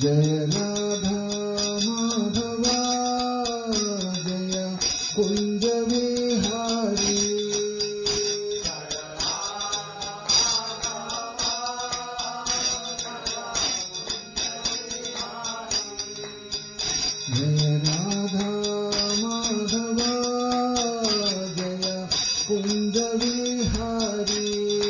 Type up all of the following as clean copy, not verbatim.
जय राधा माधव जय कुंज विहारी जय राधा माधव जय कुंज विहारी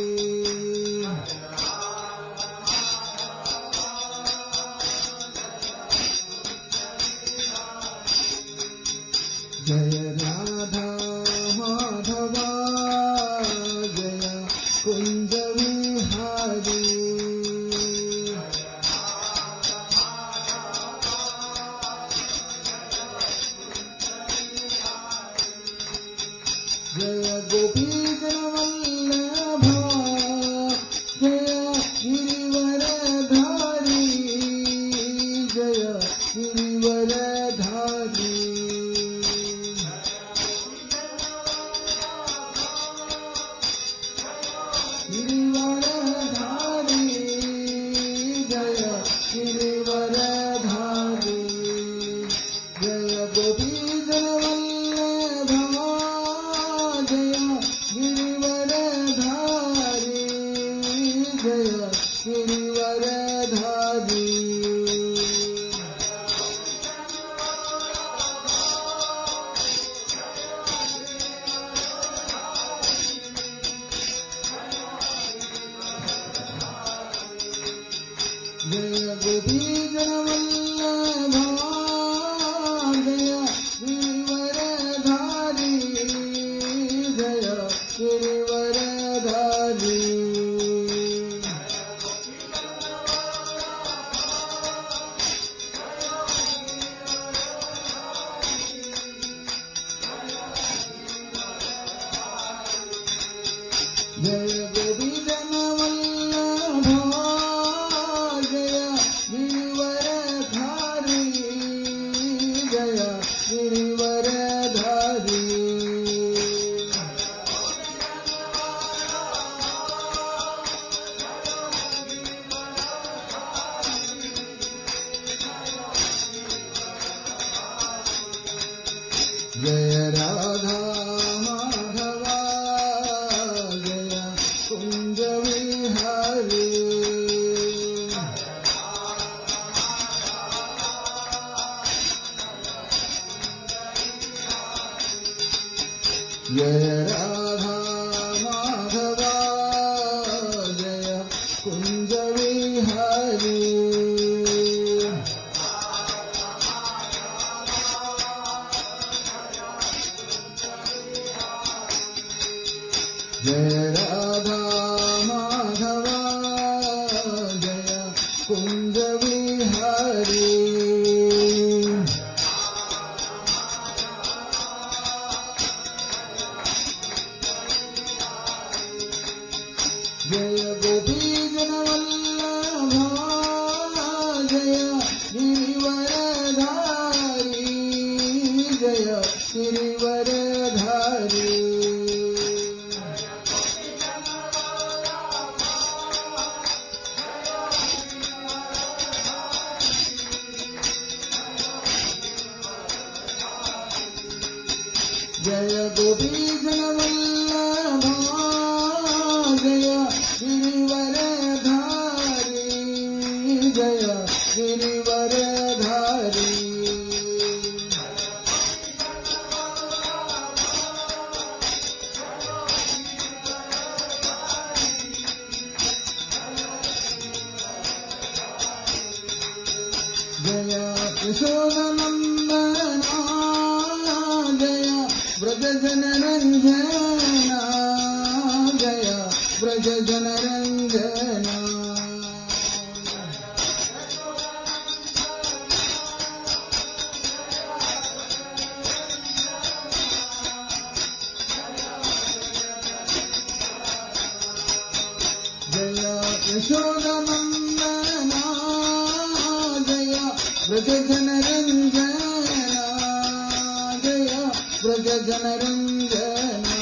जय राधा माधव जय कुंज विहारी जय गोपी वल्लभ जय गिरिवरधारी जय गिरिवरधारी गिरिवरधारी जय गिरिवरधारी जय गोपी वल्लभ जय गिरिवरधारी जय गिरिवरधारी जय गोपी वल्लभ जय गिरिवरधारी जय गिरिवरधारी जय गोपी वल्लभ जय गिरिवरधारी जय गिरिवरधारी जय राधा माधव जय कुंज विहारी जय राधा माधव जय कुंज विहारी जय राधा माधव जय कुंज विहारी जय गोपी वल्लभ जय गिरिवरधारी जय गिरिवरधारी जय गोपी वल्लभ जय गिरिवरधारी जय गिरिवरधारी जय यशोदनन्दना जय व्रजजनरञ्जना जय व्रजजनरञ्जना जय यशोदनन्दना जय व्रजजनरञ्जना जय व्रजजनरञ्जना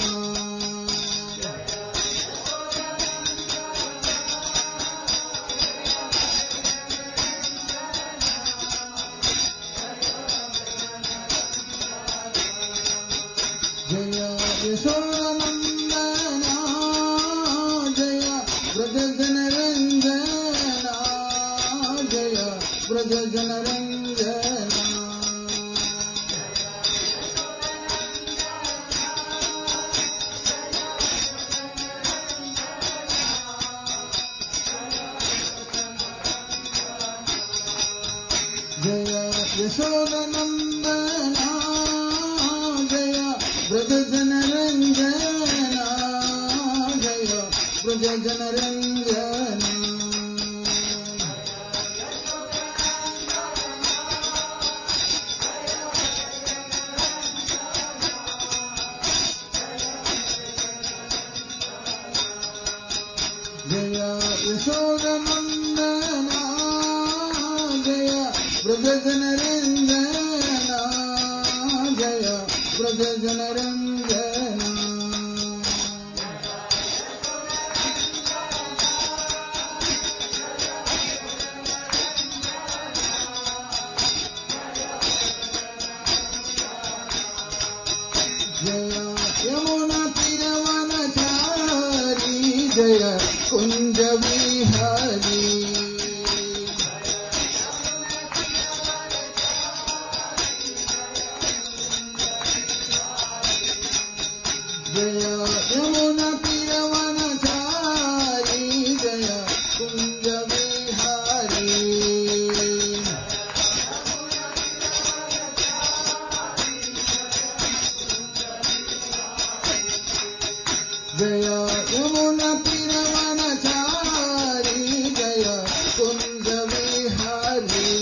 यशोदनन्दना जय व्रजजनरञ्जना जय व्रजजनरञ्जना जय यशोदनन्दना जय व्रजजनरञ्जना जय व्रजजनरञ्जना जय यशोदनन्दना जय व्रजजनरञ्जना जय व्रजजनरञ्जना जय यमुनातीरवनचारी जय कुञ्जविहारी जय यमुनातीरवनचारी जय कुञ्जविहारी जय यमुनातीरवनचारी जय कुञ्जविहारी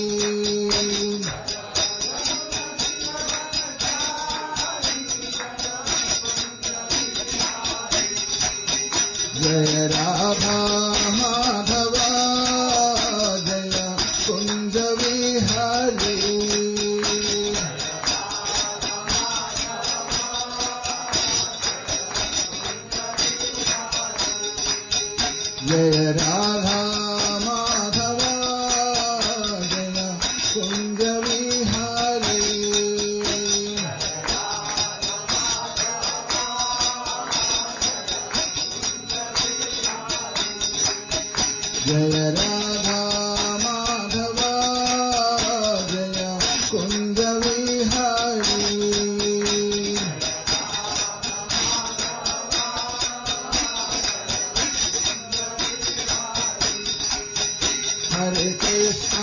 जय राधा माधव जय कुञ्जविहारी जय राधा माधव जय कुञ्जविहारी जय राधा माधव जय कुञ्जविहारी हरे Krishna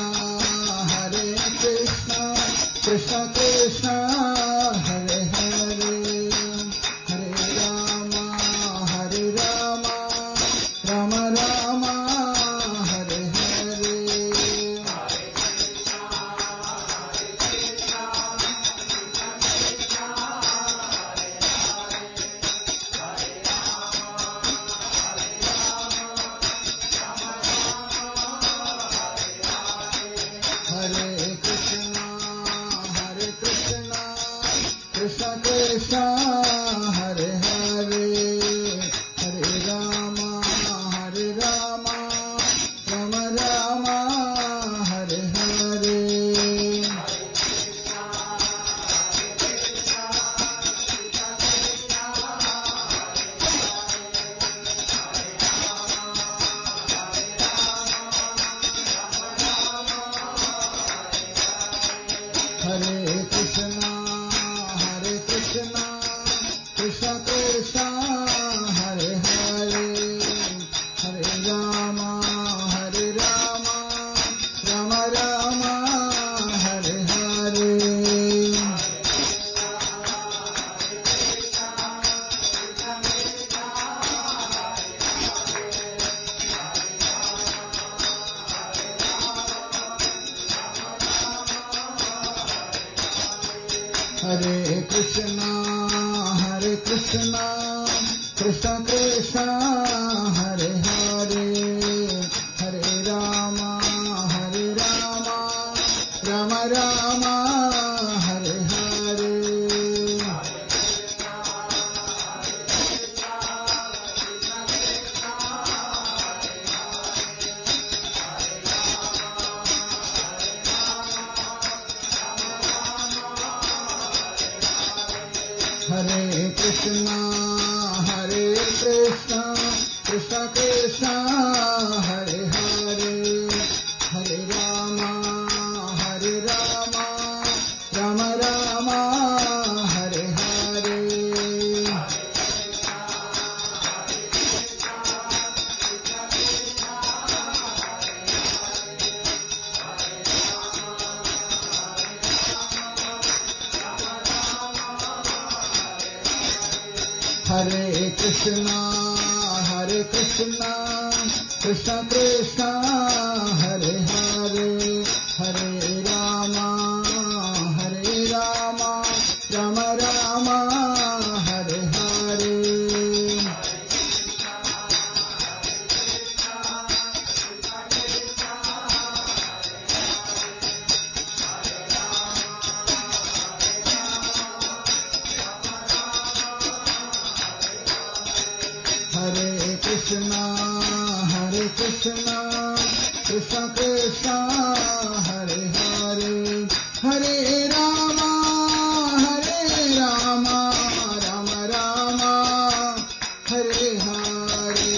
Krishna Krishna Hare Hare Hare Ram Ram Ram Hare Hare Hare Krishna Krishna Krishna Hare Hare Hare Ram Ram Ram Hare Hare Hare Krishna Krishna Krishna Hare Hare Hare Ram Ram Ram Hare Hare Hare Krishna Krishna Krishna Hare Hare Hare Ram Ram Ram Hare Hare Hare Hare Krishna, Krishna Krishna, Hare Hare, Hare Rama, Rama Rama, Hare Hare. Hare Krishna, Krishna Krishna, Hare Hare, Hare Rama, Rama Rama, Hare Hare. Hare Krishna, Krishna Krishna, Hare Hare, Hare Rama, Rama Rama, Hare Hare.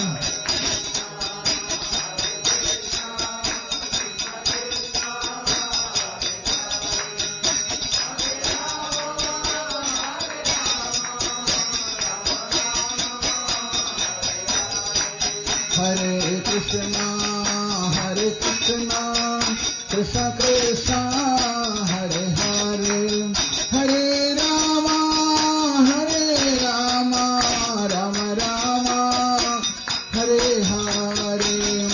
Hare Krishna, Krishna Krishna, Hare Hare, Hare Rama, Rama Rama, Hare Hare.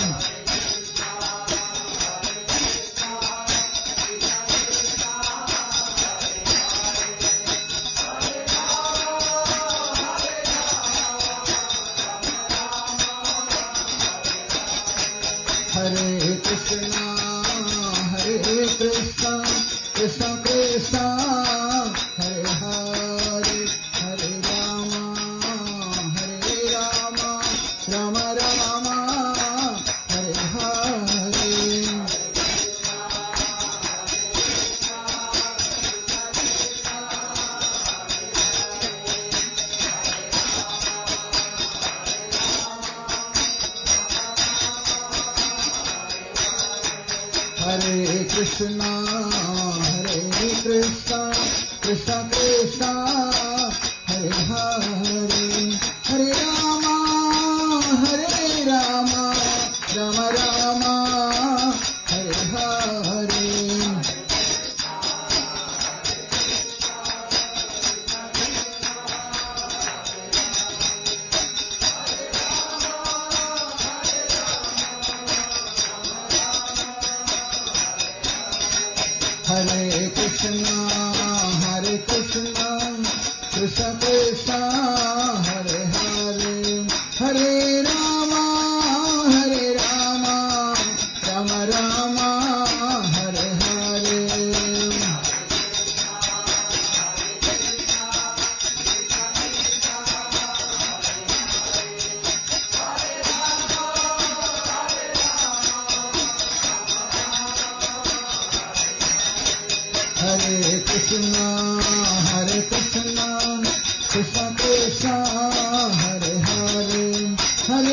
Hare Krishna, Krishna Krishna, Hare Hare, Hare Rama, Rama Rama, Hare Hare. Hare Krishna, Krishna Krishna, Hare Hare, Hare Rama, Rama Rama, Hare Hare. Hare Krishna, Krishna Krishna, Hare Hare, Hare Rama, Rama Rama, Hare Hare. Hare Krishna, Krishna Krishna, Hare Hare, Hare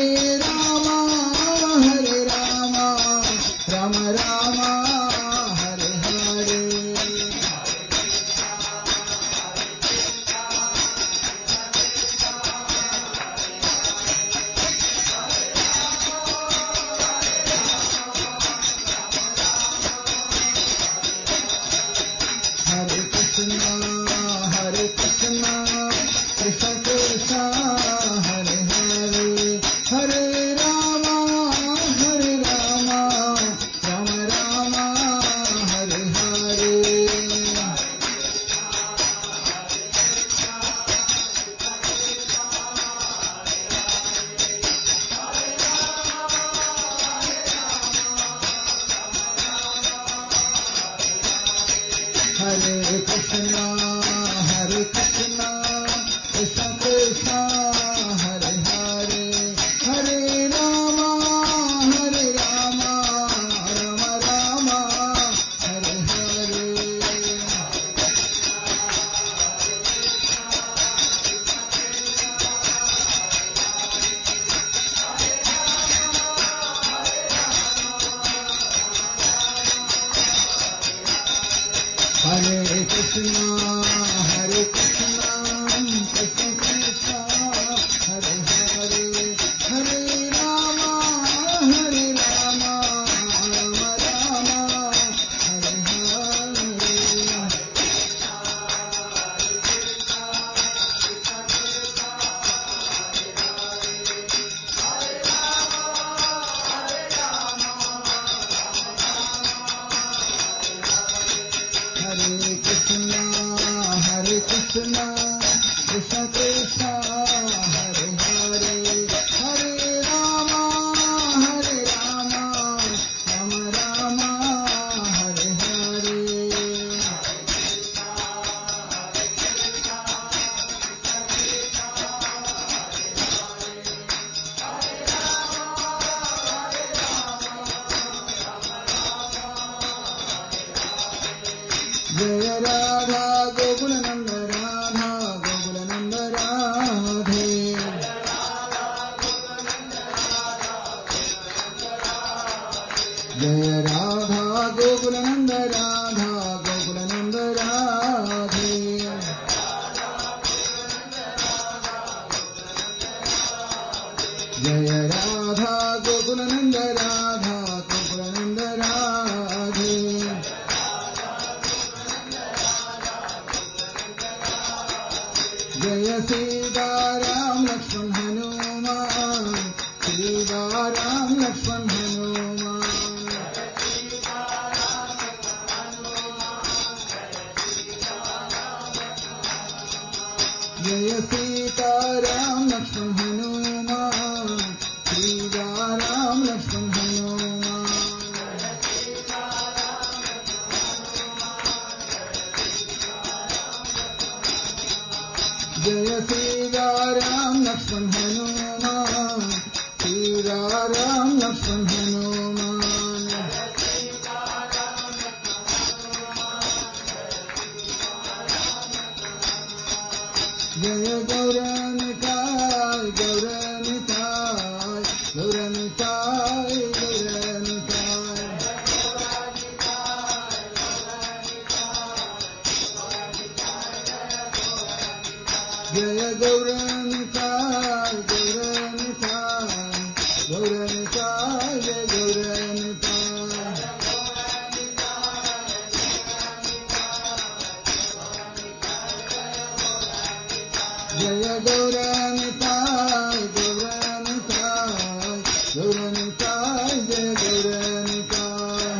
Krishna Krishna Hare Hare Hare Rama Rama Rama Hare Hare Jaya Radha Gokulananda Radha Gokulananda Radhe Jaya Radha Gokulananda Radha Gokulananda Radhe Jaya Radha Gokulananda Radha Gokulananda Radhe Jaya Sita Ram Lakshman Hanuman Sita Ram Lakshman Hanuman Jaya Sita Ram Lakshman Hanuman Sita Ram Lakshman Hanuman Jaya Sita Ram Lakshman Hanuman Sita Ram Lakshman Hanuman Jaya Gauranitai Gauranitai Gauranitai Gauranitai Jaya Gauranitai Gauranitai Gauranitai Jaya Gauranitai Jaya Gauranitai Gauranitai Gauranitai Jaya Gauranitai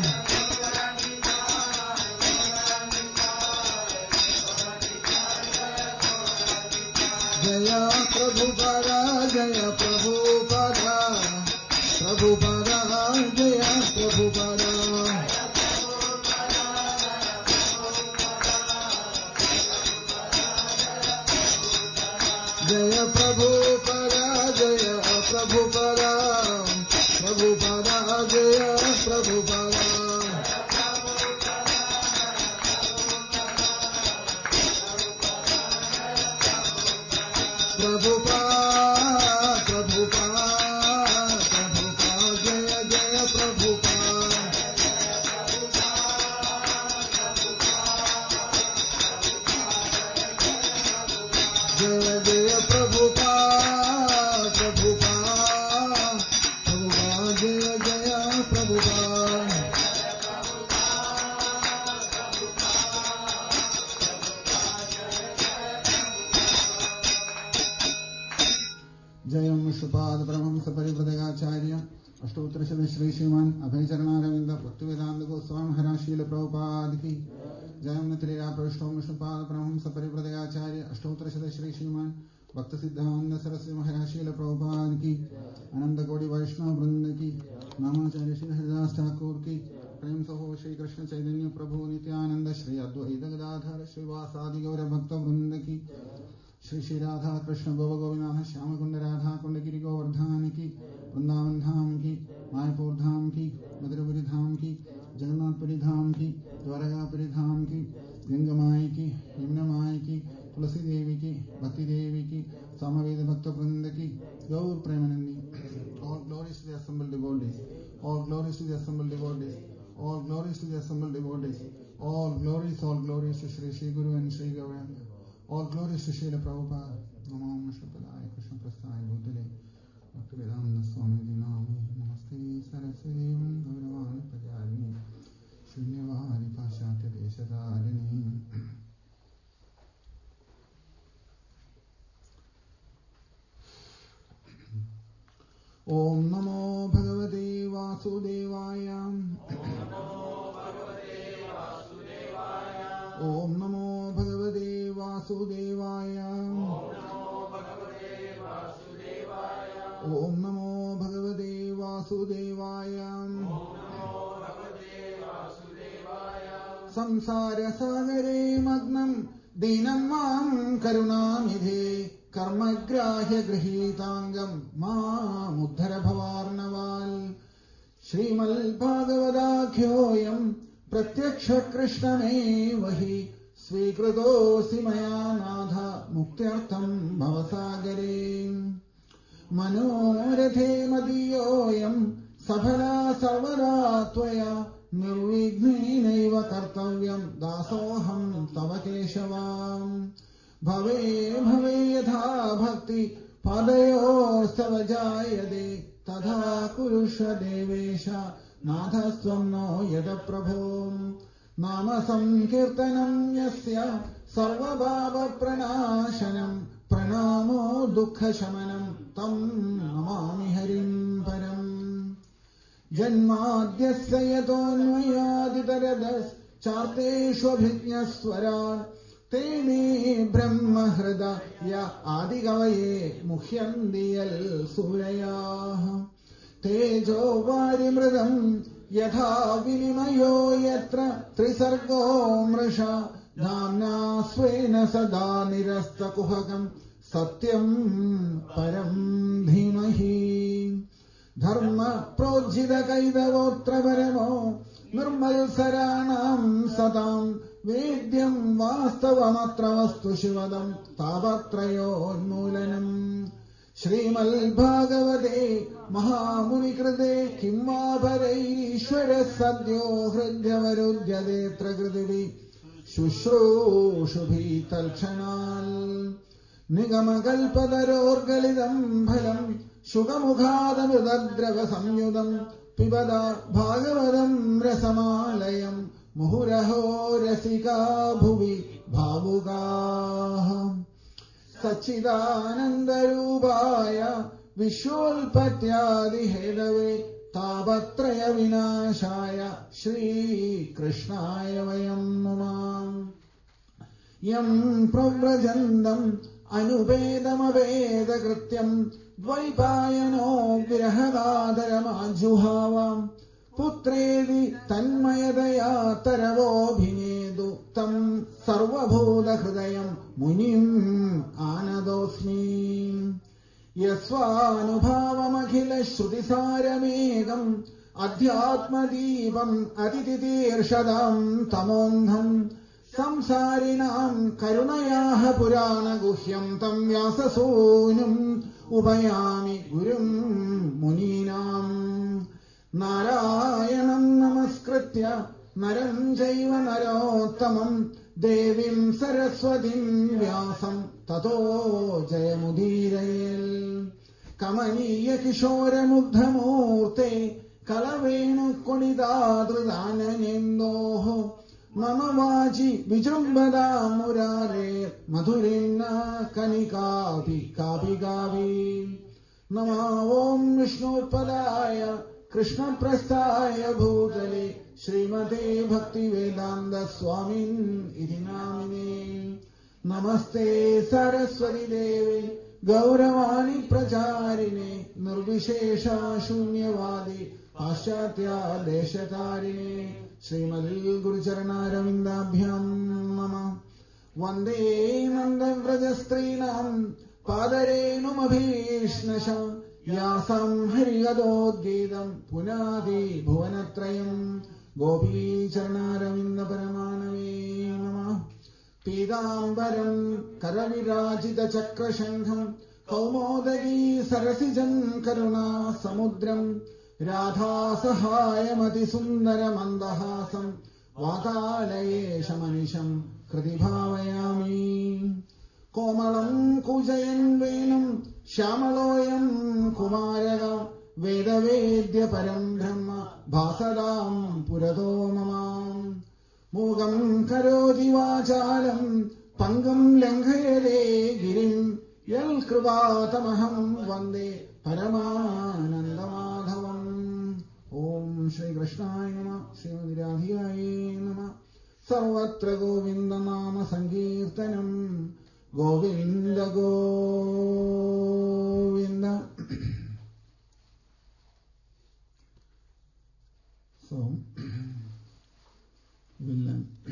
Jaya Prabhupada Jaya Prabhupada Prabhupada Jaya Prabhupada Jaya Prabhupada Jaya Prabhupada Prabhupada Jaya Prabhupada Prabhupada Prabhupada Prabhupada Jaya Jaya Prabhupada Jaya Jaya Prabhupada Prabhupada Prabhupada Jaya Jaya Prabhupada Jayam Vishwapad Paramahamsa Parivradayacharya Ashtottara Shri Sriman Abhayacharanaravindra Bhaktivedanta Goswami Maharaj Srila Prabhupada Ki Jayam Nitrira Prashtom Vishwapad Paramahamsa Parivradayacharya Ashtottara Shri Sriman Bhakta Siddhanta Saraswati Maharaj Srila Prabhupada Ki Ananda Kodi Vaishnava Vrinda Ki Namacharya Shri Haridas Thakur Ki Prem Saho Shri Krishna Chaitanya Prabhu Nityananda Shri Advaita Gadadhara Shri Vasadi Gaura Bhakta Vrinda Ki Shri Shri Radha Krishna Gova Govinath Shyama Kunda Radha Kunda Giri Govardhan Ki Vrindavan Dham Ki Mayapur Dham Ki Madhurapuri Dham Ki Jagannathpuri Dham Ki Dwaragapuri Dham Ki Ganga Mai Ki Yamuna Mai Ki Tulasi Devi Ki Bhakti Devi Ki Samaveda Bhakta Vrinda Ki Gaur Premanandi. All glories to the assembled devotees. All glories to the assembled devotees. All glories to the assembled devotees. All glories to Shri Shri Guru and Shri Gauranga. All glories to Srila Prabhupada. Namo Vishnupadaya Krishna Prasthaya Bhutale Bhaktivedanta Swami Dinami Namaste Saraswati Gauravani Pajari Shunyavadi Pashatya Deshadarini. Om Namo Bhagavate Vasudevaya. Om Namo Bhagavate Vasudevaya. സംസാരസാഗരേ മഗ്നം ദീനം മാം കരുണാനിധേ കർമ്മഗ്രാഹ്യഗൃഹീതാംഗം മാമുദ്ധര ഭവാർണവാൽ. ശ്രീമദ്ഭാഗവതാഖ്യോയം പ്രത്യക്ഷകൃഷ്ണമേവ he സ്വീകൃതോऽസി മയാ നാഥ മുക്ത്യർത്ഥം ഭവസാഗരേ. മനോരഥേ മദീയോऽയം സഫലാ സർവദാ ത്വയാ നിർവിഘ്നേനൈവ കർത്തവ്യം ദാസോऽഹം തവ കേശവ. ഭവേ ഭവേ യഥാ ഭക്തി പാദയോർത്തവ ജായതേ തഥാ കുരുഷ്വ ദേവേശ നാഥസ്ത്വം no യദ പ്രഭോ. നാമ സങ്കീർത്തനം യസ്യ സർവപാപപ്രണാശനം പ്രണാമോ ദുഃഖശമനം തം നമാമി ഹരിം പരം. ജന്മാദ്യസ്യ യതോന്മയാദിതരതശ്ചാർത്തേഷ്വഭിജ്ഞസ്വരാൻ തേനേ ബ്രഹ്മഹൃദയ ആദികവയേ മുഹ്യന്തി യൽ സൂരയാഃ. തേജോ വാരിമൃതം യഥാ വിനിമയോ യത്ര ത്രിസർഗോ മൃഷാ ധാമ്നാ സ്വേന സദാ നിരസ്തകുഹകം സത്യം പരം ധീമഹി. ധർമ്മ പ്രോജ്ജിത കൈതവോത്ര പരമോ നിർമ്മത്സരാണാം സതാം വേദ്യം വാസ്തവമത്ര വസ്തു ശിവദം താപത്രയോന്മൂലനം. ശ്രീമദ്ഭാഗവതേ മഹാമുനികൃതേ കിം വാ പരൈരീശ്വര സദ്യോ ഹൃദ്യവരുദ്യതേത്ര കൃതിവി ശുശ്രൂഷുഭി തൽക്ഷണാൽ. നിഗമകൽപതരോർഗലിതം ഫലം ശുകമുഖാദമൃതദ്രവ സംയുതം പിബത ഭാഗവതം രസമാലയം മുഹുരഹോ രസികാ ഭുവി ഭാവുകാഃ. സച്ചിദാനന്ദരൂപായ വിശ്വോൽപത്യാദിഹേതവേ താപത്രയ വിനാശായ ശ്രീകൃഷ്ണായ വയം നമാം. യം പ്രവ്രജന്തം അനുപേദമവേദകൃത്യം ദ്വൈപായനോ വിരഹകാതരമാജുഹാവാം. പുത്രേതി തന്മയതയാ തരവോഭിനേതു തം സർവഭൂതഹൃദയം മുനിം ആനതോസ്മി. യസ്വാനുഭാവമഖില ശ്രുതിസാരമേകം അധ്യാത്മദീപം അതിതിതീർഷതാം തമോന്ധം സംസാരിണാം കരുണയാഃ പുരാണഗുഹ്യം തം വ്യാസസൂനും ഉപയാമി ഗുരും മുനീനാം. നാരായണം നമസ്കൃത്യ നരം ചൈവ നരോത്തമം ദേവീം സരസ്വതീം വ്യാസം തതോ ജയമുദീരയേൽ. കമനീയ കിശോരമുഗ്ധമൂർത്തേ കലവേണുകൊണിതാദൃദാനനേന്ദോഃ മമ വാചി വിജൃംഭദാ മുരാരേ മധുരേണ കനികാപി കാപി ഗാവി. നമോ ഓം വിഷ്ണുപദായ കൃഷ്ണപ്രസ്ഥായ ഭൂതലേ ശ്രീമതേ ഭക്തിവേദാന്ത സ്വാമിൻ ഇതി നാമിനേ. നമസ്തേ സരസ്വതി ദേവേ ഗൗരവാണി പ്രചാരിണേ നിർവിശേഷ ശൂന്യവാദി പാശ്ചാത്യദേശതാരിണേ. ശ്രീമദ് ഗുരുചരണാരവിന്ദാഭ്യാം നമഃ. വന്ദേ നന്ദവ്രജസ്ത്രീണാം പാദരേണുമഭീഷ്ണശ യാസാം ഹരിഗതോദ്ഗീതം പുനാതി ഭുവനത്രയം. ഗോപീചരണാരവിന്ദപരമാനവേ നമഃ. പീതാംബരം കരവിരാജിതചക്രശംഖം കൗമോദഗീ സരസിജം കരുണാസമുദ്രം രാധാസഹായമതിസുന്ദരമന്ദഹാസം വാതാലയേശമനിശം ഹൃദി ഭാവയാമി. കോമളം കുജയൻ വേണം ശ്യാമളോയം കുമാരക വേദവേദ്യ പരം ബ്രഹ്മ ഭാസതാം പുരതോ മമ. മൂകം കരോതി വാചാലം പങ്കം ലംഘയതേ ഗിരിം യൽ കൃപാതമഹം വന്ദേ പരമാനന്ദമാധവം. ഓം ശ്രീകൃഷ്ണായ നമഃ. ശ്രീമദ്രാധികായേ നമഃ. സർവത്ര ഗോവിന്ദനാമ സങ്കീർത്തനം. Govinda Govinda. So, we'll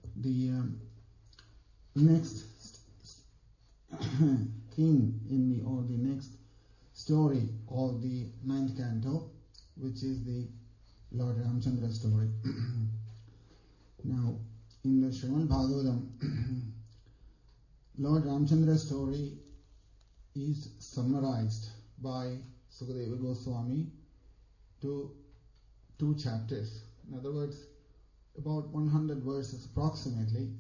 the next king or the next story of the 9th canto, which is the Lord Ramchandra story. Now, in the Srimad Bhagavatam, Lord Ramchandra's story is summarized by Sukadeva Goswami to 2 chapters. In other words, about 100 verses approximately.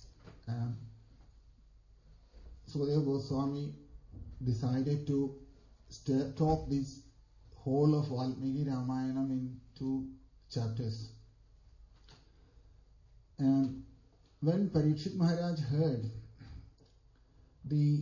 Sukadeva Goswami decided to talk this whole of Valmiki Ramayanam in 2 chapters. And when Parikshit Maharaj heard the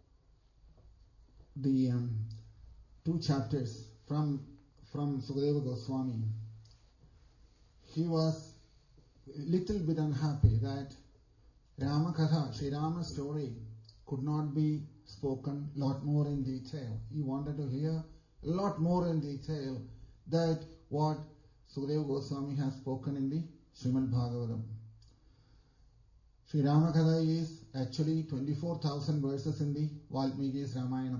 2 chapters from Sukadeva Goswami, he was a little bit unhappy that Ramakatha, Sri Rama's story, could not be spoken a lot more in detail. He wanted to hear a lot more in detail that what Sukadeva Goswami has spoken in the Srimad Bhagavatam. Sri Ramakatha is actually 24,000 verses in the Valmiki's Ramayanam.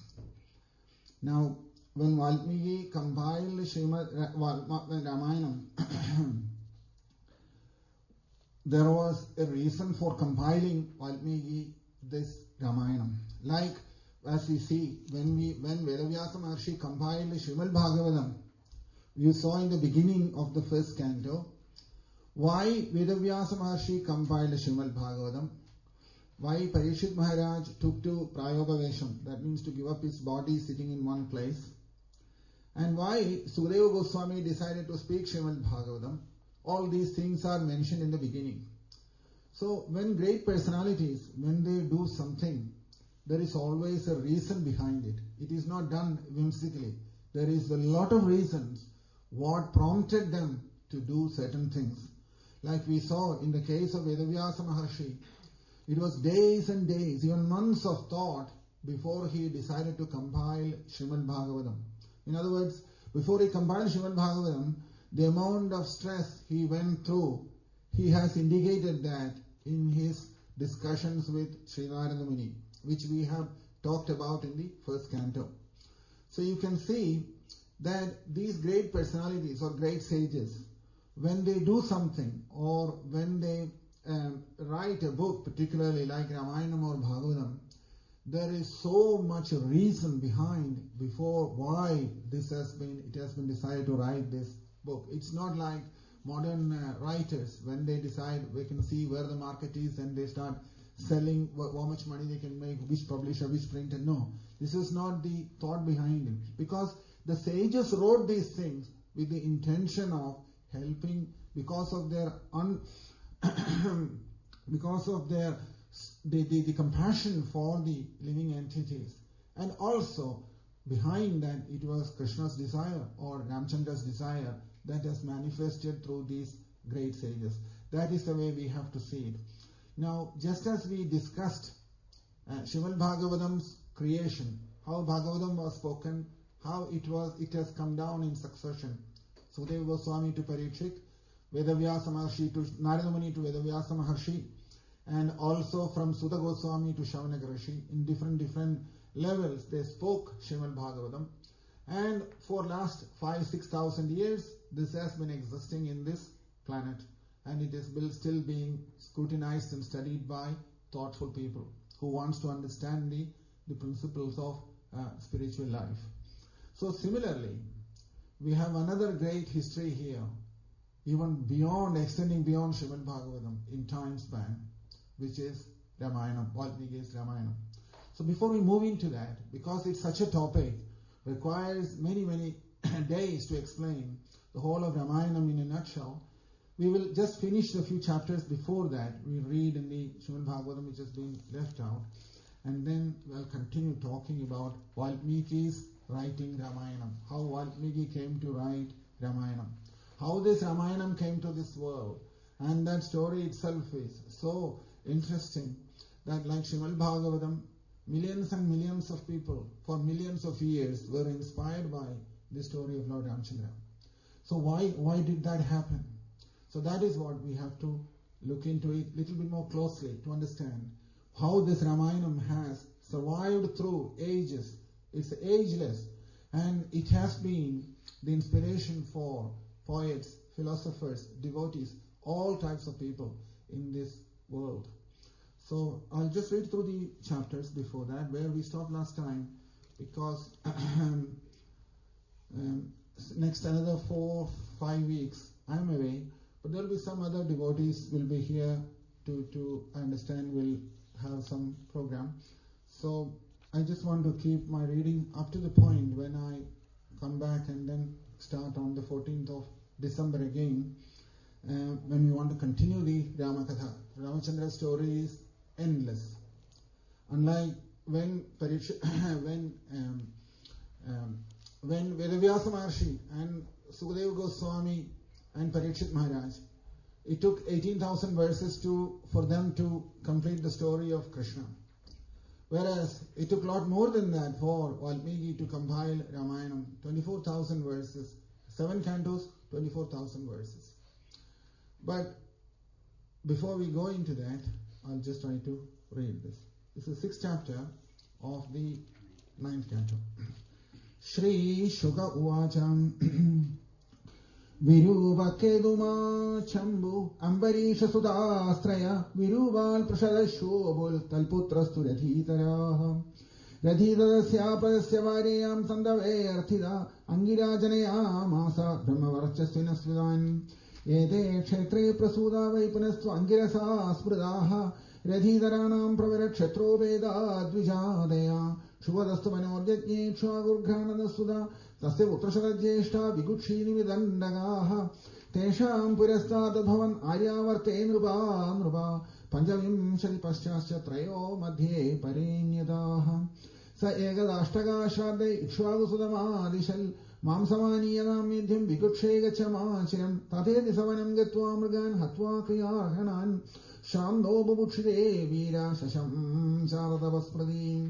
Now, when Valmiki compiled Srimad Ramayanam, there was a reason for compiling Valmiki this Ramayanam. Like, as we see, when Vedavyasa Maharshi compiled Srimad Bhagavatam, you saw in the beginning of the first canto, why Vedavyasa Maharshi compiled Srimad Bhagavatam, why Parikshit Maharaj took to Prayogavesham, that means to give up his body sitting in one place, and why Sukadeva Goswami decided to speak Srimad Bhagavatam. All these things are mentioned in the beginning. So when great personalities, when they do something, there is always a reason behind it. It is not done whimsically. There is a lot of reasons what prompted them to do certain things. Like we saw in the case of Vedavyasa Maharshi, it was days and days, even months of thought before he decided to compile Srimad Bhagavatam. In other words, before he compiled Srimad Bhagavatam, the amount of stress he went through, he has indicated that in his discussions with Sri Narada Muni, which we have talked about in the first canto. So you can see that these great personalities or great sages, when they do something or when they write a book, particularly like Ramayanam or Bhagavatam, there is so much reason behind before why it has been decided to write this book. It's not like modern writers, when they decide, we can see where the market is and they start selling how much money they can make, which publisher, which printer. No, this is not the thought behind it, because the sages wrote these things with the intention of helping, because of their the compassion for the living entities, and also behind that it was Krishna's desire or Ramchandra's desire that has manifested through these great sages. That is the way we have to see it. Now, just as we discussed Srimad Bhagavatam's creation, how Bhagavatam was spoken, how it has come down in succession. Sukadeva Goswami to Parikshit, Vedavyasa Maharshi to Narada Muni to Vedavyasa Maharshi, and also from Sudha Goswami to Shavanaka Rishi. In different levels they spoke Srimad Bhagavatam, and for last 5,000-6,000 years this has been existing in this planet, and it is still being scrutinized and studied by thoughtful people who wants to understand the principles of spiritual life. So similarly, we have another great history here, even extending beyond Srimad Bhagavatam in time span, which is Ramayana, Valmiki's Ramayana. So before we move into that, because it's such a topic, requires many days to explain the whole of Ramayanam in a nutshell, we will just finish the few chapters before that. We read in the Srimad Bhagavatam, which has been left out, and then we'll continue talking about Valmiki's writing Ramayanam, how Valmiki came to write Ramayanam, how this Ramayanam came to this world. And that story itself is so interesting that, like Srimad Bhagavatam, millions and millions of people for millions of years were inspired by the story of Lord Ramchandra. So why did that happen? So that is what we have to look into it a little bit more closely to understand how this Ramayana has survived through ages. It's ageless, and it has been the inspiration for poets, philosophers, devotees, all types of people in this world. So I'll just read through the chapters before that, where we stopped last time, because next another 4-5 weeks I'm away, but there will be some other devotees will be here to understand, will have some program. So I just want to keep my reading up to the point when I come back and then start on the 14th of December again, when we want to continue the Ramakatha. Ramachandra's story is endless. Unlike when Vedavyasa Maharshi and Sukadeva Goswami and Parikshit Maharaj, it took 18,000 verses for them to complete the story of Krishna. Whereas it took a lot more than that for Valmiki to compile Ramayana, 24,000 verses, 7 cantos, 24,000 verses. But before we go into that, I'll just try to read this. This is the 6th chapter of the 9th canto. Shri Shuka Uvacham Viruva Keduma Chambu Ambarisha Sudastraya Virubal Prashada Shobul Talputrastu Radhitara Radhitadasya Padasya Vareyam Sandave Arthida Angirajanaya Masa Brahmavarchasvina Svidan Ede Kshetre Prasuda Vaipunastu Angirasa Sprudaha Radhitaranam Pravira Kshetro Veda Dvijadaya Shuvadastu Manodhyajne Kshavurghanada Suda Tasya Utrashada Jeshta Vigutshini Vidandagaha Tesham Purastad Bhavan Aryavarte Nrupa Panjavim Shari Paschasya Trayo Madhye Parenyadaha Sa Egadashtaga Shade Ikshvagu Sudamadishal Mamsamaniyadam Midhyam Vikutshe Gachamacham Tate Disavanam Gatva Mrigan Hatva Kriyahanan Shamdo Bubukshide Vira Shasham Charatavaspradim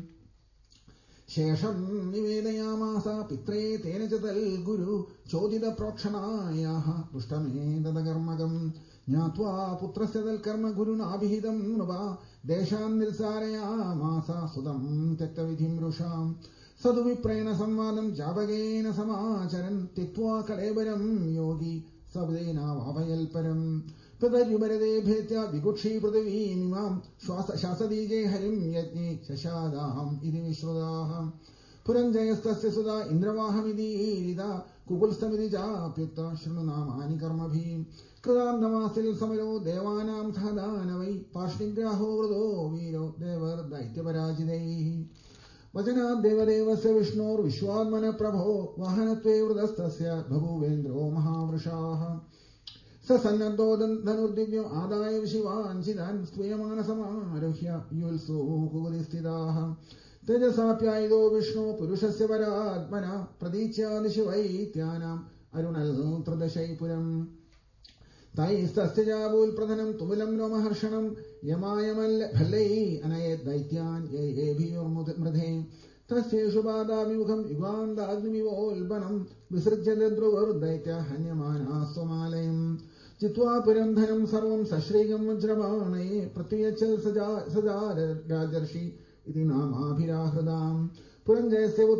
Shesham Nivedayamasa Pitre Tenachatal Guru Chodida Prokshanayaha Pushtame Dadagarmagam Nyatva Putrasadal Karma Guru Nabhidam Nuba Desham Nilsarayamasa Sudam Tektavidhim Rusham Saduviprena Samvadam Javagena Samacharan Tiktva Kalebaram Yogi Sabdena Vavayalparam Tadayubarade Bhetya Vigutshi Pradavimimam Shasadije Harim Yatni Shashadaham Idi Vishwadaham Puranjayastasya Suda Indravahamidi Irida Kukulstamidi Japyutta Shrunamani Karmabhi Kradam Namasil Samaro Devanam Thadanavai Pashnigraho Vrado Viro Devar Daityavarajidei Vajana Devadevasya Vishnor Vishwadmana Prabho Vahanatve Vrdastasya Bhabuvendro Mahavrashaha Sasannado Dhanurdivyo Adaya Vishivan Chidan Swayamana Samaruhya Yulsu Kuguristidaha Tejasapyaido Vishnu Purushasya Varadmana Pradicya Nishivaityana Arunal Tradashaipuram Taistasya Jabul Pradhanam Tumulam Ramaharshanam Yamayamal Bhalai Anayet Daityan Yebhiyor Mradhe Tasya Shubhada Vimukham Yuganda Agnivol Visrajadruvar Daitya Hanyamana Somalayam Chitwa Pirandhanam Sarvam Sashrigam Vajramane Pratyachal Sadar Rajarshi Iti Namabhirahradam Puranjayasya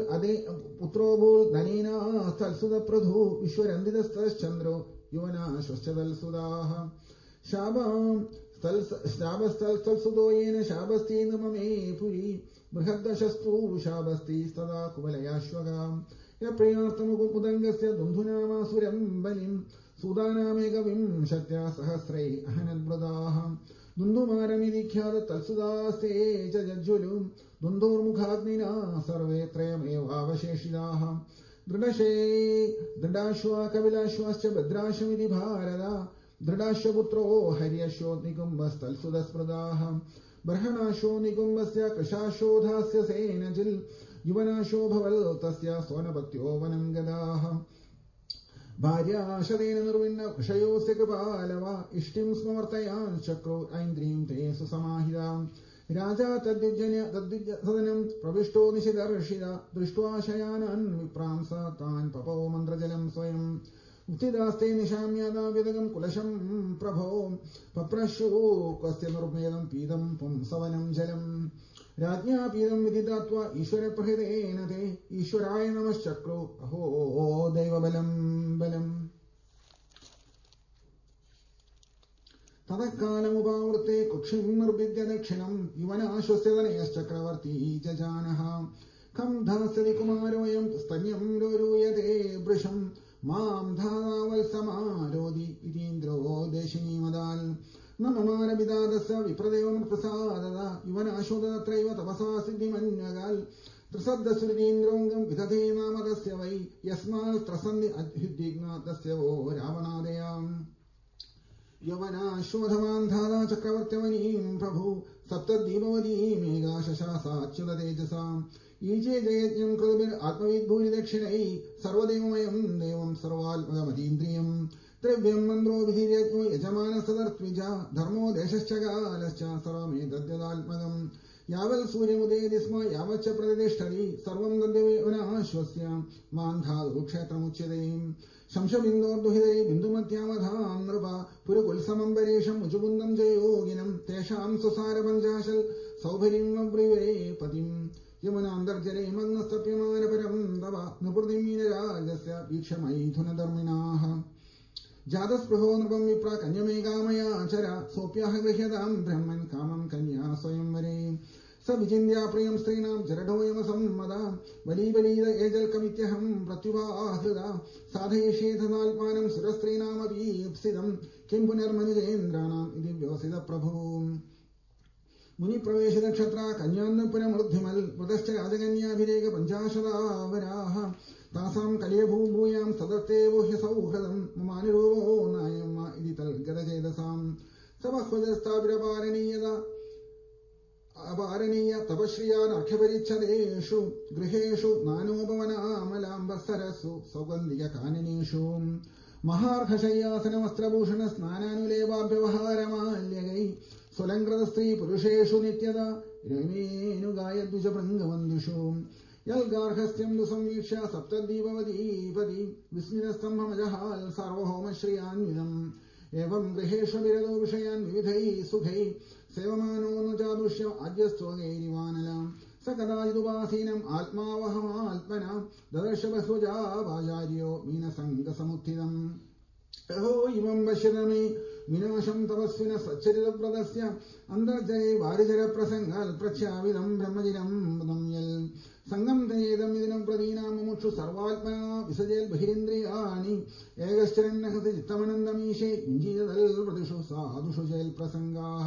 Putrobul Danina Stalsuda Pradhu Vishwarandidas Chandro Yuvana Shvaschadal Sudaha Shabam Shabastal Sudoyena Shabasti Namame Puri Brihadashastu Shabasti Stada Kubalayashwagam Yapriyatam Kudangasya Dundhunama Suryam Balim Sudanamegavim Shatya Sahasrai Ahanad Bradaha Dundumaramidikhyada Talsudaste Jajulum Dundur Mukhagnina Sarve Trayameva Vasheshidaha Dridashwa Kavilashwascha Badrashamidi Bharada Dridashaputro Haryasho Nikumbas Talsudas Pradaha Brahmanasho Nikumbasya Kashashodhasya Senajil Yuvanasho Bhaval Tasya Sonabatyo Vanangadaha Bharya Shadena Nurvinna Kushayo Sekapalava Ishtim Smartayan Chakro Aindrim Te Susamahidam Raja Tadvijanya Sadanam Pravishto Nishidarshida Drishtva Shayanan Vipramsa Tan Papo Mandrajalam Swayam മുക്തിദാസ്തേ നിശാമ്യാദാവിതകം കുലശം പ്രഭോ പപ്രശൂ ക്വസ്യ നിർഭേദം പീതം പുംസവനം ജലം രാജ്ഞാപീതം വിദിതാത്വ ഈശ്വരപ്രഹൃതേന തേ ഈശ്വരായ നമശ്ചക്രോ അഹോ ദൈവബലം ബലം. തതഃകാലമുപാവൃത്തെ കുക്ഷിം നിർവിദ്യ ദക്ഷിണം യുവനാശ്വസ്യതനയശ്ചക്രവർത്തി ജജാനഃ ഖം ധാസ്യതി കുമാരോയം സ്തന്യം രോരൂയതേ വൃഷം മാം ധാവത്സമാരോധി ഇതീന്ദ്രോ ദേശിനീമദാൽ ന മമാനപിതാദസ്യ വിപ്രദേവം പ്രസാദത യുവനാശോദത്രൈവ തപസാ സിദ്ധിമന്യകാൽ ത്രിസദ്ദസുരീന്ദ്രോംഗം വിദധേ നാമതസ്യ Y യസ്മാൽ ത്രസന്തി അഭ്യുദ്വിഗ്ന തസ്യ വോ രാവണാദയാം. യവനാശ്വധവാൻ ധാതാ ചക്രവർത്തിവനീം പ്രഭു സപ്തദ്വീപവതീമേകാശാസാച്യുതതേജസാം ഈജേ ജയജ്ഞം കൃതഭിർ ആത്മവിദ്ഭൂരി ദക്ഷിണൈ സർവദേവമയം ദേവം സർവാത്മകമതീന്ദ്രിയം ദ്രവ്യം മന്ത്രോ വിധിരജ്ഞോ യജമാനസദർദ്വിജ ധർമ്മോ ദേശശ്ച കാലശ്ച സർവമേതദ്യതാത്മകം യാവൽ സൂര്യമുദേതി സ്മ യാവച്ച പ്രതിഷ്ഠതി സർവം തദ്യവനാശ്വസ്യ മാന്ധാതു ക്ഷേത്രമുച്യതേ ശംശബിന്ദോർദുഹിതൈ ബിന്ദുമത്യാമധാം നൃപ പുരുകുൽസമംബരീഷം മുചുകുന്ദം ജയോഗിനം തേഷാം സുസാരപഞ്ചാശൽ സൗഭരിം വ്രിവേ പതിം യമുനാന്തർജലേ മഗ്നസ്തപ്യമാനപരം തവ നൃപൃതിമീനരാജസ്യ വീക്ഷമൈഥുനധർമ്മിണാഃ ജാതസ്പൃഹോ നൃപം വിപ്ര കന്യമേകാമയാചര സോപ്യാഹ ഗൃഹ്യതാം ബ്രഹ്മൻ കാമം കന്യാ സ്വയംവരേ സ വിചിന്യ പ്രിയം സ്ത്രീണാം ജരഢോയമസമ്മത ബലീബലീത ഏജൽക്കമിത്യഹം പ്രത്യുപാഹൃത സാധയിഷേധനാത്മാനം സുരസ്ത്രീണാമപീപ്സിതം കിം പുനർമനുജേന്ദ്രാണാം ഇതി വ്യോസിത പ്രഭു. മുനിപ്രവേശിതക്ഷത്ര കന്യാന്നപുരമൃദ്ധിമൽ വൃതശ്ച രാജകന്യാഭിരേക പഞ്ചാശതാവരാഃ താസാം കലിയഭൂഭൂയാം സദത്തേവോ ഹ്യ സൗഹൃദം മമാനുരൂപോ നായമ്മ ഇതി തൽഗതചേതസാം സബഹ്വജസ്താവിരപാരണീയത അപാരണീയ തപശ്രിയാനഖ്യപരിച്ഛദേഷു ഗൃഹേഷു നാനോപവനാമലാംബസരസു സൗഗന്ധിക കാനനേഷു മഹാർഘശയ്യാസനവസ്ത്രഭൂഷണ സ്നാനാനുലേപാഭ്യവഹാരമാല്യകൈ സ്വലംകൃത സ്ത്രീ പുരുഷേഷു നിത്യത രമേനുഗായദ്വിജഭൃംഗമന്ദുഷു യൽഗാർഹസ്ഥ്യം ദു സംവീക്ഷ്യ സപ്തദ്വീപവതീപതി വിസ്മിതസ്തംഭമജഹാൽ സാർവഭൗമശ്രിയാന്വിതം ഏവം ഗൃഹേഷു വിരദോ വിഷയാൻ വിവിധൈ സുഖൈ സേവമാനോ ന ചാദുഷ്യ ആദ്യസ്ത്വകൈരിവാനലാം സ കഥാചിതുപാസീനം ആത്മാവഹമാത്മന ദദർശ ബഹുജാചാര്യോ മീനസംഗസമുത്ഥിതം അഹോ ഇമം പശ്യതമേ വിനാശം തപസ്വിന സച്ചരിതവ്രതസ്യ അന്തർജയേ വാരിചരപ്രസംഗാൽ പ്രഖ്യാപിതം ബ്രഹ്മചിരം യൽ സംഗം തയേദം ഇതിനം പ്രതീനാം മുമുക്ഷു സർവാത്മനാ വിസജേൽ ബഹിരേന്ദ്രിയാണി ഏകശ്ചരന്നഹസി ചിത്തമനന്തമീശേ ഇഞ്ചീതൽ പ്രതിഷു സാധുഷു ചേൽ പ്രസംഗാഃ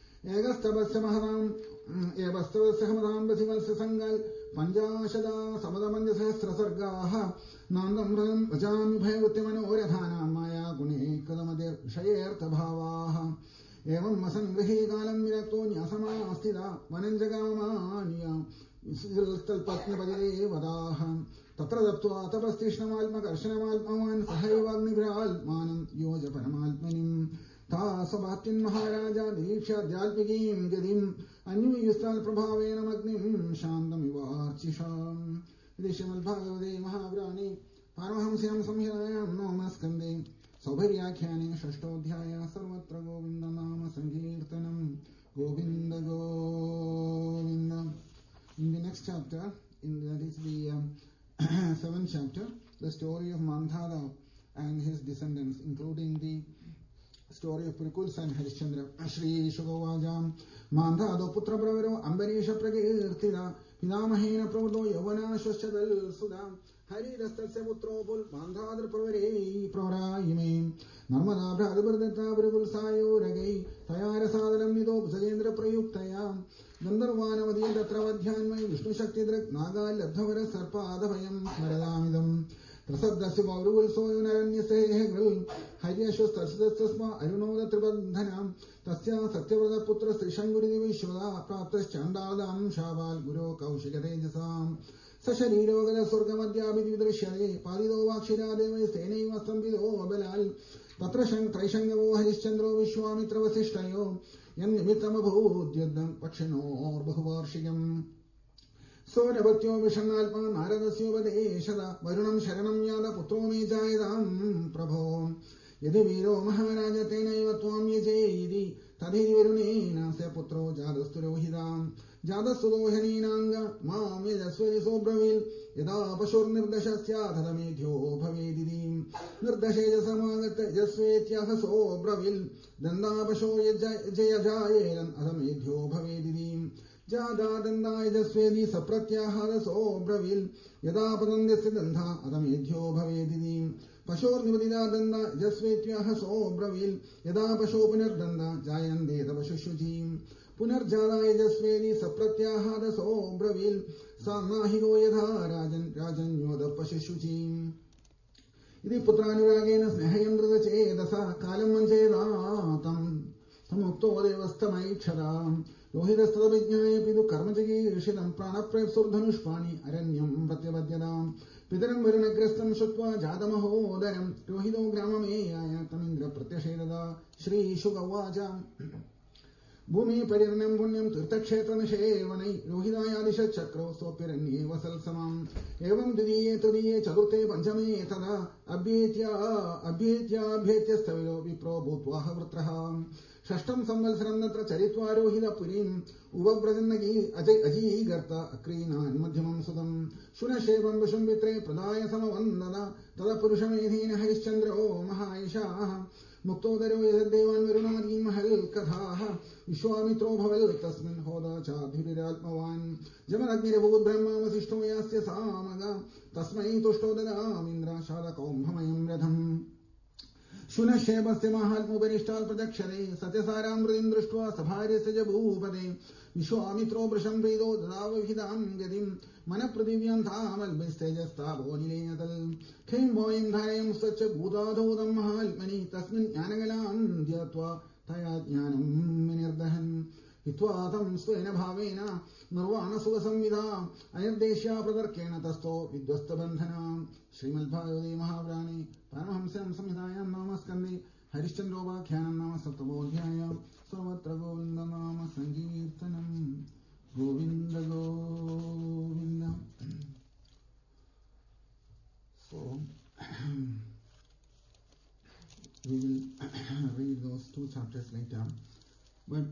ഏകസ്തവസ്യമതാം ബസിവത്സസംഗാൽ പഞ്ചാശതാ സമതമഞ്ജസഹസ്രസർഗാഃ നാന്തം ഹൃദം വചാമി ഭയവൃത്തിമനോരഥാനാം മായാ ഗുണേ കൃതമതിർ വിഷയേർത്ഥഭാവാഃ ഏവം അസംഗൃഹേ കാലം വിരക്തോ ന്യാസമാസ്ഥിത വനം ജഗാമാനിയ പത്നിപതിദേവതാഃ തത്ര ദപ്ത്വാ തപസ്തീഷ്ണമാത്മകർഷണമാത്മവാൻ സഹൈവാഗ്നിഭ്രാത്മാനം യോജ പരമാത്മനിം താസഭാത്യൻ മഹാരാജ നിരീക്ഷ്യാധ്യാത്മികീം ഗതിം അന്വയുസ്താൽ പ്രഭാവേണമഗ്നിം ശാന്തമിവാർച്ചിഷാം. ഇത് ശ്രീമദ്ഭാഗവതേ മഹാപുരാണേ പാരമഹംസ്യാം സംഹിതായാം നവമസ്കന്ധേ സൗഭര്യാഖ്യാനേ ഷഷ്ഠോധ്യായ സർവത്ര ഗോവിന്ദനാമ സങ്കീർത്തനം Govinda Govinda. In the next chapter, that is the 7th chapter, the story of Mandhada and his descendants, including the story of Purukul and Harishchandra. Shri Shugavajam Mandhado Putra Bravero Ambarisha Pragirtida Pinamahena Prodo Yavana Shoshadal Sudam Hari Rastasya Putropul Mandhadra Pravare Pravaraime Narmada Bradabardata Purukul Sayo Ragai Tayara Sadaram Nido Sajendra Prayuktaya Gandharvanavadi Tatravadhyanmai Vishnu Shakti Drak Naga Ladhavara Sarpadavayam Maradamidam Trasadasya Paurul Soyunaranya Sehegral Haryashus Tarsadasma Arunoda Tribandhanam Tasya Satyavrata Putra Srishanguri Vishwada Praptas Chandadam Shaval Guru Kaushikatejasam Sasharirogala Surgamadhyabhidrishyade Padido Vakshira Deva Sene Vasambido Abelal Patrashang Traishangavo Harishchandro Vishwamitra Vasishtayo Yan Nimitamabhudyadam Pachino Bahuvarshigam സോരപത്യോ വിഷണ്ണാത്മാ നാരദസ്യോപദേശത വരുണം ശരണം യാത പുത്രോ may ജായതാം പ്രഭോ യദി വീരോ മഹാരാജ തേനൈവ ത്വാം യജേതി തഥൈതി വരുണേനാസ്യ പുത്രോ ജാതസ്തു രോഹിതാം ജാതസ്തു ദോഹനീനാംഗ മാം യജസ്വരി സോബ്രവീൽ യഥാ പശുർനിർദശസ്യാഥതമേധ്യോ ഭവേദിതി നിർദശേജസമാഗത യജസ്വേത്യഹ സോബ്രവീൽ ദന്താപശോ ജയജായേരൻ അഥമേധ്യോ ഭവേദിതി ജാതാദന്തായജസ്വേദി സപ്രത്യാഹാരസോബ്രവീൽ യഥാ പതന്ത്യസ്യ ദന്ത അഥമേധ്യോ ഭവേദിതി പശോർനിവദിതാ ദന്ത യജസ്വേത്യാഹ സോബ്രവീൽ യഥാ പശോ പുനർദന്ത ജായന്തേത പശുശുചീം പുനർജാതായജസ്വേദി സപ്രത്യാഹാരസോബ്രവീൽ സാഹിതോ യഥാ രാജൻ രാജന്യോദ പശുശുചീം ഇതി പുത്രാനുരാഗേന സ്നേഹയന്ത്രത ചേതസ കാലം വഞ്ചേതാതം തമുക്തോ ദേവസ്ഥമൈക്ഷതാം ലോഹിതസ്തവിജ്ഞായ പിതു കർമ്മചകീർഷിതം പ്രാണപ്രേപ്സുർധനുഷ്പാണി അരണ്യം പ്രത്യപദ്യതാം പിതരം വരുണഗ്രസ്തം ശ്രുത്വാ ജാതമഹോദരം രോഹിതോ ഗ്രാമമേയായ തമിന്ദ്ര പ്രത്യഷേദത ശ്രീശുകവാച ഭൂമി പരിർണം പുണ്യം തീർത്ഥക്ഷേത്രനിഷേവണൈ രോഹിതായാദിശക്രോ സ്വപ്യരണ്യേ വസൽസമാം ഏവം ദ്വിതീയേ തൃതീയേ ചതുർത്ഥേ പഞ്ചമേ തഥാ അഭ്യേത്യാഭ്യേത്യസ്ഥവിരോ വിപ്രോ ഭൂത്വാഹ വൃത്രഃ ഷഷ്ടം സംവത്സരം തത്ര ചരിത്വാരോഹിത പുരീം ഉപബ്രജന്നഗീ അജീഗർത്ത അക്രീനാൻ മധ്യമം സുതം ശുനശേവം വിഷുംവിത്രേ പ്രദായ സമവന്ദത തദ പുരുഷമേധീന ഹരിശ്ചന്ദ്രോ മഹായിഷാഃ മുക്തോദരോ യദേവാൻ വരുണാദീൻ മഹൽ കഥാഃ വിശ്വാമിത്രോ ഭവൽ തസ്മിൻ ഹോദാചാധിരാത്മവാൻ ജമനഗ്നിരഭൂത് ബ്രഹ്മാവസിഷ്ഠോ യാസ്യ സാമഗ തസ്മൈ തുഷ്ടോ ദദാമിന്ദ്ര ശാലകൗംഭമയം രഥം ശുനശേവസ്യ മഹാത്മോപരിഷ്ടാൽ പ്രദക്ഷരേ സത്യസാരാമൃതിം ദൃഷ്ട്വാ സഭാര്യസ്യ ച ഭൂപതേ വിശ്വാമിത്രോ വൃഷം പ്രീതോ ദദാവഹിതാം ഗതിം മനഃപൃഥിവ്യാം താമൽഭിസ്തേജസ്താപോ നിലേനതൽ ഖൈം വോയം ധാരയം സ്വച്ഛ ഭൂതാധൂതം മഹാത്മനി തസ്മിൻ ജ്ഞാനകലാം ധ്യാത്വാ തയാ ജ്ഞാനം വിനിർദഹൻ ഹിത്വാതം സ്വേന ഭാവേന നിർവാണസുഖസംവിധാ അനിർദ്ദേശ്യാ പ്രതർക്കേണ തസ്ഥോ വിധ്വസ്തബന്ധന ശ്രീമദ്ഭാഗവതേ മഹാപുരാണേ പരമഹംസ്യാം സംഹിതായാം നാമസ്കന്ധേ ഹരിശ്ചന്ദ്രോപാഖ്യാനം നാമ സപ്തമോധ്യായം സർവത്ര ഗോവിന്ദനാമ സങ്കീർത്തനം Govinda Govinda. So we will read those two chapters later. But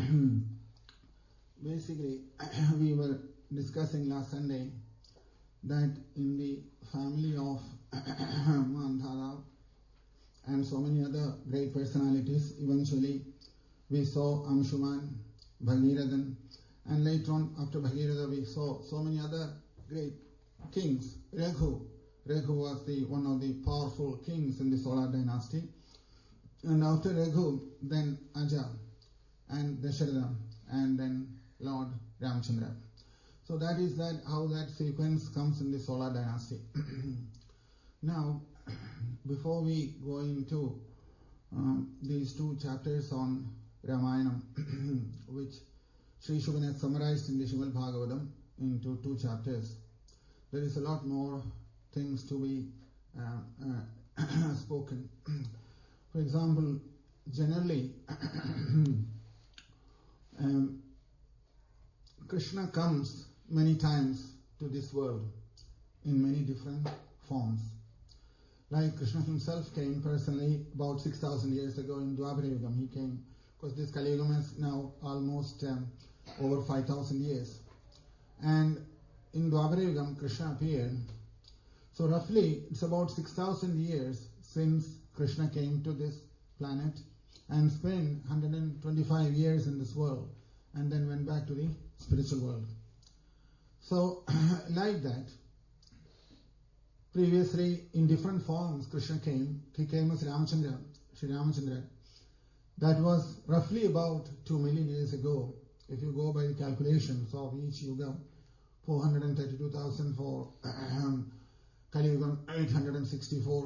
basically, we were discussing last Sunday that in the family of Mandhara and so many other great personalities, eventually we saw Amshuman, Bhagirathan, and later on after Bhagiratha we saw so many other great kings. Raghu was one of the powerful kings in the Solar dynasty, and after Raghu then Aja and Dasharatha, and then Lord Ramchandra. So that is how that sequence comes in the Solar dynasty. Now, before we go into these two chapters on Ramayana, which Sri Shukan has summarized in the Srimad Bhagavatam into two chapters, there is a lot more things to be spoken. For example, generally, Krishna comes many times to this world in many different forms. Like Krishna himself came personally about 6,000 years ago in Dwapara Yugam. He came, because this Kali Yugam is now almost over 5,000 years. And in Dwapara Yugam, Krishna appeared. So roughly, it's about 6,000 years since Krishna came to this planet and spent 125 years in this world, and then went back to the spiritual world. So, like that, previously in different forms Krishna came. He came as Ramchandra, Sri Ramchandra. That was roughly about 2 million years ago. If you go by the calculations of each yuga, 432,000 for Kali Yugam, 864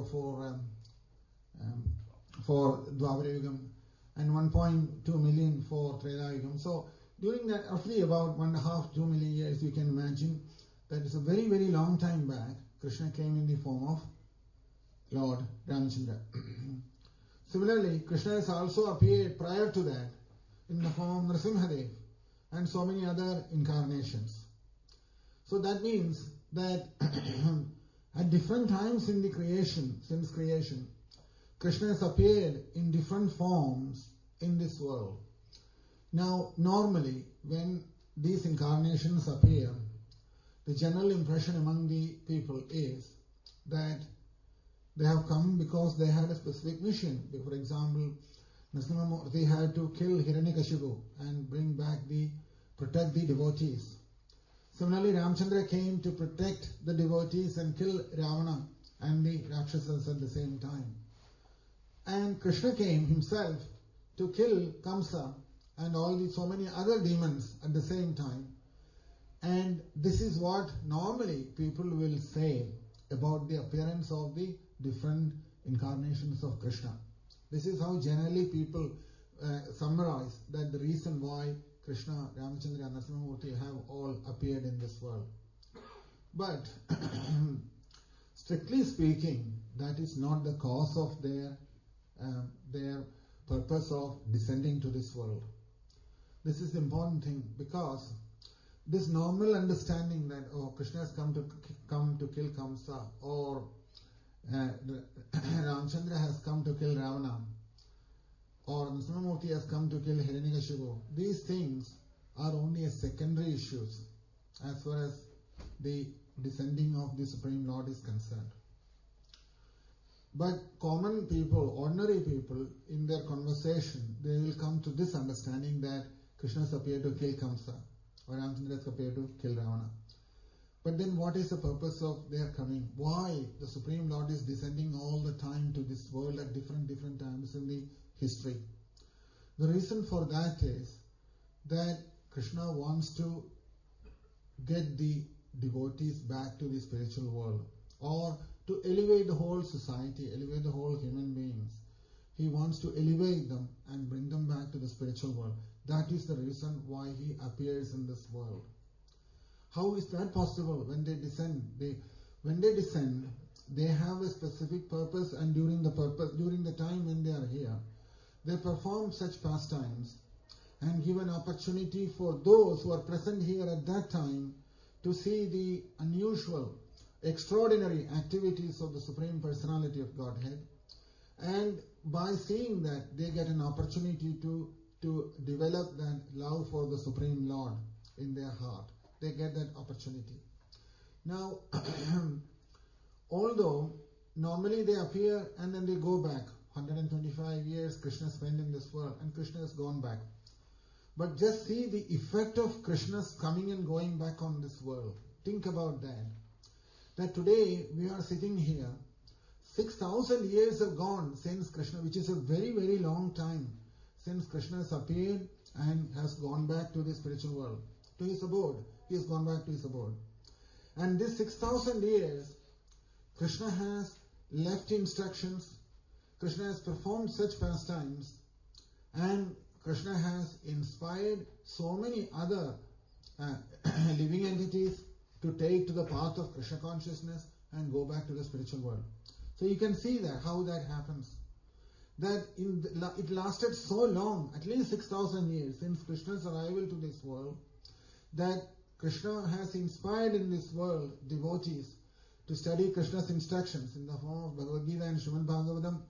for Dwapara Yugam, and 1.2 million for Treta Yugam. So during that roughly about 1.5-2 million years, you can imagine that it's a very, very long time back. Krishna came in the form of Lord Ramchandra. Similarly, Krishna has also appeared prior to that in the form of Nrsimhadev and so many other incarnations. So that means that at different times in the creation, since creation, Krishna has appeared in different forms in this world. Now, normally, when these incarnations appear, the general impression among the people is that they have come because they had a specific mission. For example, Narasimhamurti had to kill Hiranyakashipu and protect the devotees. Similarly, Ramchandra came to protect the devotees and kill Ravana and the Rakshasas at the same time. And Krishna came himself to kill Kamsa and so many other demons at the same time. And this is what normally people will say about the appearance of the different incarnations of Krishna. This is how generally people summarize that the reason why Krishna, Ramachandra and Narasimhamurti have all appeared in this world. But strictly speaking, that is not the cause of their purpose of descending to this world. This is the important thing, because this normal understanding that Krishna has come to kill Kamsa, or Ramchandra has come to kill Ravana, or Narasimhamurti has come to kill Hiranyakashipu, these things are only secondary issues as far as the descending of the Supreme Lord is concerned. But common people, ordinary people, in their conversation, they will come to this understanding that Krishna has appeared to kill Kamsa, or Ramchandra has appeared to kill Ravana. But then what is the purpose of their coming? Why the Supreme Lord is descending all the time to this world at different times in the history? The reason for that is that Krishna wants to get the devotees back to the spiritual world, or to elevate the whole society, elevate the whole human beings. He wants to elevate them and bring them back to the spiritual world. That is the reason why he appears in this world. How is that possible? When they descend, they have a specific purpose, and during the time when they are here, they perform such pastimes and give an opportunity for those who are present here at that time to see the unusual, extraordinary activities of the Supreme Personality of Godhead. And by seeing that, they get an opportunity to develop that love for the Supreme Lord in their heart. They get that opportunity. Now, although normally they appear and then they go back, 125 years Krishna spent in this world and Krishna has gone back. But just see the effect of Krishna's coming and going back on this world. Think about that. That today we are sitting here, 6,000 years have gone since Krishna, which is a very, very long time since Krishna has appeared and has gone back to the spiritual world, to his abode. He has gone back to his abode. And this 6,000 years, Krishna has left instructions, Krishna has performed such pastimes, and Krishna has inspired so many other living entities to take to the path of Krishna consciousness and go back to the spiritual world. So you can see that, how that happens. That it lasted so long, at least 6,000 years, since Krishna's arrival to this world, that Krishna has inspired in this world devotees to study Krishna's instructions in the form of Bhagavad Gita and Srimad Bhagavatam,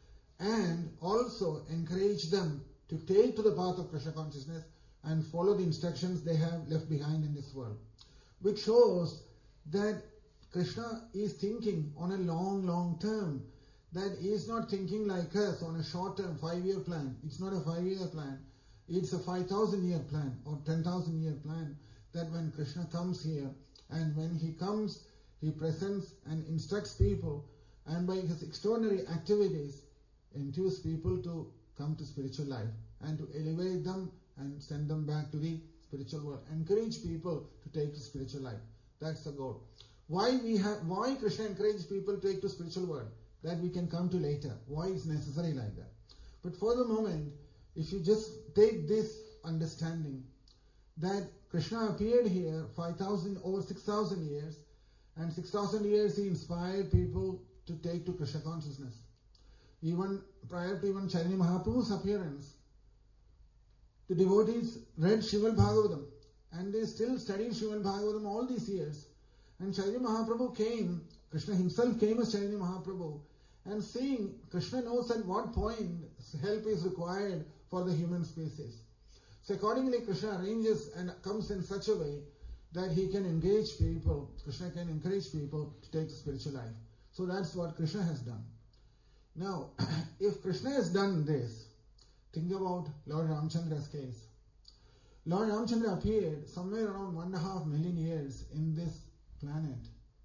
and also encourage them to take to the path of Krishna consciousness and follow the instructions they have left behind in this world. Which shows that Krishna is thinking on a long, long term. That he is not thinking like us on a short term, 5-year plan. It's not a 5-year plan. It's a 5,000-year plan or 10,000-year plan. That when Krishna comes here, and when he comes, he presents and instructs people, and by his extraordinary activities, induce people to come to spiritual life and to elevate them and send them back to the spiritual world. Encourage people to take to spiritual life. That's the goal. Why Krishna encourages people to take to spiritual world? That we can come to later. Why it's necessary like that? But for the moment, if you just take this understanding that Krishna appeared here over 6,000 years, and 6,000 years he inspired people to take to Krishna consciousness. Even prior to even Chaitanya Mahaprabhu's appearance, the devotees read Srimad Bhagavatam, and they still studied Srimad Bhagavatam all these years. And Chaitanya Mahaprabhu came, Krishna himself came as Chaitanya Mahaprabhu, and seeing Krishna knows at what point help is required for the human species. So accordingly Krishna arranges and comes in such a way that he can engage people, Krishna can encourage people to take the spiritual life. So that's what Krishna has done. Now, if Krishna has done this, think about Lord Ramchandra's case. Lord Ramchandra appeared somewhere around 1.5 million years in this planet.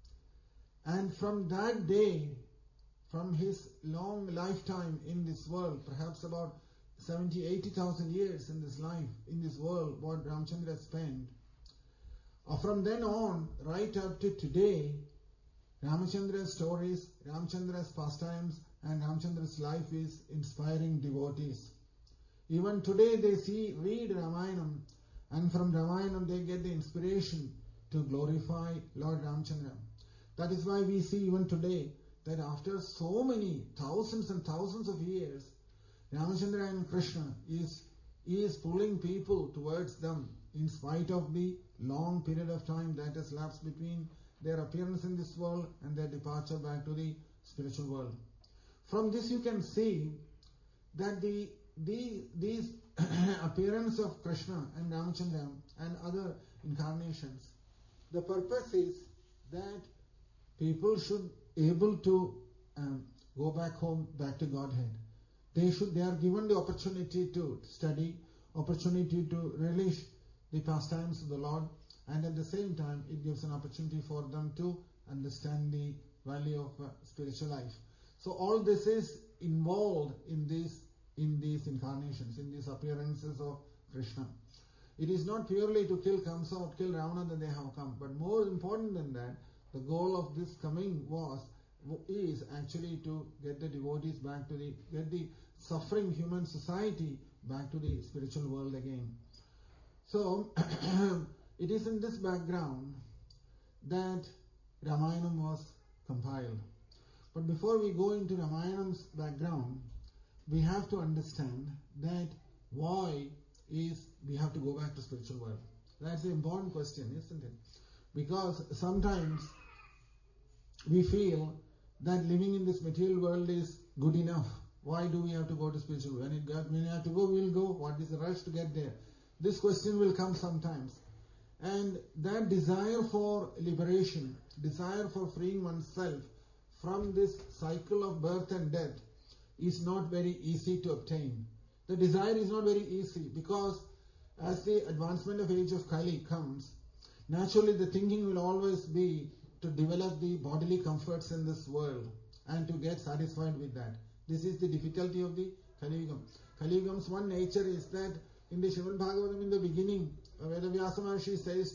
And from that day, from his long lifetime in this world, perhaps about 70,000-80,000 years in this life, in this world, what Ramchandra spent, from then on, right up to today, Ramachandra's stories, Ramachandra's pastimes, and Ramachandra's life is inspiring devotees. Even today they read Ramayana, and from Ramayana they get the inspiration to glorify Lord Ramchandra. That is why we see even today that after so many thousands and thousands of years, Ramachandra and Krishna is pulling people towards them in spite of the long period of time that has lapsed between their appearance in this world and their departure back to the spiritual world. From this you can see that these appearance of Krishna and Ramachandra and other incarnations, the purpose is that people should able to go back home, back to Godhead. They are given the opportunity to study, opportunity to relish the pastimes of the Lord, and at the same time it gives an opportunity for them to understand the value of spiritual life. So all this is involved in these incarnations, in these appearances of Krishna. It is not purely to kill Kamsa or kill Ravana that they have come, but more important than that, the goal of this coming is actually to get the devotees back to get the suffering human society back to the spiritual world again. So it is in this background that Ramayana was compiled. But before we go into Ramayana's background, we have to understand that why is we have to go back to spiritual world. That's the important question, isn't it? Because sometimes we feel that living in this material world is good enough. Why do we have to go to spiritual world? When we have to go, we will go. What is the rush to get there? This question will come sometimes. And that desire for liberation, desire for freeing oneself from this cycle of birth and death is not very easy to obtain. The desire is not very easy because as the advancement of age of Kali comes, naturally the thinking will always be to develop the bodily comforts in this world and to get satisfied with that. This is the difficulty of the Kali Yuga. Kali Yuga's one nature is that in the Srimad Bhagavatam in the beginning, Vedavyasa Maharshi says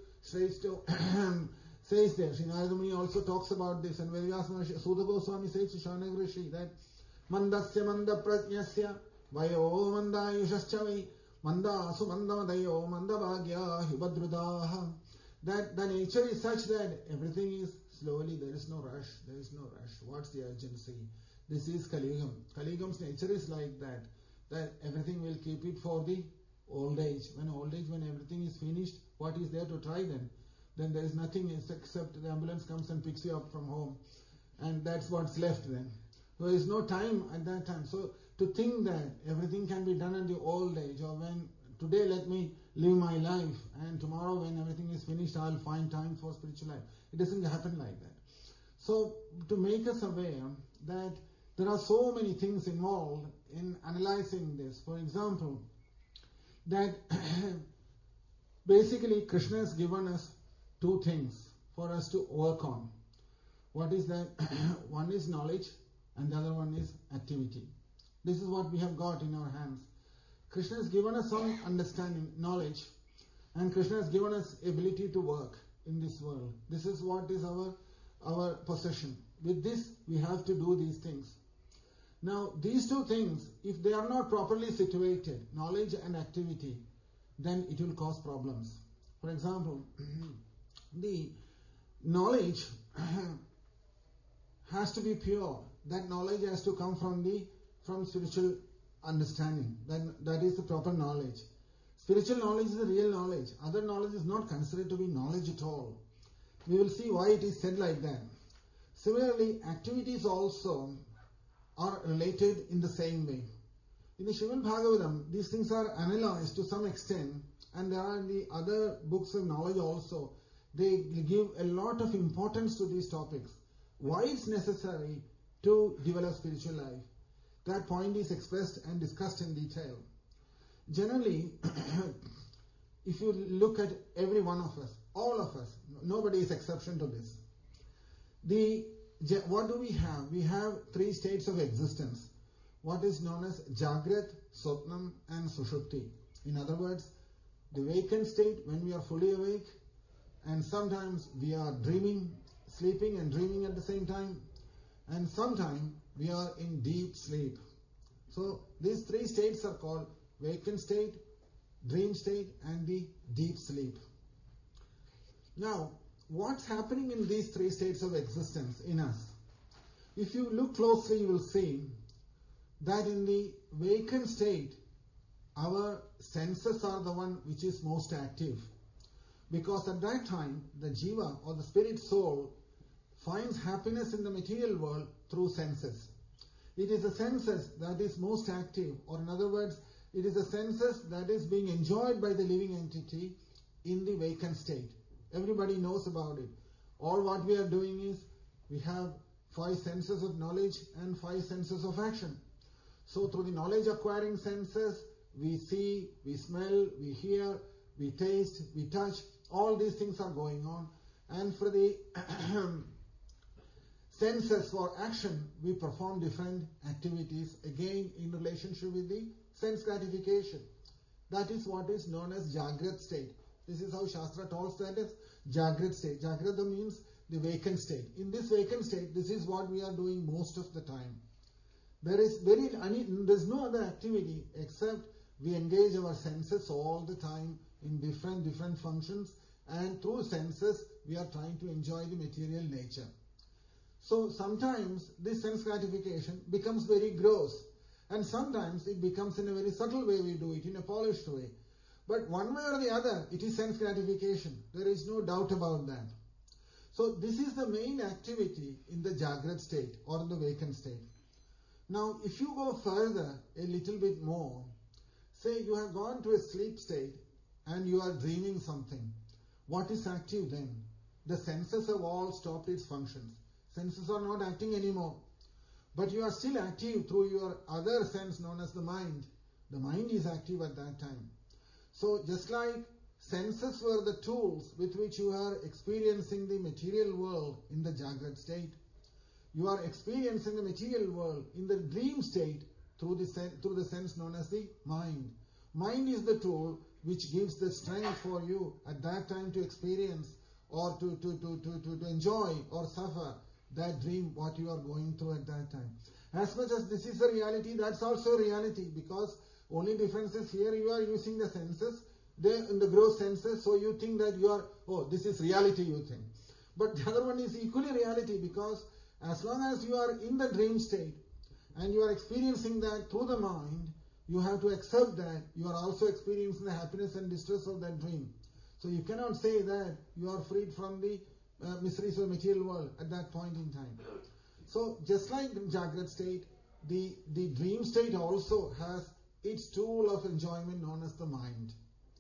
there, Sri Narada Muni also talks about this, and Vedavyasa Maharshi, Sudha Goswami says to Shaunak Rishi that Mandasya Manda Prajnasya Vayo Manda Yushascha Manda Asu Manda Madayo Manda Bhagya Hubadrudaha. That the nature is such that everything is slowly, there is no rush. What's the urgency? This is Kali Yuga. Kali Yuga's nature is like that everything will keep it for the old age. When everything is finished, what is there to try then? Then there is nothing except the ambulance comes and picks you up from home. And that's what's left then. So there is no time at that time. So to think that everything can be done at the old age, or when today let me live my life and tomorrow when everything is finished I'll find time for spiritual life. It doesn't happen like that. So to make us aware that there are so many things involved in analyzing this. For example, that basically Krishna has given us two things for us to work on. What is that? One is knowledge and the other one is activity. This is what we have got in our hands. Krishna has given us some understanding, knowledge, and Krishna has given us ability to work in this world. This is what is our possession. With this, we have to do these things. Now, these two things, if they are not properly situated, knowledge and activity, then it will cause problems. For example, the knowledge has to be pure. That knowledge has to come from spiritual understanding. That is the proper knowledge. Spiritual knowledge is the real knowledge. Other knowledge is not considered to be knowledge at all. We will see why it is said like that. Similarly, activities also are related in the same way. In the Srimad Bhagavatam, these things are analyzed to some extent, and there are in the other books of knowledge also. They give a lot of importance to these topics. Why it's necessary to develop spiritual life. That point is expressed and discussed in detail. Generally, if you look at every one of us, all of us, nobody is exception to this. What do we have? We have three states of existence. What is known as Jagrat, Swapnam and Sushupti. In other words, the vacant state when we are fully awake, and sometimes we are dreaming, sleeping and dreaming at the same time, and sometimes we are in deep sleep. So these three states are called vacant state, dream state and the deep sleep. Now, what's happening in these three states of existence in us? If you look closely, you will see that in the vacant state, our senses are the one which is most active. Because at that time, the jiva or the spirit soul finds happiness in the material world through senses. It is the senses that is most active, or in other words, it is the senses that is being enjoyed by the living entity in the vacant state. Everybody knows about it. All what we are doing is, we have 5 senses of knowledge and 5 senses of action. So through the knowledge acquiring senses, we see, we smell, we hear, we taste, we touch, all these things are going on. And for the senses for action, we perform different activities, again in relationship with the sense gratification. That is what is known as Jagrat state. This is how Shastra tells that is Jagrat state. Jagrata means the vacant state. In this vacant state, this is what we are doing most of the time. There is no other activity except we engage our senses all the time in different functions, and through senses we are trying to enjoy the material nature. So sometimes this sense gratification becomes very gross, and sometimes it becomes in a very subtle way we do it, in a polished way. But one way or the other, it is sense gratification. There is no doubt about that. So this is the main activity in the Jagrat state or in the vacant state. Now, if you go further a little bit more, say you have gone to a sleep state and you are dreaming something. What is active then? The senses have all stopped its functions. Senses are not acting anymore. But you are still active through your other sense known as the mind. The mind is active at that time. So just like senses were the tools with which you are experiencing the material world in the Jagrat state, you are experiencing the material world in the dream state through the sense known as the mind. Mind is the tool which gives the strength for you at that time to experience or to enjoy or suffer that dream, what you are going through at that time. As much as this is a reality, that's also a reality, because only difference is here you are using the senses, in the gross senses, so you think that you are, this is reality, you think. But the other one is equally reality, because as long as you are in the dream state and you are experiencing that through the mind, you have to accept that you are also experiencing the happiness and distress of that dream. So you cannot say that you are freed from the miseries of the material world at that point in time. So just like the Jagrat state, the dream state also has its tool of enjoyment known as the mind.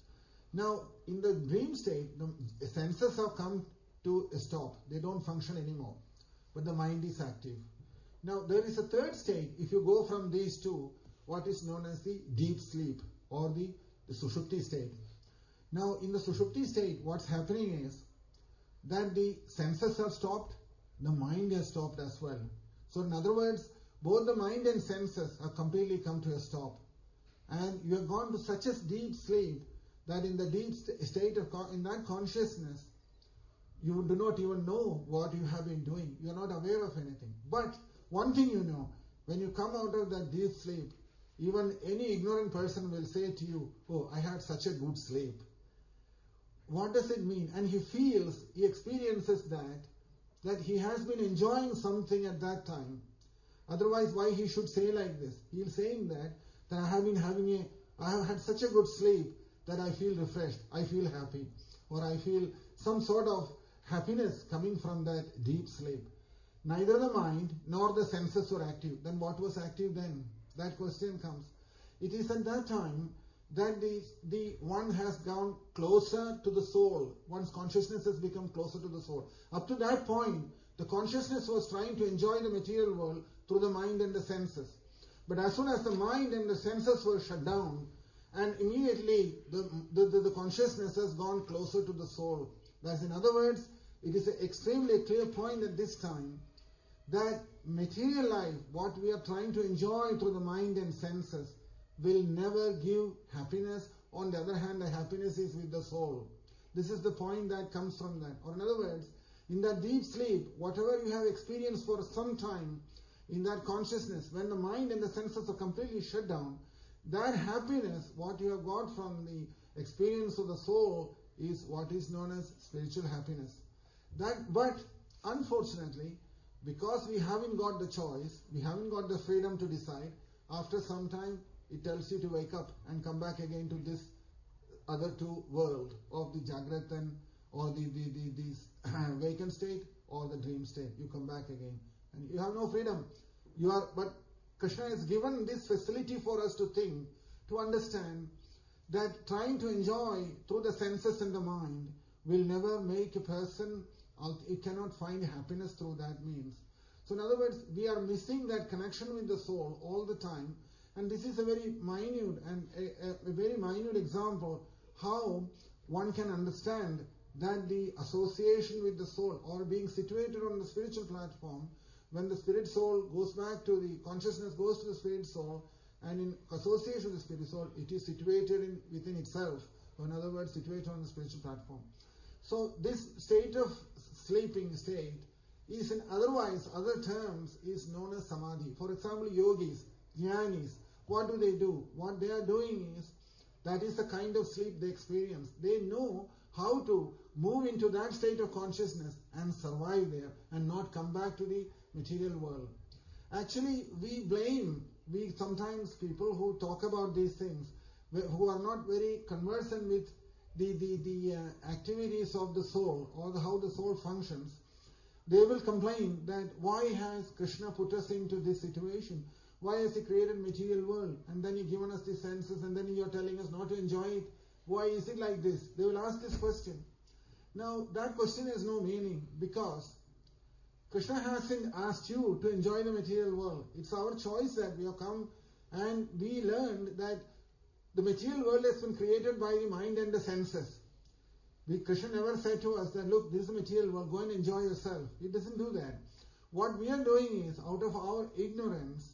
Now, in the dream state, the senses have come to a stop. They don't function anymore. But the mind is active. Now, there is a third state. If you go from these two, what is known as the deep sleep or the Sushupti state. Now, in the Sushupti state, what's happening is that the senses have stopped, the mind has stopped as well. So, in other words, both the mind and senses have completely come to a stop. And you have gone to such a deep sleep that in the deep state of in that consciousness, you do not even know what you have been doing. You are not aware of anything. But one thing you know, when you come out of that deep sleep, even any ignorant person will say to you, I had such a good sleep. What does it mean? And he experiences that he has been enjoying something at that time. Otherwise, why he should say like this? He is saying that I have had such a good sleep that I feel refreshed, I feel happy, or I feel some sort of happiness coming from that deep sleep. Neither the mind nor the senses were active. Then what was active then? That question comes. It is at that time that the one has gone closer to the soul. One's consciousness has become closer to the soul. Up to that point, the consciousness was trying to enjoy the material world through the mind and the senses. But as soon as the mind and the senses were shut down, and immediately the consciousness has gone closer to the soul. That's, in other words, it is an extremely clear point at this time that material life, what we are trying to enjoy through the mind and senses, will never give happiness. On the other hand, the happiness is with the soul. This is the point that comes from that. Or in other words, in that deep sleep, whatever you have experienced for some time, in that consciousness, when the mind and the senses are completely shut down, that happiness, what you have got from the experience of the soul, is what is known as spiritual happiness. But unfortunately, because we haven't got the choice, we haven't got the freedom to decide, after some time it tells you to wake up and come back again to this other two world of the Jagrat or the vacant state or the dream state. You come back again and you have no freedom. But Krishna has given this facility for us to think, to understand that trying to enjoy through the senses and the mind will never make a person, it cannot find happiness through that means. So in other words, we are missing that connection with the soul all the time. And this is a very minute and a very minute example how one can understand that the association with the soul, or being situated on the spiritual platform, when the spirit soul goes back to the consciousness, goes to the spirit soul, and in association with the spirit soul, it is situated within itself. Or in other words, situated on the spiritual platform. So this state of sleeping state is, in other terms, is known as samadhi. For example, yogis, jnanis, what do? What they are doing is, that is the kind of sleep they experience. They know how to move into that state of consciousness and survive there and not come back to the material world. Actually, we sometimes people who talk about these things, who are not very conversant with the activities of the soul or how the soul functions, they will complain that why has Krishna put us into this situation? Why has He created material world? And then He given us the senses, and then you're telling us not to enjoy it. Why is it like this? They will ask this question. Now, that question has no meaning, because Krishna hasn't asked you to enjoy the material world. It's our choice that we have come and we learned that the material world has been created by the mind and the senses. Krishna never said to us that, look, this is the material world, go and enjoy yourself. He doesn't do that. What we are doing is, out of our ignorance,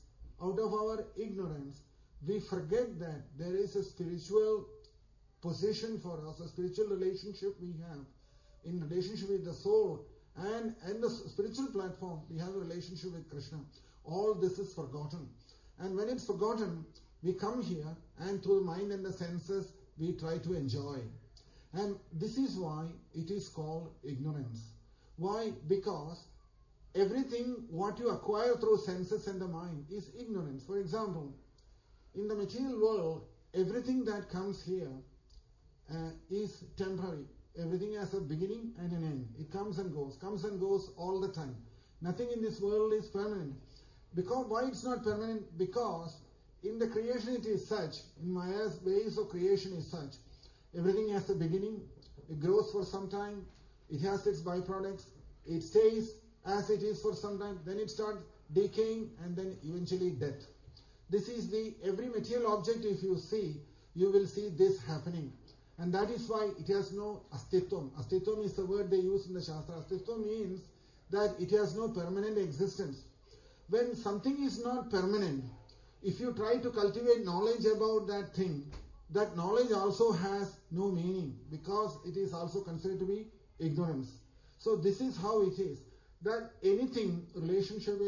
we forget that there is a spiritual position for us, a spiritual relationship we have, in relationship with the soul, and the spiritual platform, we have a relationship with Krishna. All this is forgotten. And when it's forgotten, we come here, and through the mind and the senses, we try to enjoy. And this is why it is called ignorance. Why? Because everything what you acquire through senses and the mind is ignorance. For example, in the material world, everything that comes here is temporary. Everything has a beginning and an end. It comes and goes all the time. Nothing in this world is permanent. Because why it's not permanent? Because in the creation it is such, in Maya's ways of creation is such. Everything has a beginning, it grows for some time, it has its byproducts, it stays as it is for some time, then it starts decaying, and then eventually death. This is every material object if you see, you will see this happening. And that is why it has no astitvam. Astitvam is the word they use in the Shastra. Astitvam means that it has no permanent existence. When something is not permanent, if you try to cultivate knowledge about that thing, that knowledge also has no meaning, because it is also considered to be ignorance. So this is how it is. That anything in relationship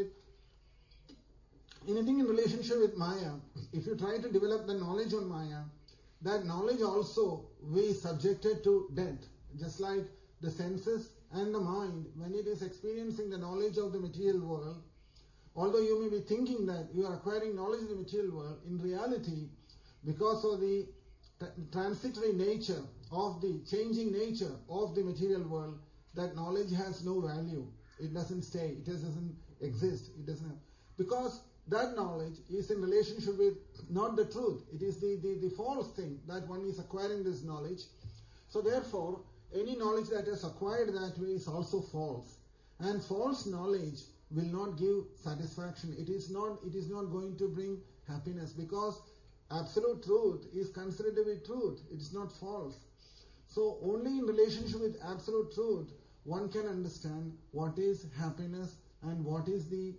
with Maya, if you try to develop the knowledge on Maya, that knowledge also will be subjected to death. Just like the senses and the mind, when it is experiencing the knowledge of the material world, although you may be thinking that you are acquiring knowledge of the material world, in reality, because of the transitory nature of the changing nature of the material world, that knowledge has no value. It doesn't stay. It doesn't exist. It doesn't have, because that knowledge is in relationship with not the truth. It is the false thing that one is acquiring this knowledge. So therefore, any knowledge that is acquired that way is also false. And false knowledge will not give satisfaction. It is not going to bring happiness, because absolute truth is considered to be truth. It is not false. So only in relationship with absolute truth one can understand what is happiness and what is the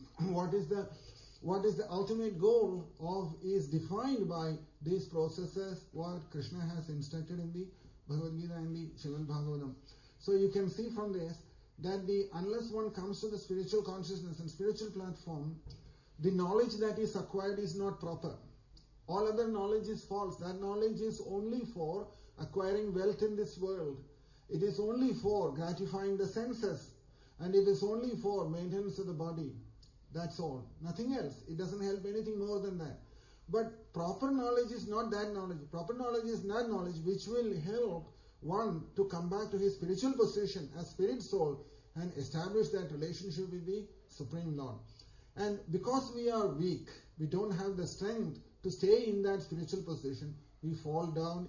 ultimate goal of is defined by these processes what Krishna has instructed in the Bhagavad Gita and the Srimad Bhagavatam. So you can see from this that unless one comes to the spiritual consciousness and spiritual platform, the knowledge that is acquired is not proper. All other knowledge is false. That knowledge is only for acquiring wealth in this world. It is only for gratifying the senses, and it is only for maintenance of the body. That's all. Nothing else. It doesn't help anything more than that. But proper knowledge is not that knowledge. Proper knowledge is that knowledge which will help one to come back to his spiritual position as spirit soul and establish that relationship with the Supreme Lord. And because we are weak, we don't have the strength to stay in that spiritual position, we fall down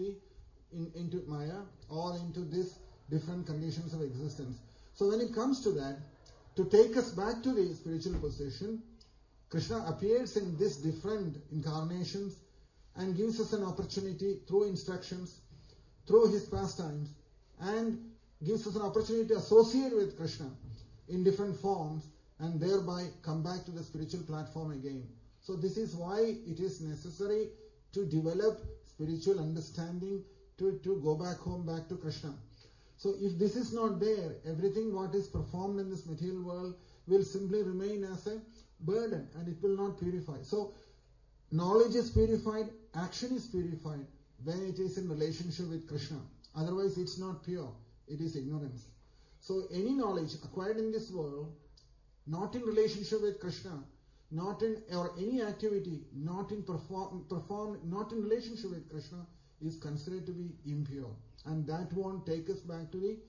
into Maya or into these different conditions of existence. So when it comes to that, to take us back to the spiritual position, Krishna appears in these different incarnations and gives us an opportunity through instructions, through his pastimes, and gives us an opportunity to associate with Krishna in different forms and thereby come back to the spiritual platform again. So this is why it is necessary to develop spiritual understanding to go back home, back to Krishna. So if this is not there, everything what is performed in this material world will simply remain as a burden and it will not purify. So knowledge is purified, action is purified when it is in relationship with Krishna. Otherwise it's not pure, it is ignorance. So any knowledge acquired in this world, not in relationship with Krishna, not in or any activity not in performed not in relationship with Krishna is considered to be impure, and that won't take us back to the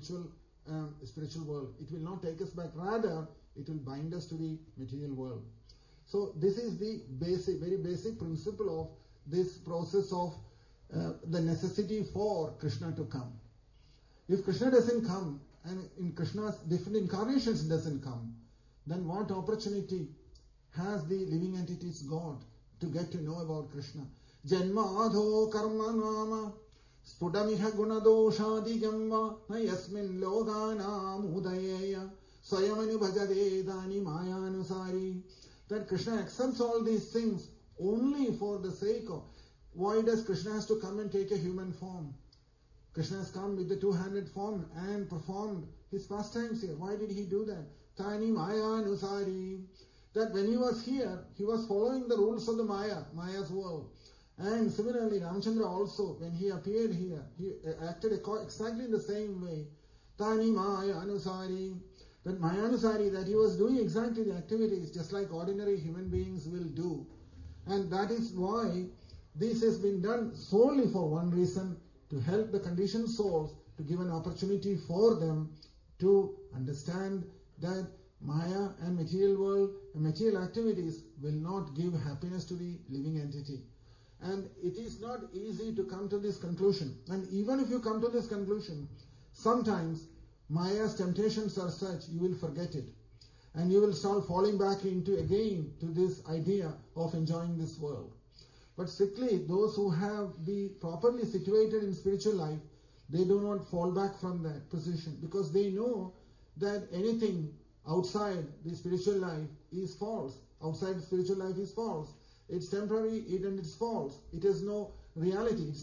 spiritual world. It will not take us back, rather it will bind us to the material world. So this is the very basic principle of this process of the necessity for Krishna to come. If Krishna doesn't come, and in Krishna's different incarnations doesn't come, then what opportunity has the living entities got to get to know about Krishna? Janmadho karma nama spudamiha gunadoshadiyamva na yasmin loganam udayeya swayamanu bhajade dani mayanusari. That Krishna accepts all these things only for the sake of... Why does Krishna has to come and take a human form? Krishna has come with the two-handed form and performed his pastimes here. Why did he do that? Tani mayanusari. That when he was here, he was following the rules of the Maya's world. And similarly, Ramchandra also, when he appeared here, he acted exactly in the same way. Tani Maya Anusari. That Maya Anusari, that he was doing exactly the activities just like ordinary human beings will do. And that is why this has been done solely for one reason, to help the conditioned souls, to give an opportunity for them to understand that Maya and material world and material activities will not give happiness to the living entity. And it is not easy to come to this conclusion. And even if you come to this conclusion, sometimes Maya's temptations are such, you will forget it. And you will start falling back into again to this idea of enjoying this world. But strictly, those who have been properly situated in spiritual life, they do not fall back from that position, because they know that anything outside the spiritual life is false. Outside the spiritual life is false. It's temporary and it's false. It has no reality. It's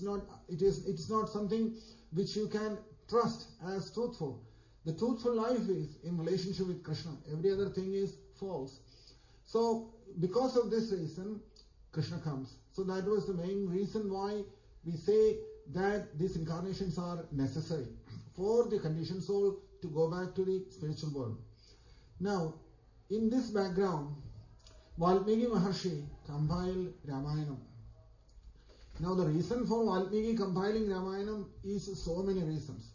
not something which you can trust as truthful. The truthful life is in relationship with Krishna. Every other thing is false. So because of this reason, Krishna comes. So that was the main reason why we say that these incarnations are necessary for the conditioned soul to go back to the spiritual world. Now, in this background, Valmiki Maharshi compiled Ramayana. Now the reason for Valmiki compiling Ramayana is so many reasons.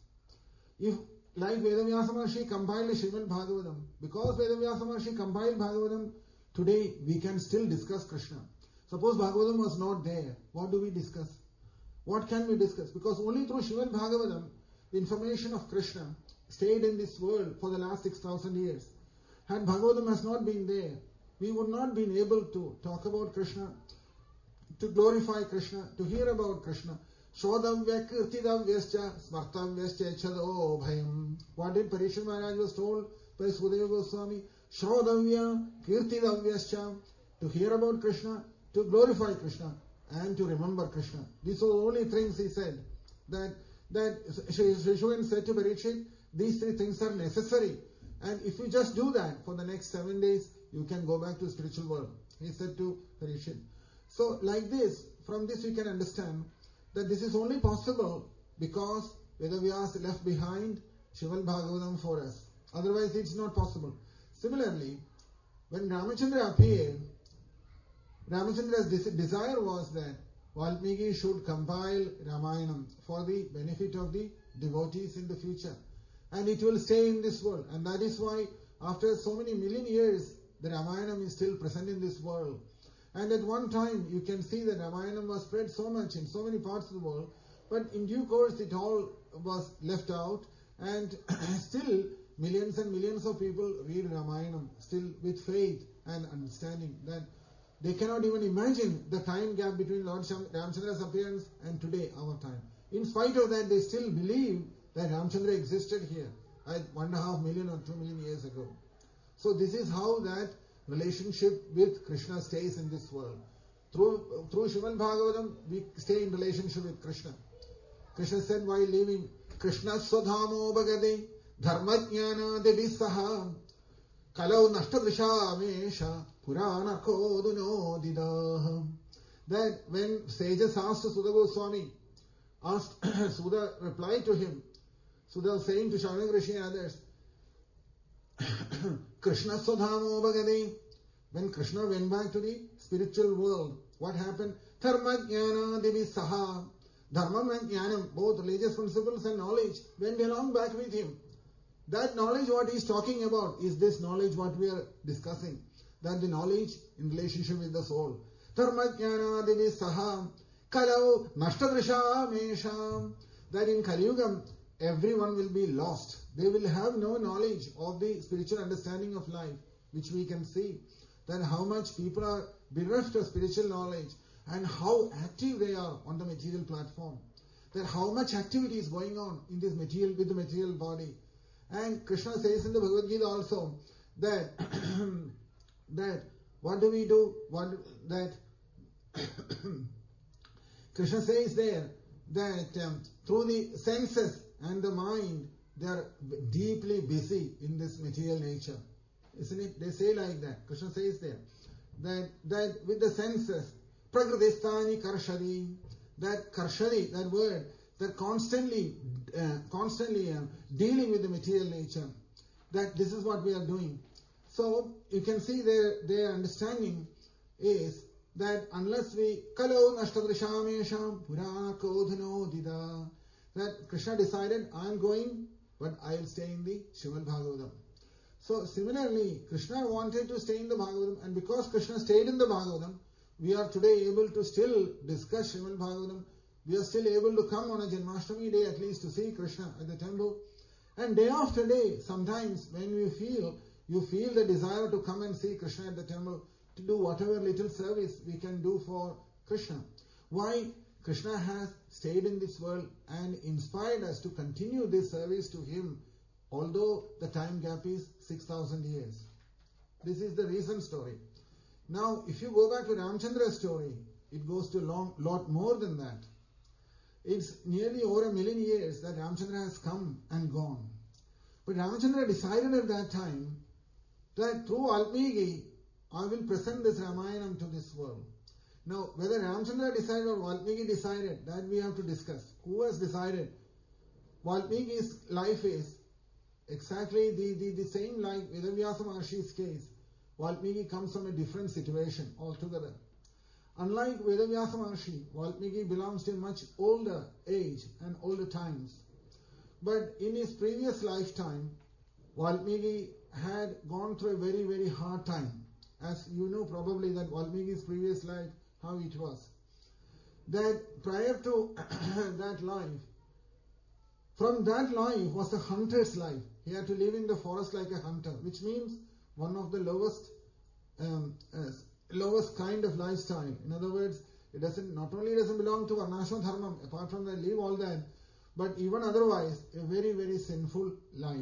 If like Vedavyasa Maharshi compiled Srimad Bhagavatam, because Vedavyasa Maharshi compiled Bhagavatam, today we can still discuss Krishna. Suppose Bhagavatam was not there, what do we discuss? What can we discuss? Because only through Srimad Bhagavatam, the information of Krishna stayed in this world for the last 6,000 years. Had Bhagavatam has not been there, we would not been able to talk about Krishna, to glorify Krishna, to hear about Krishna. Shodavya kirtidavyascha smartavyascha chado bhayam. What did Parikshit Maharaj was told by Sudeva Goswami? Shodavya kirtidavyascha, to hear about Krishna, to glorify Krishna, and to remember Krishna. These are the only things he said. That Shrishuvan said to Parikshit, these three things are necessary. And if you just do that for the next 7 days, you can go back to the spiritual world. He said to Parikshit. So like this, from this we can understand that this is only possible because Vedavyas left behind Srimad Bhagavatam for us. Otherwise it's not possible. Similarly, when Ramachandra appeared, Ramachandra's desire was that Valmiki should compile Ramayana for the benefit of the devotees in the future. And it will stay in this world. And that is why after so many million years, the Ramayana is still present in this world. And at one time, you can see that Ramayana was spread so much in so many parts of the world, but in due course it all was left out, and still millions and millions of people read Ramayana, still with faith and understanding that they cannot even imagine the time gap between Lord Ramachandra's appearance and today, our time. In spite of that, they still believe that Ramachandra existed here at 1.5 million or 2 million years ago. So this is how that relationship with Krishna stays in this world. Through Srimad Bhagavatam, we stay in relationship with Krishna. Krishna said while leaving, Krishna Swadhamo Bhagade Dharmajnana Devisaha Kalau Nashtadrishamesha Purana Koduno Didaha. That when sages asked Sudha Goswami, Sudha replied to him, Sudha was saying to Shaunaka Rishi and others, Krishna Swadhamo Bhagade. When Krishna went back to the spiritual world, what happened? Dharma Jnana Devi Saha. Dharma and Jnanam, both religious principles and knowledge, went along back with him. That knowledge what he is talking about is this knowledge what we are discussing. That the knowledge in relationship with the soul. Dharma Jnana Devi Saha. Kalau Nashtadrisha Mesham. That in Kali Yuga, everyone will be lost. They will have no knowledge of the spiritual understanding of life, which we can see. That how much people are bereft of spiritual knowledge and how active they are on the material platform. That how much activity is going on in this material, with the material body. And Krishna says in the Bhagavad Gita also that that what do we do? Krishna says there that through the senses and the mind, they are deeply busy in this material nature. Isn't it? They say like that. Krishna says there that with the senses, Prakritistani Karshadi, that Karshadi, that word, that constantly dealing with the material nature. That this is what we are doing. So you can see their understanding is that unless we Kalau Nashtadrishamesham Purana Kodhano Dida, that Krishna decided, I am going, but I will stay in the Srimad Bhagavatam. So similarly, Krishna wanted to stay in the Bhagavatam, and because Krishna stayed in the Bhagavatam, we are today able to still discuss Srimad Bhagavatam. We are still able to come on a Janmashtami day at least to see Krishna at the temple. And day after day, sometimes when you feel the desire to come and see Krishna at the temple, to do whatever little service we can do for Krishna. Why? Krishna has stayed in this world and inspired us to continue this service to Him, although the time gap is 6,000 years. This is the recent story. Now, if you go back to Ramachandra's story, it goes to a lot more than that. It's nearly over 1 million years that Ramachandra has come and gone. But Ramachandra decided at that time that through Valmiki, I will present this Ramayana to this world. Now, whether Ramachandra decided or Valmiki decided, that we have to discuss. Who has decided? Valmiki's life is exactly the same like Vedavyasa Maharshi's case. Valmiki comes from a different situation altogether. Unlike Vedavyasa Maharshi, Valmiki belongs to a much older age and older times. But in his previous lifetime, Valmiki had gone through a very, very hard time. As you know probably that Valmiki's previous life, how it was. That prior to that life, from that life was a hunter's life. He had to live in the forest like a hunter, which means one of the lowest kind of lifestyle. In other words, it not only doesn't belong to Varnashram Dharmam, apart from that, leave all that, but even otherwise, a very, very sinful life.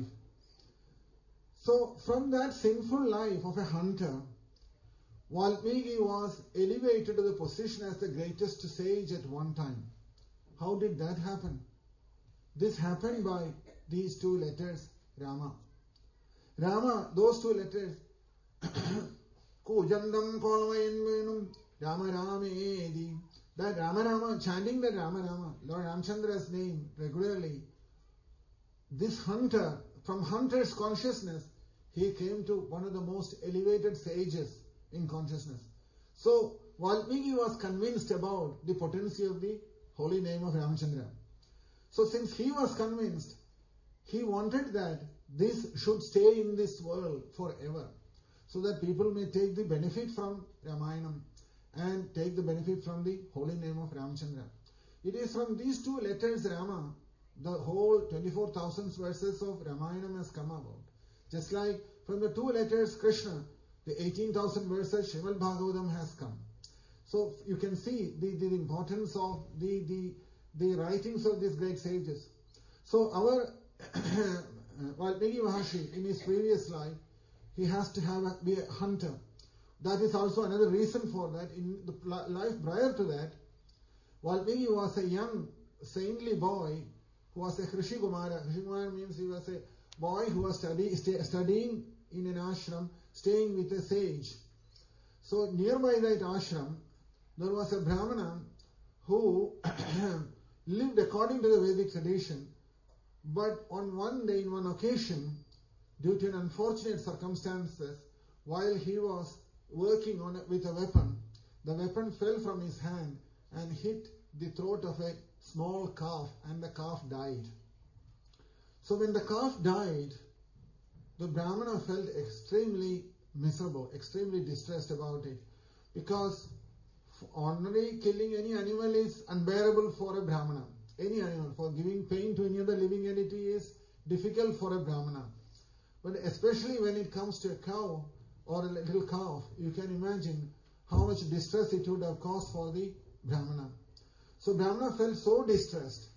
So, from that sinful life of a hunter, Valmiki was elevated to the position as the greatest sage at one time. How did that happen? This happened by these two letters, Rama. Rama, those two letters, Kujandam Kolvayin Venum, Rama Ramedi. That Rama Rama, chanting that Rama Rama, Lord Ramchandra's name regularly. This hunter, from hunter's consciousness, he came to one of the most elevated sages in consciousness. So, Valmiki was convinced about the potency of the holy name of Ramchandra. So, since he was convinced, he wanted that this should stay in this world forever, so that people may take the benefit from Ramayanam and take the benefit from the holy name of Ramchandra. It is from these two letters Rama, the whole 24,000 verses of Ramayanam has come about. Just like from the two letters Krishna, the 18,000 verses Srimad Bhagavatam has come. So you can see the importance of the writings of these great sages. So our Valmiki Maharshi, in his previous life, he has to be a hunter. That is also another reason for that. In the life prior to that, Valmiki was a young saintly boy who was a Hrishi Kumara. Hrishi Kumara means he was a boy who was studying in an ashram, staying with a sage. So nearby that ashram, there was a Brahmana who lived according to the Vedic tradition, but on one day, in one occasion, due to an unfortunate circumstances, while he was working with a weapon, the weapon fell from his hand and hit the throat of a small calf, and the calf died. So when the calf died, the Brahmana felt extremely miserable, extremely distressed about it, because ordinary killing any animal is unbearable for a Brahmana. Any animal, for giving pain to any other living entity is difficult for a Brahmana. But especially when it comes to a cow or a little calf, you can imagine how much distress it would have caused for the Brahmana. So Brahmana felt so distressed.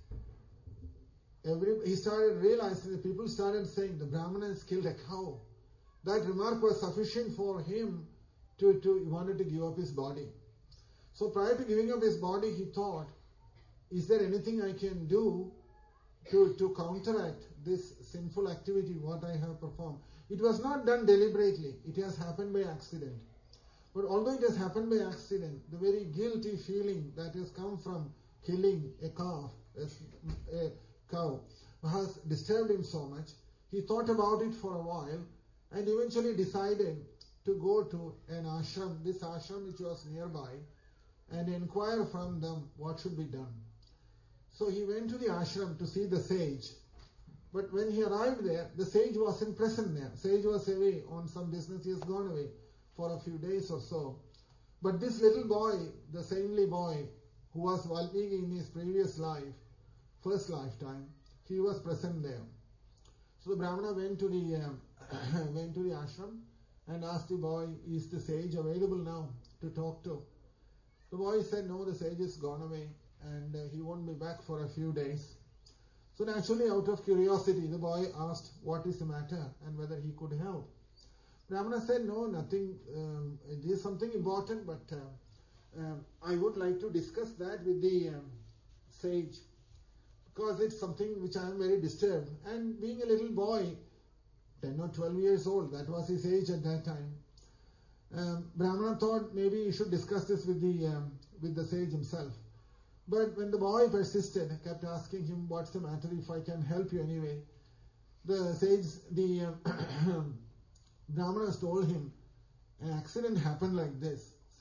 He started realizing, the people started saying, the Brahmana has killed a cow. That remark was sufficient for him he wanted to give up his body. So prior to giving up his body, he thought, is there anything I can do to counteract this sinful activity, what I have performed? It was not done deliberately. It has happened by accident. But although it has happened by accident, the very guilty feeling that has come from killing a calf, a cow, has disturbed him so much. He thought about it for a while and eventually decided to go to an ashram, this ashram which was nearby, and inquire from them what should be done. So he went to the ashram to see the sage. But when he arrived there, the sage wasn't present there. Sage was away on some business. He has gone away for a few days or so. But this little boy, the saintly boy, who was Valmiki in his previous life, first lifetime, he was present there. So the Brahmana went to the ashram and asked the boy, is the sage available now to talk to? The boy said, no, the sage has gone away and he won't be back for a few days. So naturally, out of curiosity, the boy asked what is the matter and whether he could help. Brahmana said, no, nothing, it is something important, but I would like to discuss that with the sage, because it's something which I am very disturbed. And being a little boy, 10 or 12 years old, that was his age at that time, Brahmana thought maybe he should discuss this with the sage himself. But when the boy persisted, kept asking him, what's the matter, if I can help you anyway, the sage, Brahmanas told him, an accident happened like this. So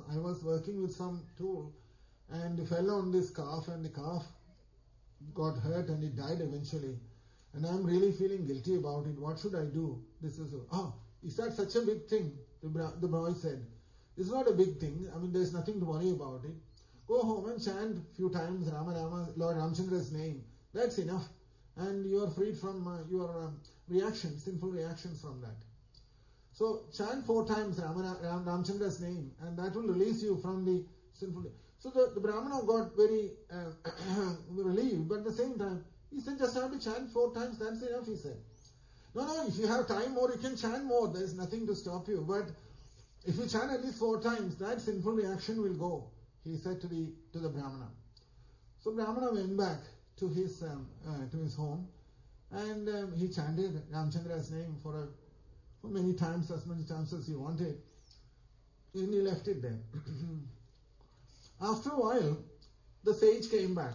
I was working with some tool and fell on this calf, and the calf got hurt and it died eventually. And I'm really feeling guilty about it. What should I do? Is that such a big thing? The boy said. It's not a big thing. I mean, there's nothing to worry about it. Go home and chant few times Rama Rama, Lord Ramchandra's name. That's enough. And you are freed from your reactions, sinful reactions from that. So chant 4 times Ramchandra's name, and that will release you from the sinful. So the Brahmana got very relieved, but at the same time, he said, just have to chant 4 times, that's enough, he said. No, if you have time more, you can chant more, there is nothing to stop you. But if you chant at least 4 times, that sinful reaction will go, he said to the Brahmana. So Brahmana went back to his home, and he chanted Ramchandra's name for many times, as many times as he wanted, and he left it there. After a while, the sage came back.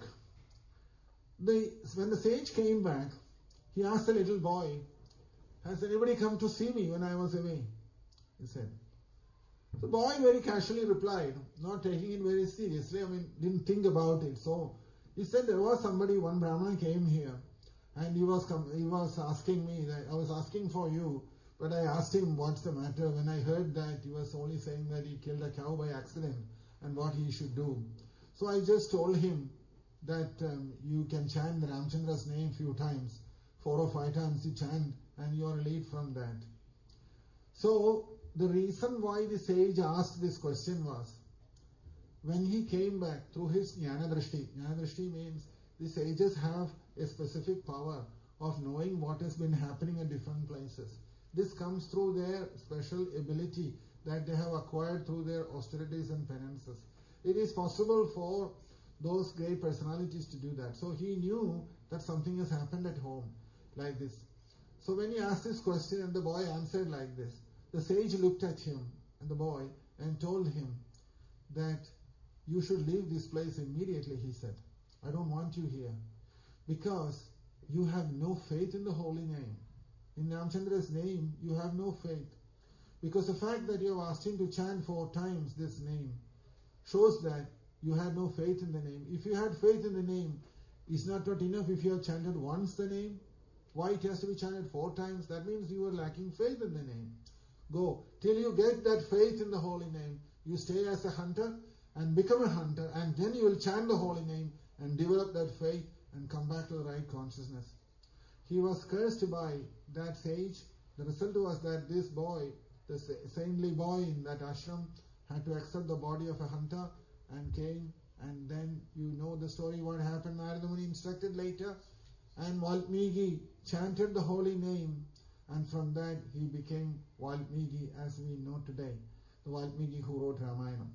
When the sage came back, he asked the little boy, has anybody come to see me when I was away? He said. The boy very casually replied, not taking it very seriously, didn't think about it. So he said, there was somebody, one Brahmana came here, and he was asking me, that I was asking for you, but I asked him what's the matter. When I heard that, he was only saying that he killed a cow by accident and what he should do. So I just told him that you can chant the Ramchandra's name few times, 4 or 5 times you chant, and you are relieved from that. So the reason why the sage asked this question was, when he came back through his Jnana-drishti means the sages have a specific power of knowing what has been happening at different places. This comes through their special ability that they have acquired through their austerities and penances. It is possible for those great personalities to do that. So he knew that something has happened at home like this. So when he asked this question and the boy answered like this, the sage looked at him and the boy and told him that you should leave this place immediately, he said. I don't want you here because you have no faith in the holy name. In Ramchandra's name, you have no faith. Because the fact that you have asked him to chant 4 times this name shows that you had no faith in the name. If you had faith in the name, it's not enough if you have chanted once the name. Why it has to be chanted 4 times? That means you were lacking faith in the name. Go till you get that faith in the holy name. You stay as a hunter and become a hunter, and then you will chant the holy name and develop that faith and come back to the right consciousness. He was cursed by that sage. The result was that this boy, the saintly boy in that ashram, had to accept the body of a hunter and came, and then you know the story what happened. Narada Muni instructed later, and Valmiki chanted the holy name, and from that he became Valmiki as we know today, the Valmiki who wrote Ramayana.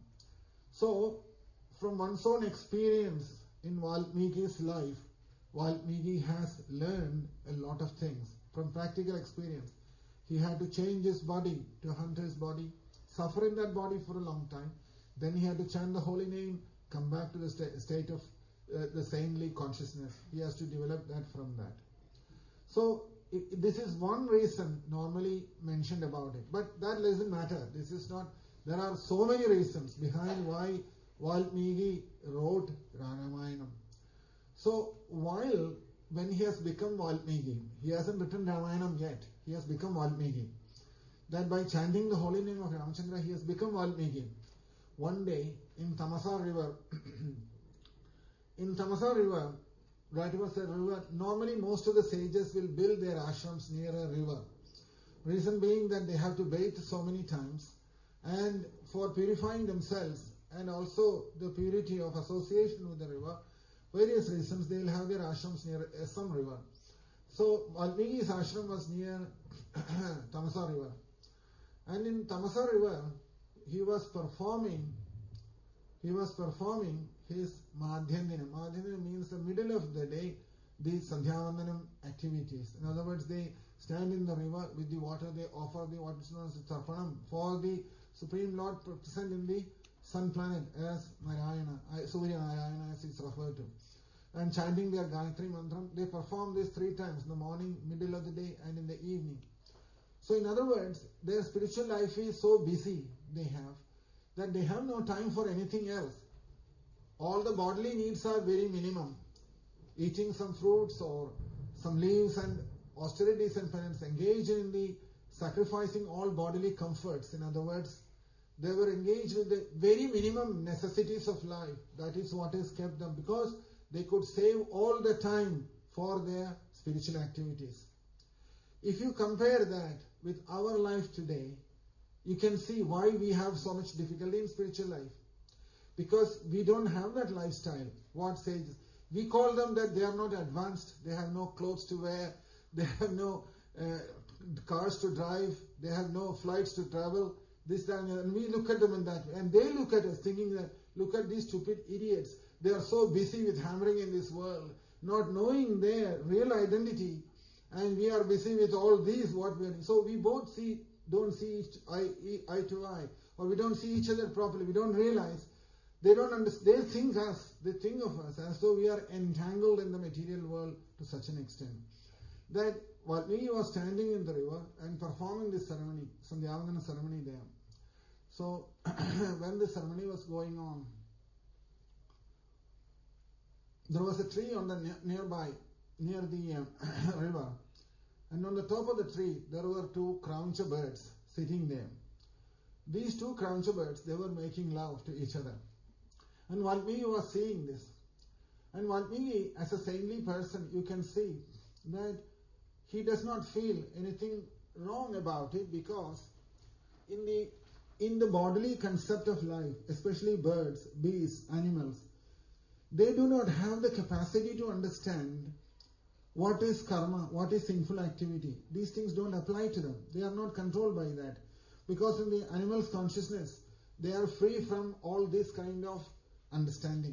So from one's own experience in Valmiki's life, Valmiki has learned a lot of things from practical experience. He had to change his body to hunter's body, suffer in that body for a long time. Then he had to chant the holy name, come back to the state of the saintly consciousness. He has to develop that from that. So this is one reason normally mentioned about it. But that doesn't matter. This is not. There are so many reasons behind why Valmiki wrote Ramayana. So when he has become Valmiki, he hasn't written Ramayana yet. He has become Valmiki. That by chanting the holy name of Ramchandra, he has become Valmiki. One day in Tamasa river, that was a river. Normally most of the sages will build their ashrams near a river. Reason being that they have to bathe so many times, and for purifying themselves and also the purity of association with the river, various reasons they will have their ashrams near some river. So Valmiki's ashram was near Tamasa river, and in Tamasa river he was performing his Madhyandinam. Madhyandinam means the middle of the day, the Sandhyavandanam activities. In other words, they stand in the river with the water, they offer the what is known as Tarpanam for the Supreme Lord present in the sun planet as Narayana, Surya Narayana as it's referred to. And chanting their Gayatri Mantram, they perform this 3 times, in the morning, middle of the day and in the evening. So in other words, their spiritual life is so busy they have, that they have no time for anything else. All the bodily needs are very minimum. Eating some fruits or some leaves and austerities and penance, engaged in the sacrificing all bodily comforts. In other words, they were engaged with the very minimum necessities of life. That is what has kept them, because they could save all the time for their spiritual activities. If you compare that with our life today, you can see why we have so much difficulty in spiritual life. Because we don't have that lifestyle. What sages? We call them that they are not advanced. They have no clothes to wear. They have no cars to drive. They have no flights to travel. This, that, and we look at them in that way. And they look at us thinking that, look at these stupid idiots. They are so busy with hammering in this world, not knowing their real identity. And we are busy with all these, what we are. So we both don't see eye to eye. Or we don't see each other properly. We don't realize. They don't understand. They think of us as though we are entangled in the material world to such an extent that Valmiki was standing in the river and performing this ceremony, Sandhyavandana ceremony there. So when the ceremony was going on, there was a tree on the near the river, and on the top of the tree there were two crauncha birds sitting there. These two crauncha birds, they were making love to each other. And Valmiki was seeing this. And Valmiki, as a saintly person, you can see that he does not feel anything wrong about it, because in the bodily concept of life, especially birds, beasts, animals, they do not have the capacity to understand what is karma, what is sinful activity. These things don't apply to them. They are not controlled by that. Because in the animal's consciousness, they are free from all this kind of understanding.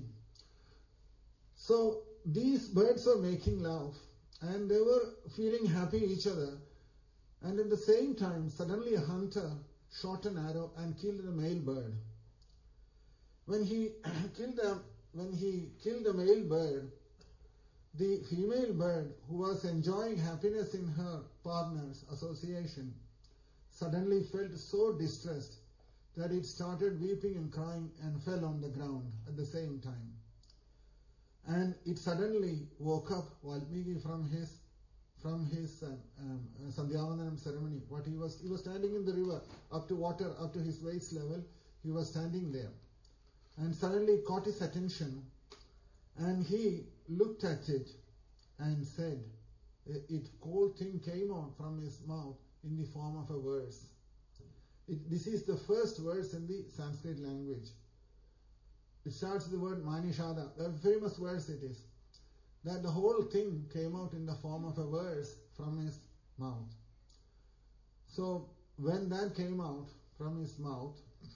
So these birds were making love and they were feeling happy each other, and at the same time suddenly a hunter shot an arrow and killed the male bird. When he killed the male bird, the female bird, who was enjoying happiness in her partner's association, suddenly felt so distressed that it started weeping and crying and fell on the ground at the same time. And it suddenly woke up Valmiki from his Sandhyavandanam ceremony. He was standing in the river, up to water, up to his waist level. He was standing there, and suddenly it caught his attention, and he looked at it and said, whole thing came out from his mouth in the form of a verse. This is the first verse in the Sanskrit language. It starts with the word Manishada, a famous verse it is. That the whole thing came out in the form of a verse from his mouth. So when that came out from his mouth,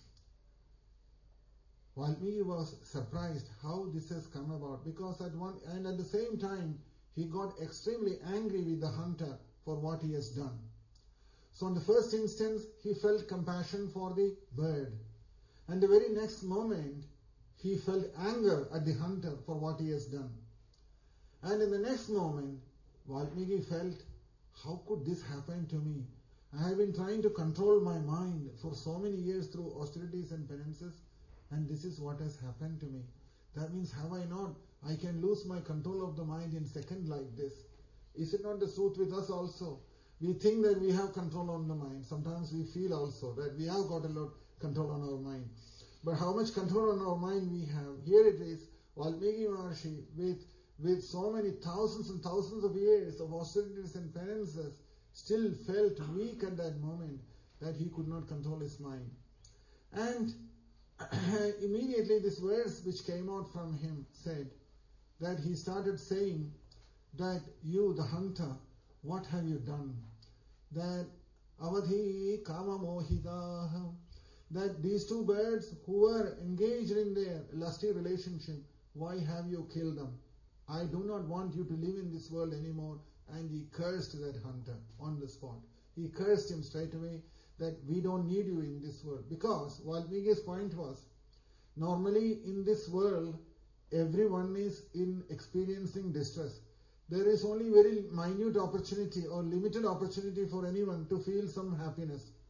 Valmiki was surprised how this has come about, because at the same time he got extremely angry with the hunter for what he has done. So in the first instance, he felt compassion for the bird. And the very next moment, he felt anger at the hunter for what he has done. And in the next moment, Valmiki felt, how could this happen to me? I have been trying to control my mind for so many years through austerities and penances, and this is what has happened to me. That means, have I not? I can lose my control of the mind in second like this. Is it not the truth with us also? We think that we have control on the mind. Sometimes we feel also that we have got a lot of control on our mind. But how much control on our mind we have? Here it is, Valmiki Maharshi, with so many thousands and thousands of years of austerities and penances, still felt weak at that moment that he could not control his mind. And immediately this verse which came out from him said that he started saying that you, the hunter, what have you done? That avadhi kama mohida, that these two birds who were engaged in their lusty relationship, why have you killed them? I do not want you to live in this world anymore. And he cursed that hunter on the spot. He cursed him straight away that we don't need you in this world. Because Valmiki's point was, normally in this world, everyone is in experiencing distress. There is only very minute opportunity or limited opportunity for anyone to feel some happiness.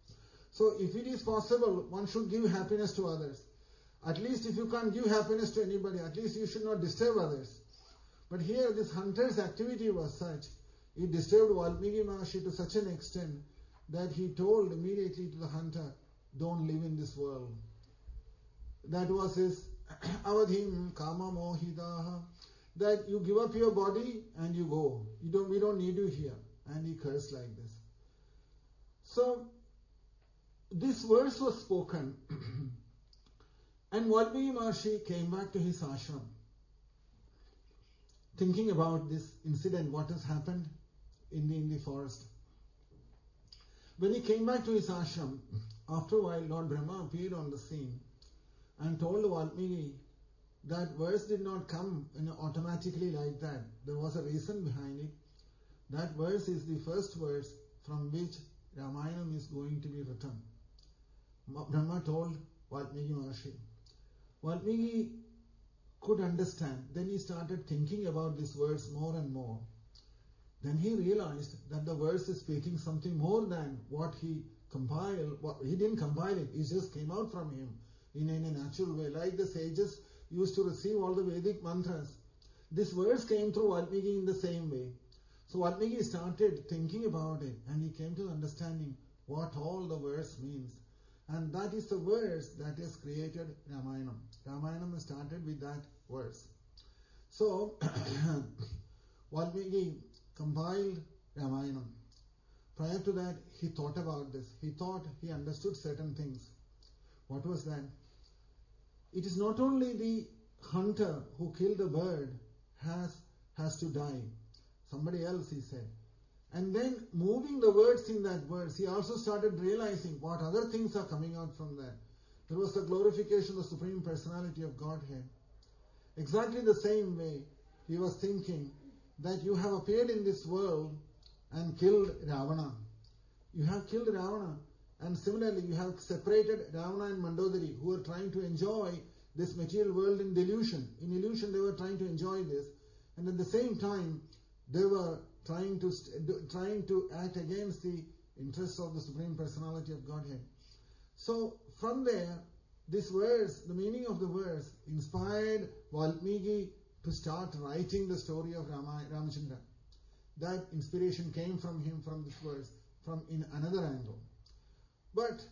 So if it is possible, one should give happiness to others. At least if you can't give happiness to anybody, at least you should not disturb others. But here this hunter's activity was such, it disturbed Valmiki Maharshi to such an extent that he told immediately to the hunter, don't live in this world. That was his avadhim kama mohidaha, that you give up your body and you go. We don't need you here. And he cursed like this. So this verse was spoken and Valmiki Maharshi came back to his ashram, thinking about this incident, what has happened in the forest. When he came back to his ashram, after a while Lord Brahma appeared on the scene and told Valmiki that verse did not come automatically like that. There was a reason behind it. That verse is the first verse from which Ramayana is going to be written. Brahma told Valmiki Maharshi. Valmiki could understand. Then he started thinking about this verse more and more. Then he realized that the verse is speaking something more than what he compiled. He didn't compile it. It just came out from him in a natural way. Like the sages used to receive all the Vedic mantras. This verse came through Valmiki in the same way. So Valmiki started thinking about it and he came to the understanding what all the verse means. And that is the verse that has created Ramayana. Ramayana started with that verse. So Valmiki compiled Ramayana. Prior to that, he thought about this. He understood certain things. What was that? It is not only the hunter who killed the bird has to die. Somebody else, he said. And then moving the words in that verse, he also started realizing what other things are coming out from that. There was the glorification of the Supreme Personality of Godhead. Exactly the same way, he was thinking that you have appeared in this world and killed Ravana. You have killed Ravana. And similarly, you have separated Ravana and Mandodari, who were trying to enjoy this material world in delusion. In illusion, they were trying to enjoy this. And at the same time, they were trying to act against the interests of the Supreme Personality of Godhead. So from there, this verse, the meaning of the verse, inspired Valmiki to start writing the story of Ramachandra. That inspiration came from him from this verse, from in another angle. But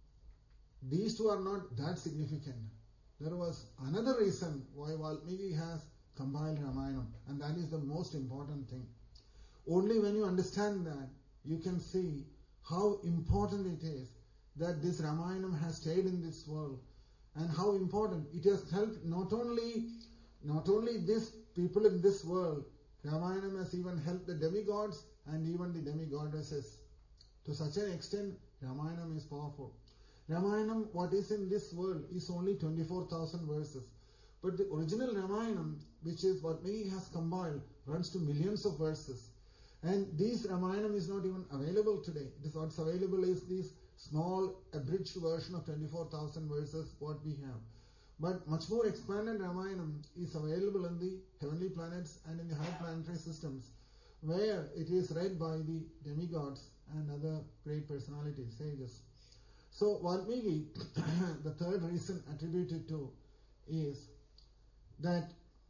these two are not that significant. There was another reason why Valmiki has compiled Ramayana, and that is the most important thing. Only when you understand that, you can see how important it is that this Ramayana has stayed in this world, and how important it has helped not only these people in this world. Ramayana has even helped the demigods and even the demigoddesses. To such an extent, Ramayana is powerful. Ramayana, what is in this world, is only 24,000 verses. But the original Ramayana, which is what Valmiki has compiled, runs to millions of verses. And this Ramayana is not even available today. What's available is this small, abridged version of 24,000 verses, what we have. But much more expanded Ramayana is available in the heavenly planets and in the high planetary systems, where it is read by the demigods and other great personalities, sages. So Valmiki, the third reason attributed to is that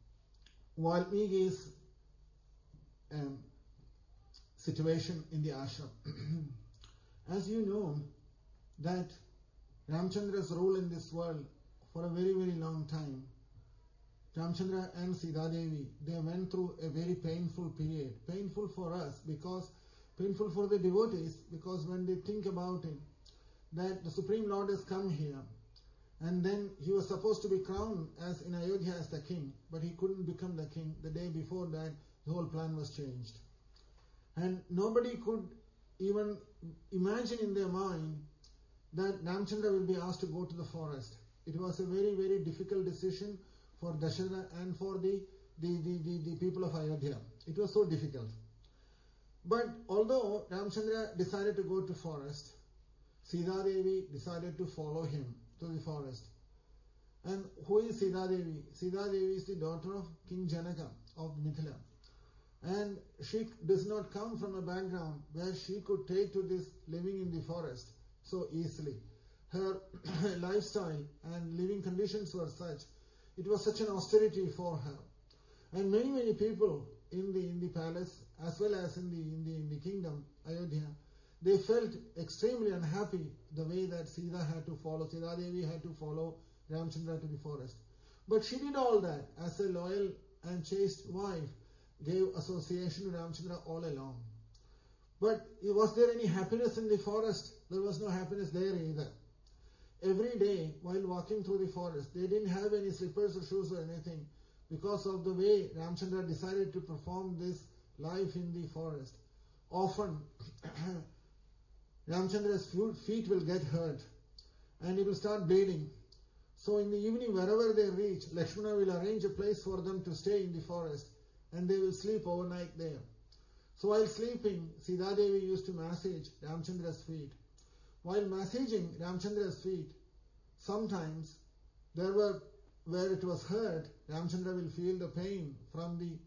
Valmiki's situation in the ashram. As you know, that Ramchandra's rule in this world for a very, very long time, Ramchandra and Sita Devi, they went through a very painful period. Painful for us, because painful for the devotees, because when they think about it, that the Supreme Lord has come here, and then he was supposed to be crowned as in Ayodhya as the king, but he couldn't become the king. The day before that, the whole plan was changed. And nobody could even imagine in their mind that Ramchandra will be asked to go to the forest. It was a very, very difficult decision for Dasharatha and for the people of Ayodhya. It was so difficult. But although Ramchandra decided to go to forest, Sita Devi decided to follow him to the forest. And who is Sita Devi? Sita Devi is the daughter of King Janaka of Mithila. And she does not come from a background where she could take to this living in the forest. so easily. Her lifestyle and living conditions were such. It was such an austerity for her. And many people in the palace as well as in the kingdom, Ayodhya, they felt extremely unhappy the way that Sita Devi had to follow Ramchandra to the forest. But she did all that as a loyal and chaste wife, gave association to Ramchandra all along. But was there any happiness in the forest? There was no happiness there either. Every day while walking through the forest, they didn't have any slippers or shoes or anything because of the way Ramchandra decided to perform this life in the forest. Often Ramchandra's feet will get hurt and he will start bleeding. So in the evening, wherever they reach, Lakshmana will arrange a place for them to stay in the forest and they will sleep overnight there. So while sleeping, Sita Devi used to massage Ramchandra's feet. While massaging Ramchandra's feet, sometimes there were where it was hurt, Ramchandra will feel the pain from the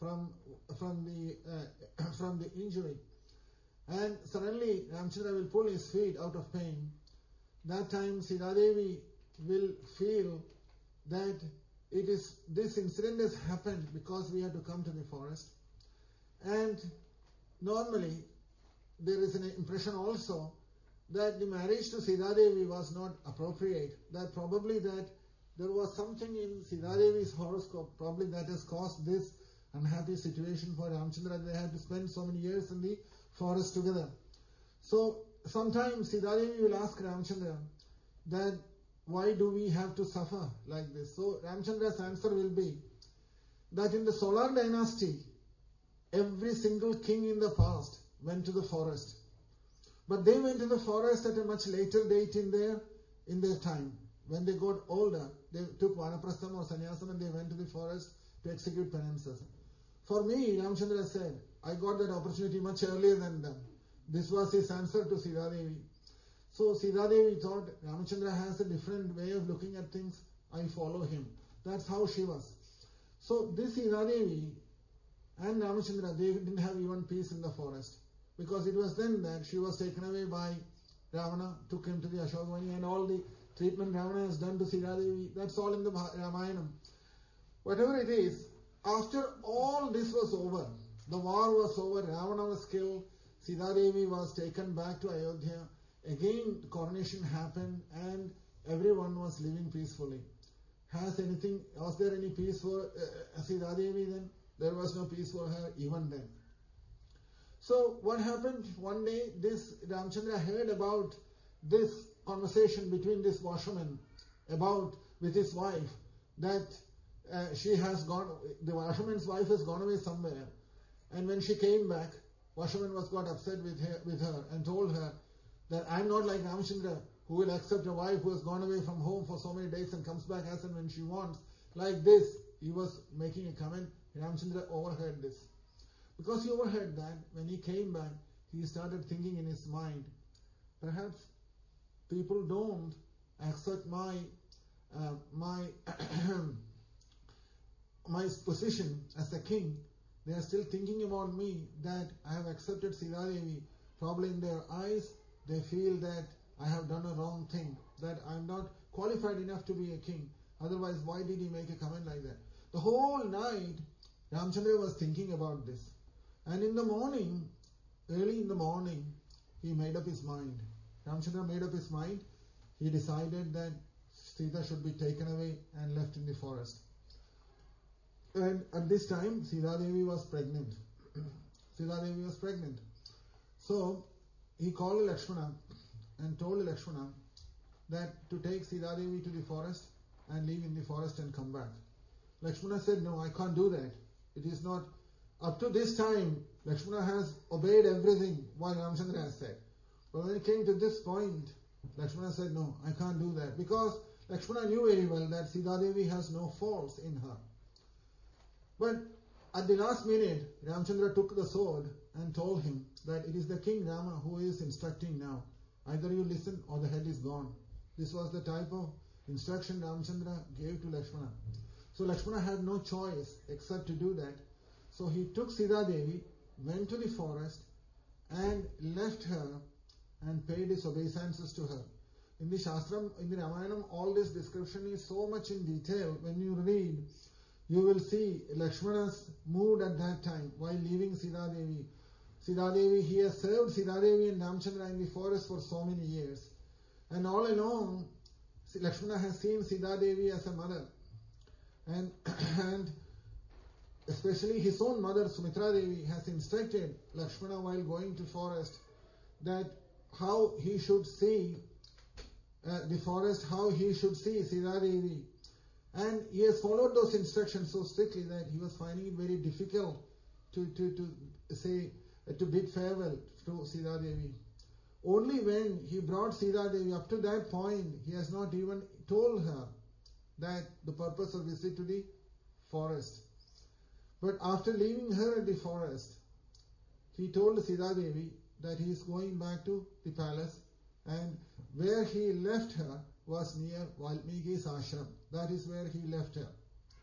injury, and suddenly Ramchandra will pull his feet out of pain. That time Sita Devi will feel that this incident has happened because we had to come to the forest, and normally there is an impression also that the marriage to Sita Devi was not appropriate, that probably that there was something in Sita Devi's horoscope, probably that has caused this unhappy situation for Ramchandra. They had to spend so many years in the forest together. So sometimes Sita Devi will ask Ramchandra that why do we have to suffer like this? So Ramchandra's answer will be that in the Solar dynasty, every single king in the past went to the forest. But they went to the forest at a much later date in their time. When they got older, they took Vanaprastham or Sannyasam and they went to the forest to execute penances. For me, Ramchandra said, I got that opportunity much earlier than them. This was his answer to Sita Devi. So Sita Devi thought Ramchandra has a different way of looking at things. I follow him. That's how she was. So this Sita Devi and Ramchandra, they didn't have even peace in the forest. Because it was then that she was taken away by Ravana, took him to the Ashokavani, and all the treatment Ravana has done to Sita Devi, that's all in the Ramayanam. Whatever it is, after all this was over, the war was over, Ravana was killed, Sita Devi was taken back to Ayodhya, again the coronation happened and everyone was living peacefully. Was there any peace for Sita Devi then? There was no peace for her even then. So what happened one day, this Ramchandra heard about this conversation between this washerman with his wife, that the washerman's wife has gone away somewhere, and when she came back, washerman got upset with her and told her that I'm not like Ramchandra, who will accept a wife who has gone away from home for so many days and comes back as and when she wants. Like this, he was making a comment. Ramchandra overheard this. Because he overheard that, when he came back, he started thinking in his mind, perhaps people don't accept my position as a king. They are still thinking about me that I have accepted Sita Devi. Probably in their eyes, they feel that I have done a wrong thing, that I am not qualified enough to be a king. Otherwise, why did he make a comment like that? The whole night, Ramchandra was thinking about this. And in the morning, early in the morning, he made up his mind. Ramchandra made up his mind. He decided that Sita should be taken away and left in the forest. And at this time, Sita Devi was pregnant. So he called Lakshmana and told Lakshmana that to take Sita Devi to the forest and live in the forest and come back. Lakshmana said, no, I can't do that. It is not. Up to this time, Lakshmana has obeyed everything what Ramchandra has said. But when it came to this point, Lakshmana said, no, I can't do that. Because Lakshmana knew very well that Sita Devi has no faults in her. But at the last minute, Ramchandra took the sword and told him that it is the king Rama who is instructing now. Either you listen or the head is gone. This was the type of instruction Ramchandra gave to Lakshmana. So Lakshmana had no choice except to do that. So he took Sita Devi, went to the forest and left her and paid his obeisances to her. In the Shastram, in the Ramayana, all this description is so much in detail. When you read, you will see Lakshmana's mood at that time while leaving Sita Devi. Sita Devi, he has served Sita Devi and Ramchandra in the forest for so many years. And all along, Lakshmana has seen Sita Devi as a mother. And especially his own mother, Sumitra Devi, has instructed Lakshmana while going to forest that how he should see the forest, how he should see Sita Devi. And he has followed those instructions so strictly that he was finding it very difficult to bid farewell to Sita Devi. Only when he brought Sita Devi, up to that point, he has not even told her that the purpose of visit to the forest. But after leaving her at the forest, he told Sita Devi that he is going back to the palace, and where he left her was near Valmiki's ashram. That is where he left her.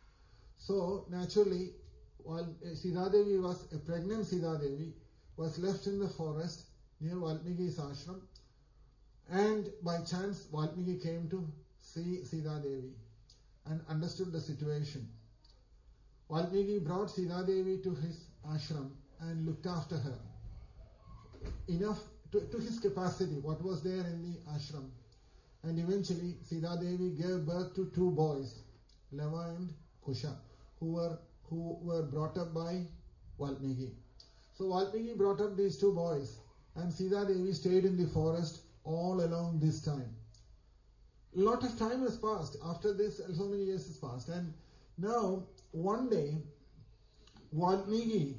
So naturally, while Sita Devi was a pregnant Sita Devi, was left in the forest near Valmiki's ashram, and by chance Valmiki came to see Sita Devi and understood the situation. Valmiki brought Sita Devi to his ashram and looked after her enough to his capacity, what was there in the ashram. And eventually Sita Devi gave birth to two boys, Lava and Kusha, who were brought up by Valmiki. So Valmiki brought up these two boys, and Sita Devi stayed in the forest all along this time. A lot of time has passed. After this, so many years has passed. And now, one day, Valmiki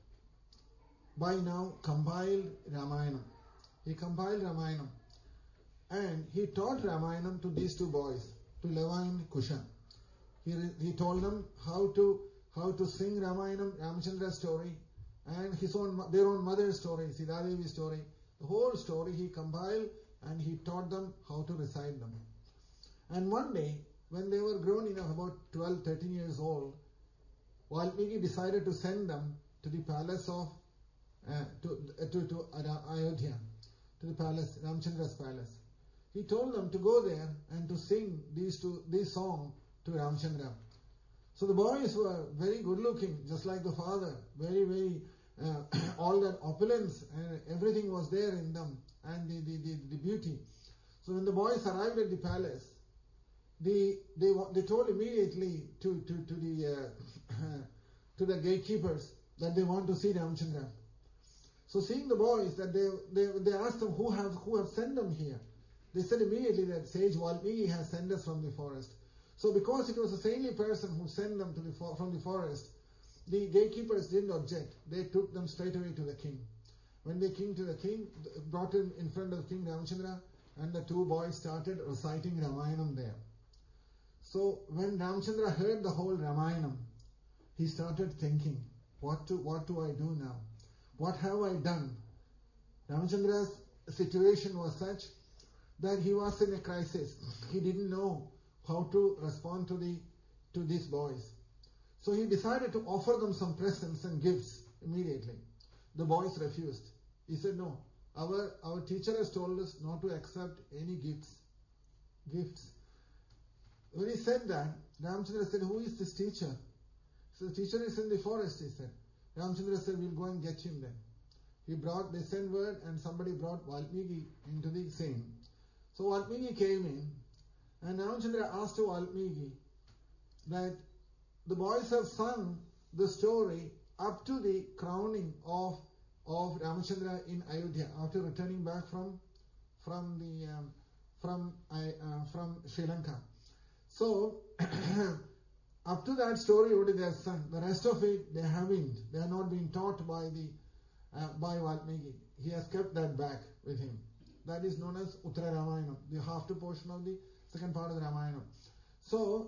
by now compiled Ramayana. He compiled Ramayana. And he taught Ramayana to these two boys, to Lava and Kusha. He told them how to sing Ramayana, Ramchandra's story, and their own mother's story, Sita Devi's story. The whole story he compiled, and he taught them how to recite them. And one day, when they were grown enough, about 12, 13 years old, Valmiki decided to send them to the palace of Ayodhya, to the palace, Ramchandra's palace. He told them to go there and to sing these songs to Ramchandra. So the boys were very good looking, just like the father, very all that opulence and everything was there in them, and the beauty. So when the boys arrived at the palace, they told immediately to the gatekeepers that they want to see Ramchandra. So seeing the boys, that they asked them who have sent them here. They said immediately that sage Valmiki has sent us from the forest. So because it was a saintly person who sent them from the forest, the gatekeepers didn't object. They took them straight away to the king. When they came to the king, brought him in front of King Ramchandra, and the two boys started reciting Ramayana there. So when Ramchandra heard the whole Ramayana, he started thinking, what do I do now? What have I done? Ramchandra's situation was such that he was in a crisis. He didn't know how to respond to these boys. So he decided to offer them some presents and gifts immediately. The boys refused. He said, no, our teacher has told us not to accept any gifts. When he said that, Ramchandra said, who is this teacher? So the teacher is in the forest, he said. Ramchandra said, we'll go and get him then. They sent word, and somebody brought Valmiki into the scene. So Valmiki came in, and Ramchandra asked to Valmiki that the boys have sung the story up to the crowning of Ramchandra in Ayodhya after returning back from Sri Lanka. So up to that story only they have sung. The rest of it they haven't. They are not being taught by Valmiki. He has kept that back with him. That is known as Uttara Ramayana, the half portion of the second part of the Ramayana. So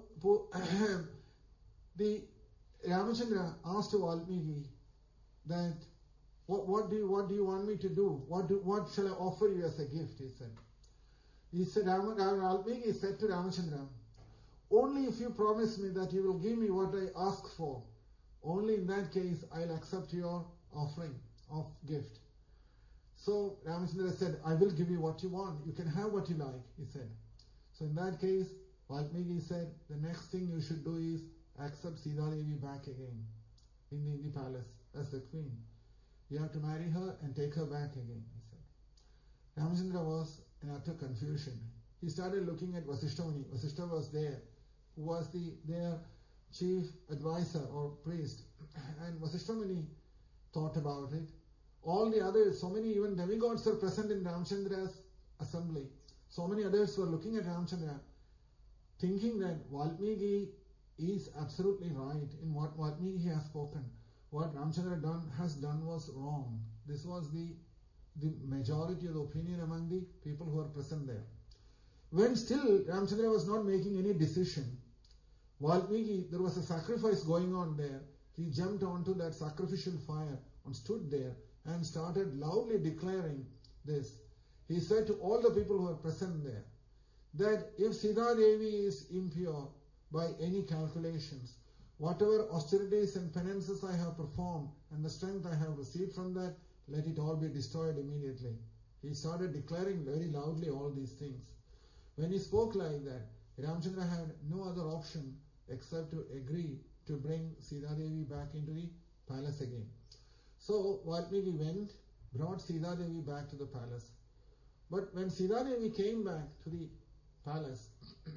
the Ramachandra asked Valmiki that what do you want me to do? What shall I offer you as a gift? He said Valmiki said to Ramachandra, only if you promise me that you will give me what I ask for, only in that case I'll accept your offering of gift. So Ramachandra said, I will give you what you want. You can have what you like, he said. So in that case, Valmiki said, the next thing you should do is accept Sita Devi back again in the palace as the queen. You have to marry her and take her back again, he said. Ramachandra was in utter confusion. He started looking at Vasishtha Muni. Vasishtha was there, who was their chief advisor or priest. And Vasishtha Muni thought about it. All the others, so many even demigods are present in Ramachandra's assembly. So many others were looking at Ramachandra, thinking that Valmiki is absolutely right in what Valmiki has spoken. What Ramachandra has done was wrong. This was the majority of the opinion among the people who were present there. When still Ramachandra was not making any decision, Valmiki, there was a sacrifice going on there. He jumped onto that sacrificial fire and stood there and started loudly declaring this. He said to all the people who were present there, that if Sita Devi is impure by any calculations, whatever austerities and penances I have performed and the strength I have received from that, let it all be destroyed immediately. He started declaring very loudly all these things. When he spoke like that, Ramachandra had no other option except to agree to bring Sita Devi back into the palace again. So Valmiki went, brought Sita Devi back to the palace. But when Sita Devi came back to the palace,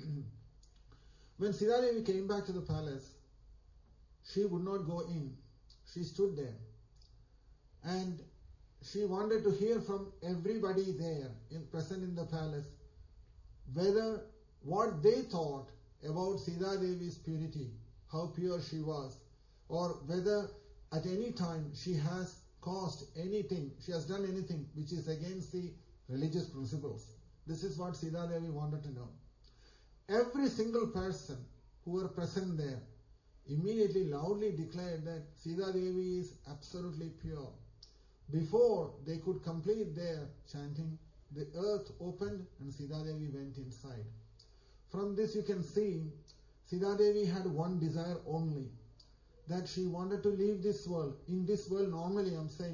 she would not go in. She stood there. And she wanted to hear from everybody there present in the palace whether what they thought about Sita Devi's purity, how pure she was, or whether at any time she has caused anything, she has done anything which is against the religious principles. This is what Sita Devi wanted to know. Every single person who were present there immediately loudly declared that Sita Devi is absolutely pure. Before they could complete their chanting, the earth opened and Sita Devi went inside. From this you can see Sita Devi had one desire only, that she wanted to leave this world. In this world, normally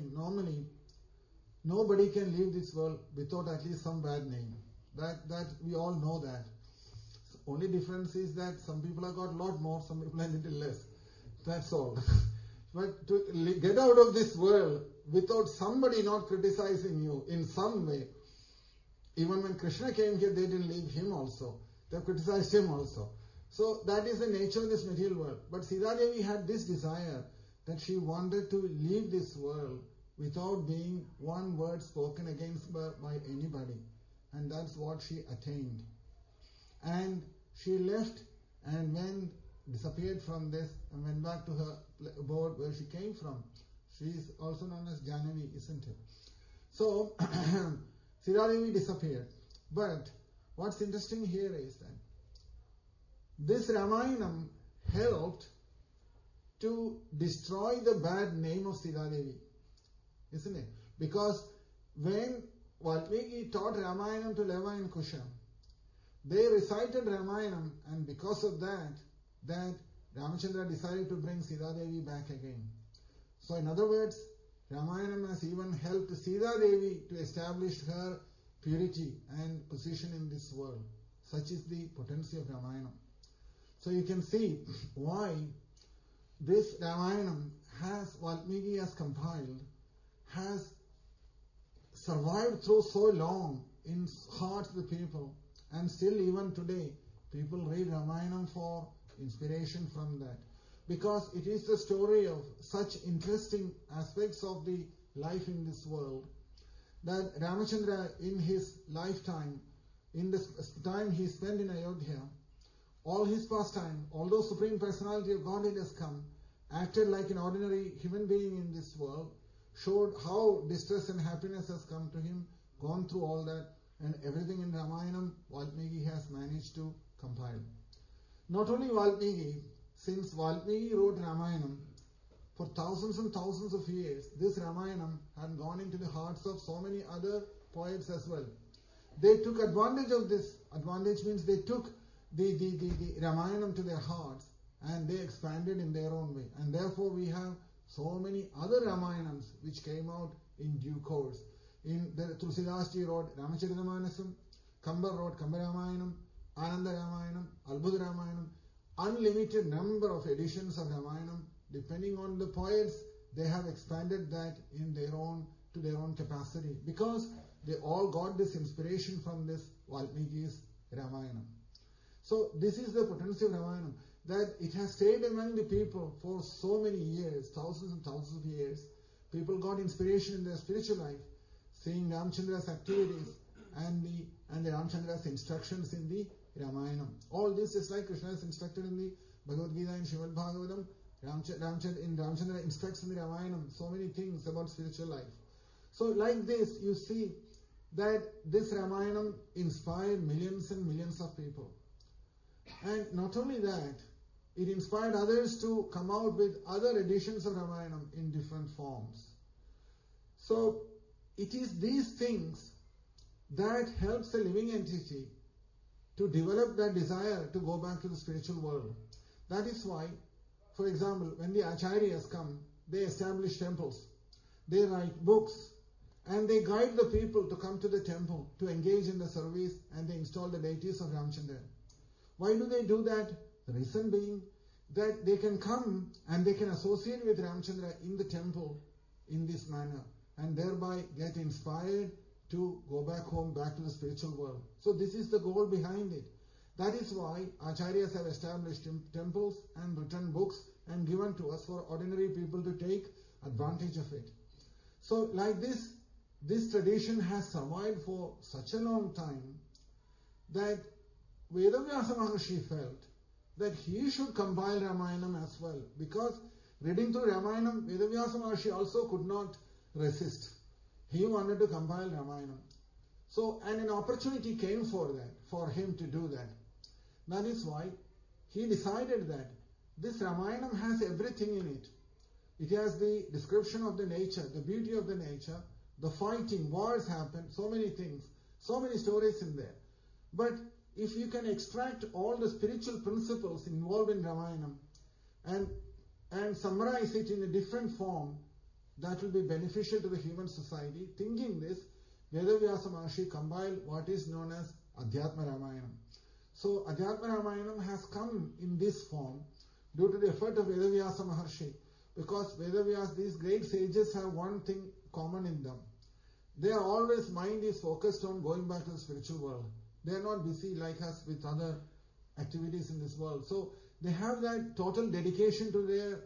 nobody can leave this world without at least some bad name. That we all know that. Only difference is that some people have got a lot more, some people have a little less. That's all. But to get out of this world without somebody not criticizing you in some way, even when Krishna came here, they didn't leave him also. They criticized him also. So that is the nature of this material world. But Sita Devi had this desire that she wanted to leave this world without being one word spoken against her by anybody. And that's what she attained. And she left and disappeared from this and went back to her abode where she came from. She is also known as Jahnavi, isn't it? So Sita Devi disappeared. But what's interesting here is that this Ramayanam helped to destroy the bad name of Sita Devi, isn't it? Because when Valmiki taught Ramayanam to Leva and Kusha, they recited Ramayanam, and because of that Ramachandra decided to bring Sita Devi back again. So in other words, Ramayanam has even helped Sita Devi to establish her purity and position in this world. Such is the potency of Ramayanam. So you can see why this Ramayanam Valmiki has compiled, has survived through so long in hearts of the people, and still even today people read Ramayanam for inspiration from that. Because it is the story of such interesting aspects of the life in this world that Ramachandra in his lifetime, in the time he spent in Ayodhya, all his pastime, although Supreme Personality of Godhead has come, acted like an ordinary human being in this world, showed how distress and happiness has come to him, gone through all that, and everything in Ramayanam, Valmiki has managed to compile. Not only Valmiki, since Valmiki wrote Ramayanam, for thousands and thousands of years, this Ramayanam had gone into the hearts of so many other poets as well. They took advantage of this. Advantage means they took the Ramayanam to their hearts and they expanded in their own way. And therefore we have so many other Ramayanams which came out in due course. The Tulsidas Ji wrote Ramacharitamanasam, Kambar wrote Kambaramayanam, Ananda Ramayanam, Albudha Ramayanam, unlimited number of editions of Ramayanam. Depending on the poets, they have expanded that to their own capacity, because they all got this inspiration from this Valmiki's Ramayana. So this is the potency of Ramayana, that it has stayed among the people for so many years, thousands and thousands of years. People got inspiration in their spiritual life, seeing Ramchandra's activities and the Ramchandra's instructions in the Ramayana. All this is like Krishna is instructed in the Bhagavad Gita and Srimad Bhagavatam. Ramchandra instructs in the Ramayana so many things about spiritual life. So like this, you see that this Ramayana inspired millions and millions of people. And not only that, it inspired others to come out with other editions of Ramayana in different forms. So it is these things that helps the living entity to develop that desire to go back to the spiritual world. That is why, for example, when the acharyas come, they establish temples, they write books, and they guide the people to come to the temple, to engage in the service, and they install the deities of Ramchandra. Why do they do that? The reason being that they can come and they can associate with Ramchandra in the temple in this manner, and thereby get inspired to go back home, back to the spiritual world. So this is the goal behind it. That is why acharyas have established temples and written books and given to us for ordinary people to take advantage of it. So like this tradition has survived for such a long time that Vedavyasa Maharshi felt that he should compile Ramayana as well, because reading through Ramayana, Vedavyasa Maharshi also could not resist. He wanted to compile Ramayana. So, and an opportunity came for him to do that. That is why he decided that this Ramayana has everything in it. It has the description of the nature, the beauty of the nature, the fighting, wars happen, so many things, so many stories in there. But if you can extract all the spiritual principles involved in Ramayana and summarize it in a different form, that will be beneficial to the human society. Thinking this, Vedavyasa Maharshi compiled what is known as Adhyatma Ramayana. So Adhyatma Ramayana has come in this form due to the effort of Vedavyasa Maharshi, because Vedavyasa, these great sages, have one thing common in them. Their always mind is focused on going back to the spiritual world. They are not busy like us with other activities in this world. So they have that total dedication to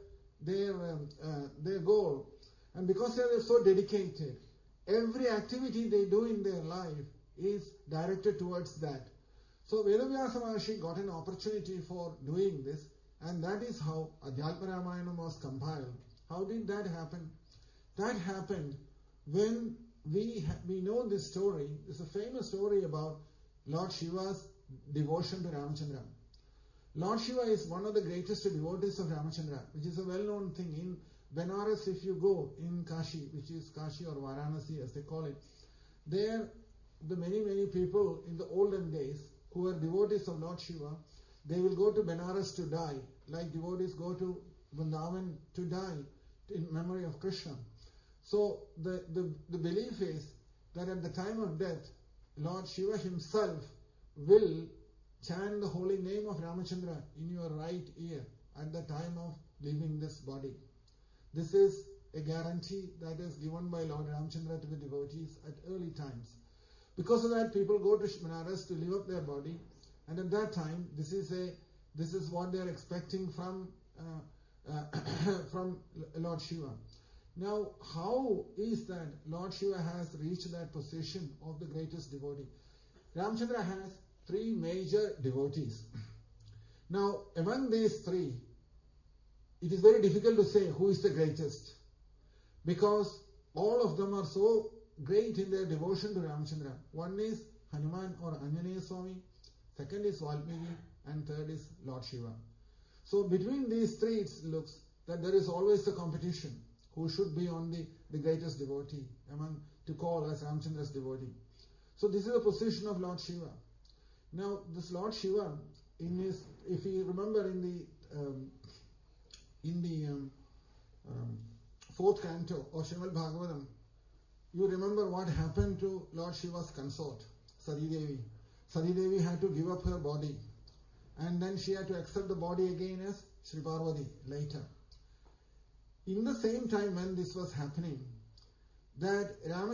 their goal. And because they are so dedicated, every activity they do in their life is directed towards that. So Vedavyasa Maharshi got an opportunity for doing this, and that is how Adhyatma Ramayana was compiled. How did that happen? That happened when we know this story. It's a famous story about Lord Shiva's devotion to Ramachandra. Lord Shiva is one of the greatest devotees of Ramachandra, which is a well-known thing. In Benares, if you go in Kashi, which is Kashi or Varanasi as they call it, there the many people in the olden days who were devotees of Lord Shiva, they will go to Benares to die, like devotees go to Vrindavan to die in memory of Krishna. So the belief is that at the time of death, Lord Shiva himself will chant the holy name of Ramachandra in your right ear at the time of leaving this body. This is a guarantee that is given by Lord Ramachandra to the devotees at early times. Because of that, people go to Benares to leave up their body, and at that time, this is what they are expecting from Lord Shiva. Now, how is that Lord Shiva has reached that position of the greatest devotee? Ramachandra has three major devotees. Now, among these three, it is very difficult to say who is the greatest, because all of them are so great in their devotion to Ramachandra. One is Hanuman or Anjaneya Swami, second is Valmiki, and third is Lord Shiva. So between these three, it looks that there is always a competition who should be on the greatest devotee to call as Ramachandra's devotee. So this is the position of Lord Shiva. Now this Lord Shiva, if you remember in the fourth canto of Srimad Bhagavatam, you remember what happened to Lord Shiva's consort, Sati Devi. Sati Devi had to give up her body, and then she had to accept the body again as Sri Parvati later. In the same time when this was happening, that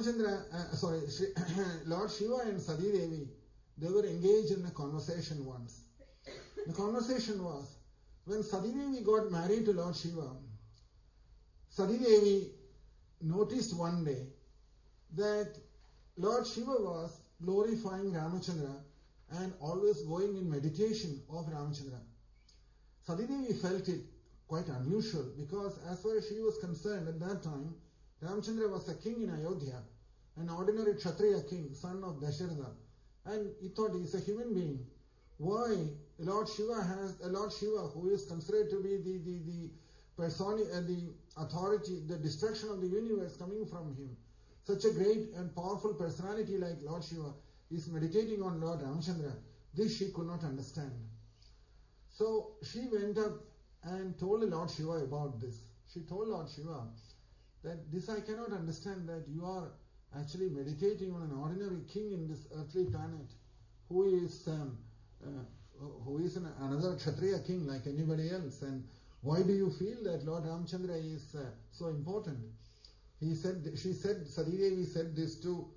Lord Shiva and Sati Devi, they were engaged in a conversation once. The conversation was, when Sati Devi got married to Lord Shiva, Sati Devi noticed one day that Lord Shiva was glorifying Ramachandra and always going in meditation of Ramachandra. Sati Devi felt it quite unusual because as far as she was concerned at that time, Ramachandra was a king in Ayodhya, an ordinary Kshatriya king, son of Dasharatha, and he thought he is a human being. Why Lord Shiva, who is considered to be the authority, the destruction of the universe coming from him, such a great and powerful personality like Lord Shiva is meditating on Lord Ramachandra? This she could not understand. So she went up and told Lord Shiva about this. She told Lord Shiva that this I cannot understand, that you are actually meditating on an ordinary king in this earthly planet who is another Kshatriya king like anybody else, and why do you feel that Lord Ramachandra is so important? Sati Devi said this to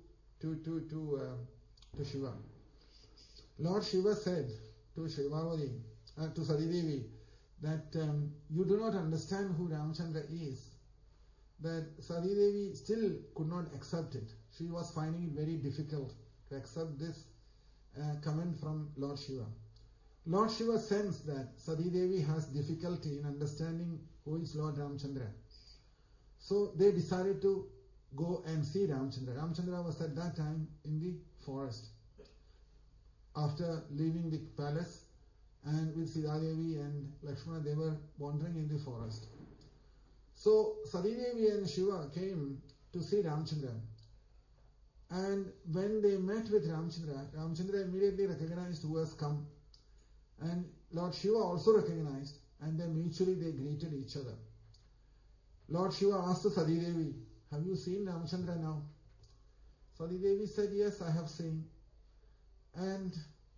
Shiva. Lord Shiva said to to Sati Devi, that you do not understand who Ramachandra is. That Sati Devi still could not accept it. She was finding it very difficult to accept this comment from Lord Shiva. Lord Shiva sensed that Sati Devi has difficulty in understanding who is Lord Ramachandra. So they decided to go and see Ramachandra. Ramachandra was at that time in the forest. After leaving the palace, and with Sita Devi and Lakshmana, they were wandering in the forest. So Sati Devi and Shiva came to see Ramachandra. And when they met with Ramachandra, Ramachandra immediately recognized who has come. And Lord Shiva also recognized, and then mutually they greeted each other. Lord Shiva asked Sati Devi, have you seen Ramachandra now? Sati Devi said, yes, I have seen. And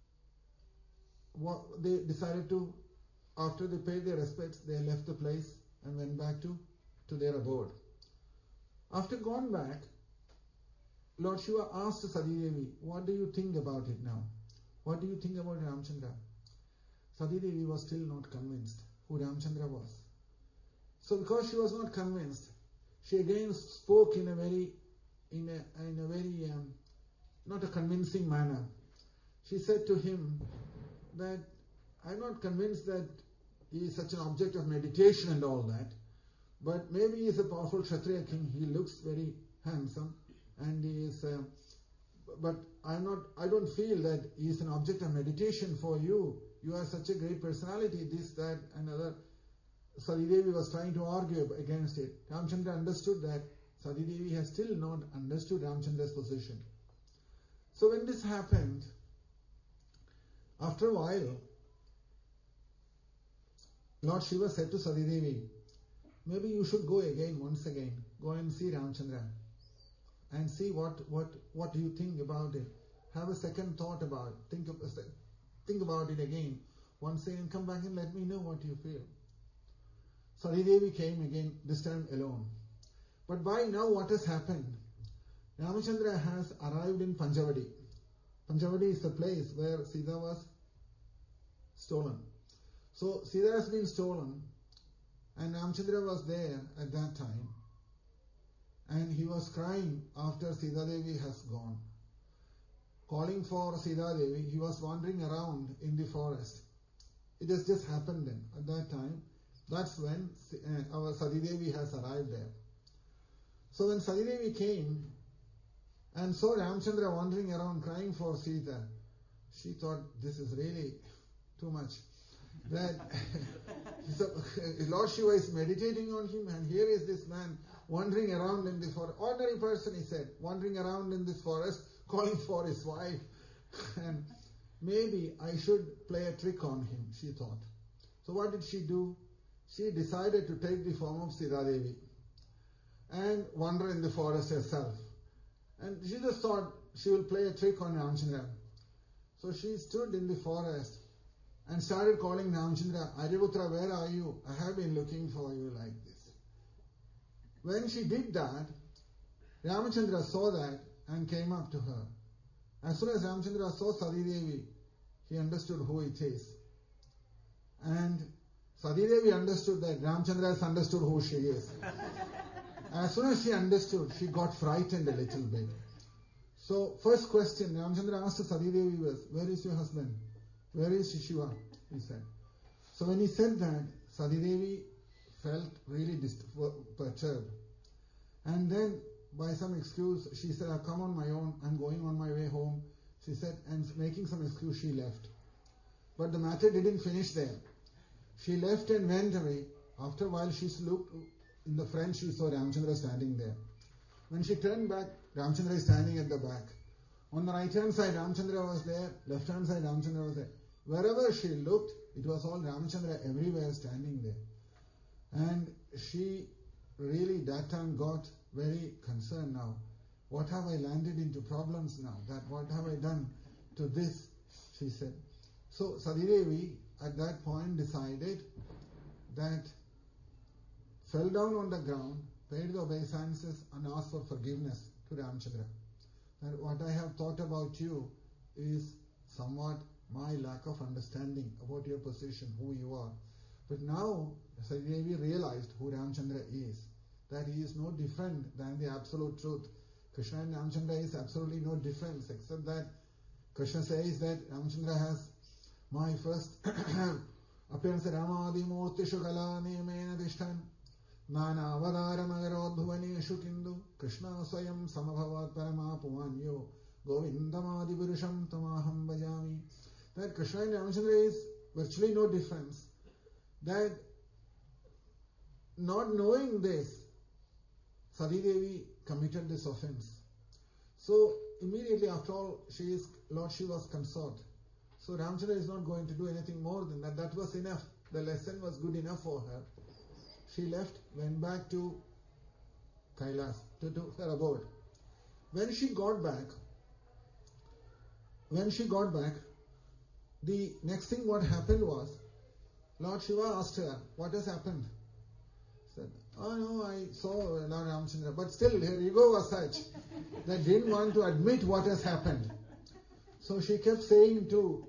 they decided to, after they paid their respects, they left the place and went back to their abode. After gone back, Lord Shiva asked Sati Devi, what do you think about it now? What do you think about Ramachandra? Sati Devi was still not convinced who Ramachandra was. So because she was not convinced, she again spoke in a very not a convincing manner. She said to him that I'm not convinced that he is such an object of meditation and all that, but maybe he is a powerful Kshatriya king. He looks very handsome, and he is. But I don't feel that he is an object of meditation for you. You are such a great personality. This, that, and other. Sati Devi was trying to argue against it. Ramachandra understood that Sati Devi has still not understood Ramachandra's position. So when this happened, after a while, Lord Shiva said to Sati Devi, maybe you should go once again, go and see Ramachandra and see what do you think about it. Have a second thought about it. Think about it again once again, come back and let me know what you feel. Sati Devi came again, this time alone. But by now what has happened? Ramachandra has arrived in Panchavadi. Panchavadi is the place where Sita was stolen. So Sita has been stolen, and Ramachandra was there at that time, and he was crying after Sita Devi has gone. Calling for Sita Devi, he was wandering around in the forest. It has just happened then, at that time. That's when our Sati Devi has arrived there. So when Sati Devi came and saw Ramachandra wandering around crying for Sita, she thought, this is really too much. That Lord Shiva is meditating on him, and here is this man wandering around in the forest. Ordinary person, he said, wandering around in this forest, calling for his wife. And maybe I should play a trick on him, she thought. So what did she do? She decided to take the form of Sita Devi and wander in the forest herself. And she just thought she will play a trick on Ramchandra. So she stood in the forest and started calling Ramchandra, Aryaputra, where are you? I have been looking for you like this. When she did that, Ramchandra saw that and came up to her. As soon as Ramchandra saw Sati Devi, he understood who it is. And Sati Devi understood that Ramchandra has understood who she is. As soon as she understood, she got frightened a little bit. So, first question Ramchandra asked to Sati Devi was, where is your husband? Where is Shiva? He said. So when he said that, Sati Devi felt really perturbed. And then, by some excuse, she said, I've come on my own, I'm going on my way home. She said, and making some excuse, she left. But the matter didn't finish there. She left and went away. After a while, she looked in the front, she saw Ramchandra standing there. When she turned back, Ramchandra is standing at the back. On the right hand side, Ramchandra was there. Left hand side, Ramchandra was there. Wherever she looked, it was all Ramchandra everywhere standing there. And she really that time got very concerned now. What have I landed into problems now? That what have I done to this? She said. So Sati Devi at that point decided that fell down on the ground, paid the obeisances and asked for forgiveness to Ramchandra. That what I have thought about you is somewhat my lack of understanding about your position, who you are. But now Sati Devi realized who Ramchandra is, that he is no different than the absolute truth. Krishna and Ramchandra is absolutely no difference, except that Krishna says that Ramchandra has my first appearance at Ramadi Murti Shukala Nemena Dishtan Nana Avadara Nagarodhuvani Shukindu Krishna Swayam Samabhavat Parama Pumanyo Govindamadi Purusham Tamaham Bhajami. That Krishna and Ramchandra is virtually no difference. That not knowing this, Sati Devi committed this offense. So immediately after all, she is Lord Shiva's consort. So Ramchandra is not going to do anything more than that. That was enough. The lesson was good enough for her. She left, went back to Kailas, to her abode. When she got back, the next thing what happened was, Lord Shiva asked her, what has happened? She said, oh no, I saw Lord Ramchandra. But still, her ego was such that didn't want to admit what has happened. So she kept saying to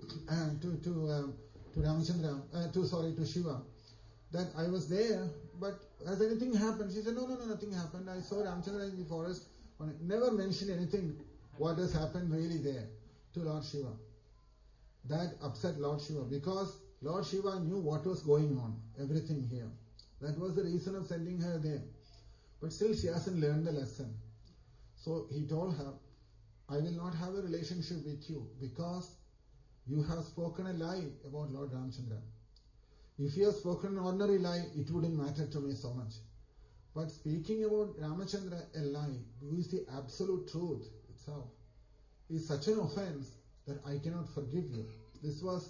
Ramchandra, to Shiva, that I was there, but has anything happened? She said, no, nothing happened. I saw Ramchandra in the forest. Never mentioned anything what has happened really there to Lord Shiva. That upset Lord Shiva because Lord Shiva knew what was going on, everything here. That was the reason of sending her there. But still she hasn't learned the lesson. So he told her, I will not have a relationship with you because you have spoken a lie about Lord Ramchandra. If you have spoken an ordinary lie, it wouldn't matter to me so much. But speaking about Ramachandra a lie, who is the absolute truth itself, is such an offense that I cannot forgive you. This was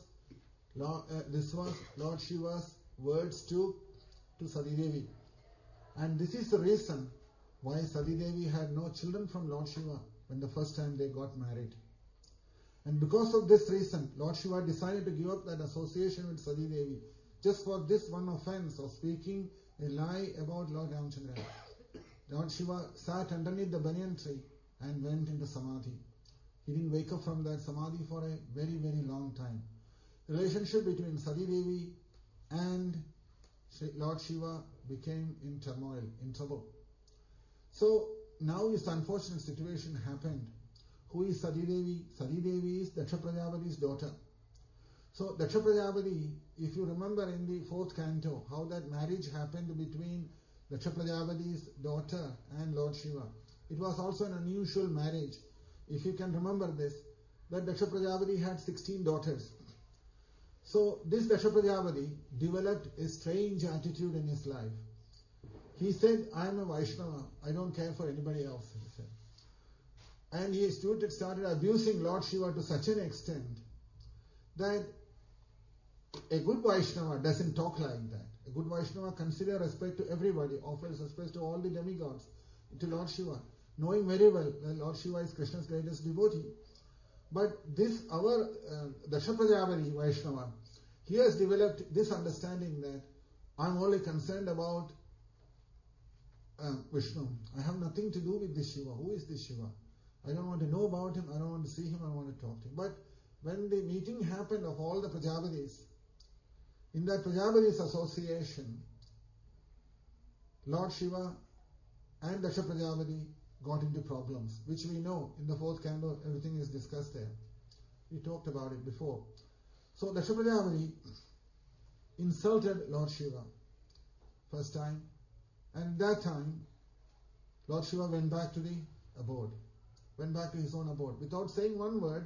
Lord Shiva's words to Sati Devi. And this is the reason why Sati Devi had no children from Lord Shiva when the first time they got married. And because of this reason, Lord Shiva decided to give up that association with Sati Devi just for this one offense of speaking a lie about Lord Ramchandra. Lord Shiva sat underneath the banyan tree and went into Samadhi. He didn't wake up from that Samadhi for a very, very long time. The relationship between Sati Devi and Lord Shiva became in turmoil, in trouble. So now this unfortunate situation happened. Who is Sati Devi? Sati Devi is Daksha Prajapati's daughter. So Daksha Prajapati, if you remember in the 4th canto, how that marriage happened between Daksha Prajapati's daughter and Lord Shiva. It was also an unusual marriage. If you can remember this, that Daksha Prajapati had 16 daughters. So this Daksha Prajapati developed a strange attitude in his life. He said, I am a Vaishnava, I don't care for anybody else, he said. And he started abusing Lord Shiva to such an extent that a good Vaishnava doesn't talk like that. A good Vaishnava considers respect to everybody, offers respect to all the demigods, to Lord Shiva. knowing very well that Lord Shiva is Krishna's greatest devotee. But this, our Daksha Prajapati Vaishnava, he has developed this understanding that I'm only concerned about Vishnu. I have nothing to do with this Shiva. Who is this Shiva? I don't want to know about him. I don't want to see him. I don't want to talk to him. But when the meeting happened of all the Prajapatis, in that Prajapatis association, Lord Shiva and Daksha Prajapati got into problems, which we know in the 4th canto, everything is discussed there. We talked about it before. So Daksha Prajapati insulted Lord Shiva first time, and at that time Lord Shiva went back to the abode, went back to his own abode without saying one word.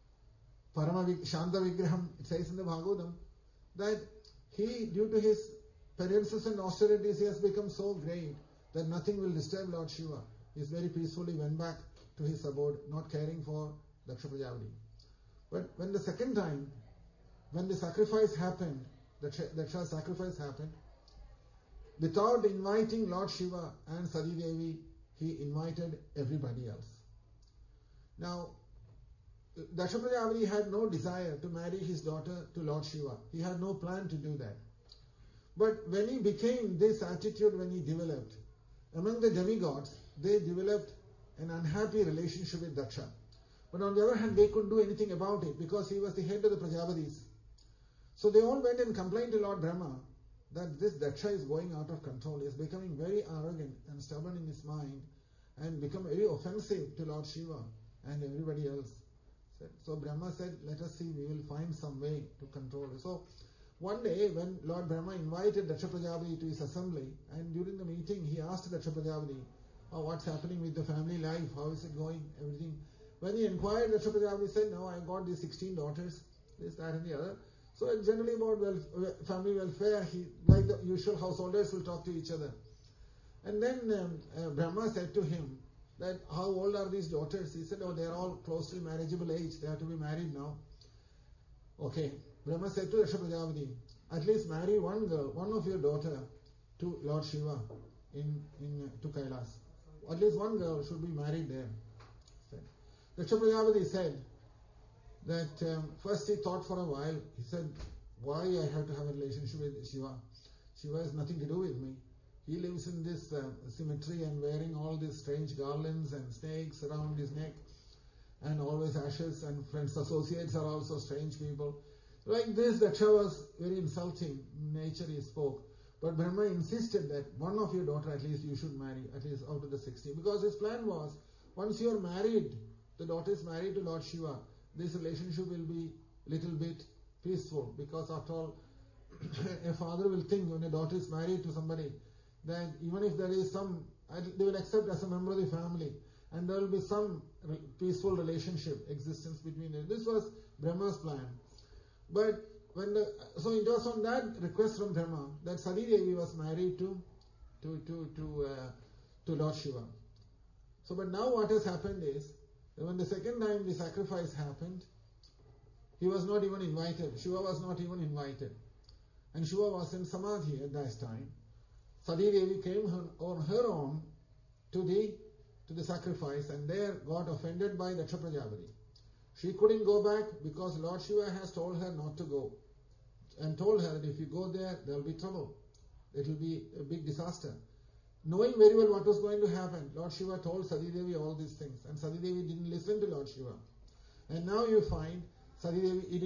Shanta Vigraham, it says in the Bhagavatam that he, due to his penances and austerities, he has become so great that nothing will disturb Lord Shiva. He very peacefully went back to his abode, not caring for Daksha Prajapati. But when the second time, when the sacrifice happened, the Daksha sacrifice happened, without inviting Lord Shiva and Sati Devi, he invited everybody else. Now, Daksha Prajapati had no desire to marry his daughter to Lord Shiva. He had no plan to do that. But when he became this attitude, when he developed, among the demigods, they developed an unhappy relationship with Daksha. But on the other hand, they couldn't do anything about it because he was the head of the Prajapatis. So they all went and complained to Lord Brahma that this Daksha is going out of control. He is becoming very arrogant and stubborn in his mind and become very offensive to Lord Shiva and everybody else. So Brahma said, let us see, we will find some way to control it. So one day when Lord Brahma invited Daksha Prajapati to his assembly, and during the meeting he asked Daksha Prajapati, what's happening with the family life, how is it going, everything. When he inquired, Daksha Prajapati said, no, I got these 16 daughters, this, that and the other. So it's generally about family welfare, like the usual householders will talk to each other. And then Brahma said to him, that how old are these daughters? He said, they are all close to marriageable age. They have to be married now. Okay. Brahma said to Daksha Prajapati, at least marry one girl, one of your daughter, to Lord Shiva to Kailas. At least one girl should be married there. Daksha Prajapati said that first he thought for a while. He said, why I have to have a relationship with Shiva? Shiva has nothing to do with me. He lives in this cemetery and wearing all these strange garlands and snakes around his neck and always ashes, and friends, associates are also strange people. Like this, Daksha was very insulting nature he spoke. But Brahma insisted that one of your daughter at least you should marry, at least out of the 60. Because his plan was, once you are married, the daughter is married to Lord Shiva, this relationship will be little bit peaceful. Because after all, a father will think when a daughter is married to somebody, that even if there is some, they will accept as a member of the family, and there will be some peaceful relationship, existence between them. This was Brahma's plan. But so it was on that request from Brahma that Sati Devi was married to Lord Shiva. So, but now what has happened is, that when the second time the sacrifice happened, he was not even invited. Shiva was not even invited, and Shiva was in Samadhi at that time. Sati Devi came on her own to the sacrifice, and there got offended by Daksha Prajapati. She couldn't go back because Lord Shiva has told her not to go, and told her that if you go there will be trouble. It will be a big disaster. Knowing very well what was going to happen, Lord Shiva told Sati Devi all these things, and Sati Devi didn't listen to Lord Shiva. And now you find Sati Devi, she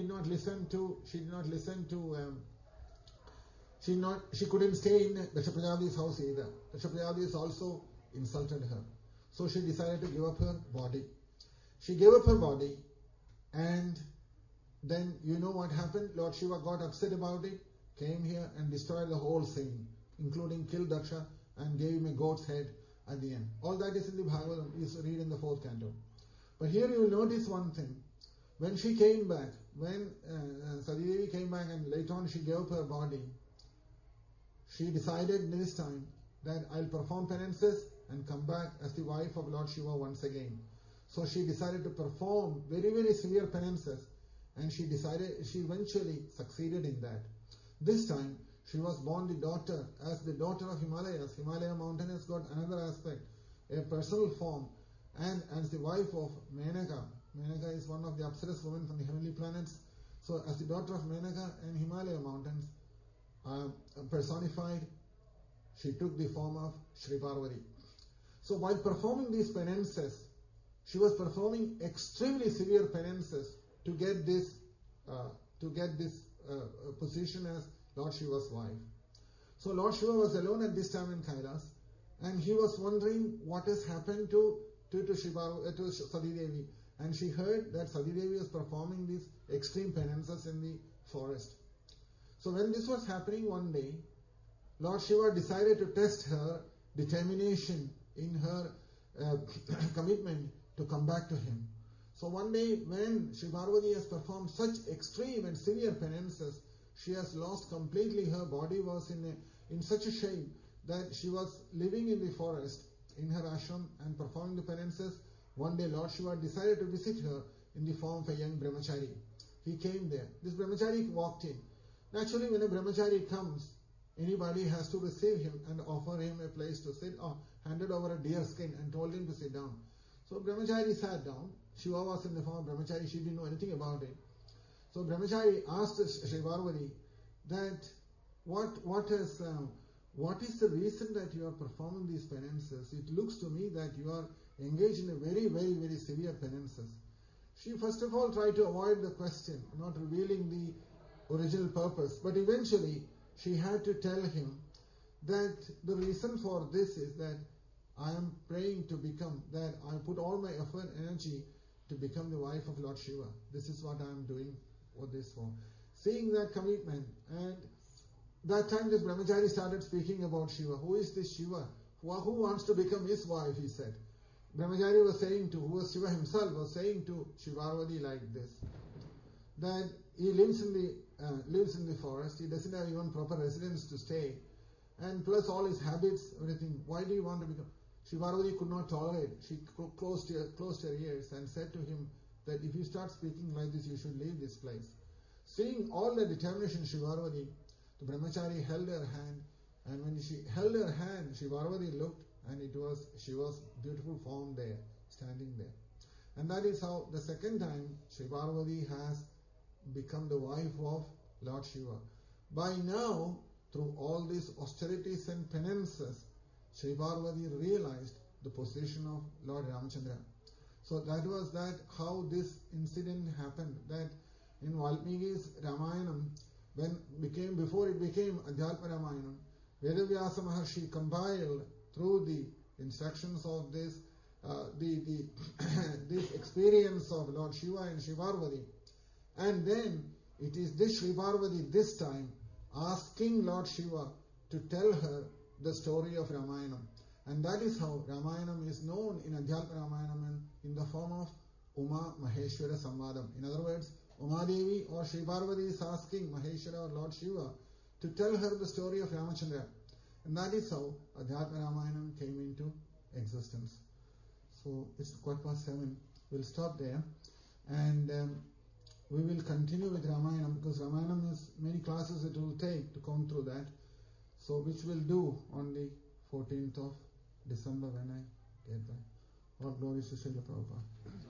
couldn't stay in Daksha Prajapati's house either. Daksha Prajapati also insulted her. So she decided to give up her body. She gave up her body, and then you know what happened? Lord Shiva got upset about it, came here and destroyed the whole scene, including killed Daksha and gave him a goat's head at the end. All that is in the Bhagavatam, you read in the 4th canto. But here you will notice one thing. When she came back, when Sati Devi came back and later on she gave up her body, she decided this time that I'll perform penances and come back as the wife of Lord Shiva once again. So she decided to perform very, very severe penances, and she eventually succeeded in that. This time, she was born the daughter of Himalayas. Himalaya mountain has got another aspect. a personal form, and as the wife of Menaka. Menaka is one of the Apsaras women from the heavenly planets. So as the daughter of Menaka and Himalaya mountains, personified, she took the form of Shri Parvati. So while performing these penances, she was performing extremely severe penances to get this position as Lord Shiva's wife. So Lord Shiva was alone at this time in Kailas, and he was wondering what has happened to Sati Devi. And she heard that Sati Devi was performing these extreme penances in the forest. So when this was happening one day, Lord Shiva decided to test her determination in her commitment to come back to him. So one day when Shri Parvati has performed such extreme and severe penances, she has lost completely. Her body was in such a shape that she was living in the forest in her ashram and performing the penances. One day Lord Shiva decided to visit her in the form of a young brahmachari. He came there. This brahmachari walked in. Naturally, when a brahmachari comes, anybody has to receive him and offer him a place to sit, or handed over a deer skin and told him to sit down. So brahmachari sat down. Shiva was in the form of brahmachari. She didn't know anything about it. So brahmachari asked Shri Parvati that what is the reason that you are performing these penances? It looks to me that you are engaged in a very, very, very severe penances. She first of all tried to avoid the question, not revealing the original purpose, but eventually she had to tell him that the reason for this is that I am praying to become, that I put all my effort, energy to become the wife of Lord Shiva. This is what I am doing what this for. Seeing that commitment, and that time this brahmachari started speaking about Shiva. Who is this Shiva? Who wants to become his wife, he said. Brahmachari was saying who was Shiva himself, was saying to Shri Parvati like this, that he lives in the forest, he doesn't have even proper residence to stay, and plus all his habits, everything. Why do you want to become? Shri Parvati could not tolerate. She closed her ears and said to him that if you start speaking like this, you should leave this place. Seeing all the determination, Shri Parvati, the brahmachari held her hand, and when she held her hand, Shri Parvati looked, and it was Shiva's beautiful form there, standing there. And that is how the second time Shri Parvati has become the wife of Lord Shiva. By now, through all these austerities and penances, Shri Parvati realized the position of Lord Ramachandra. So that was how this incident happened, that in Valmiki's Ramayanam, before it became Adhyatma Ramayanam, Vedavyasa Maharshi compiled through the instructions of this this experience of Lord Shiva and Shri Parvati. And then it is this Shri Parvati this time asking Lord Shiva to tell her the story of Ramayanam. And that is how Ramayanam is known in Adhyatma Ramayanam in the form of Uma Maheshwara Samvadam. In other words, Uma Devi or Shri Parvati is asking Maheshwara or Lord Shiva to tell her the story of Ramachandra. And that is how Adhyatma Ramayanam came into existence. So it's 7:15. We'll stop there. And we will continue with Ramayanam, because Ramayanam is many classes it will take to come through that. So which we'll do on the 14th of December when I get back. All glories to Srila Prabhupada.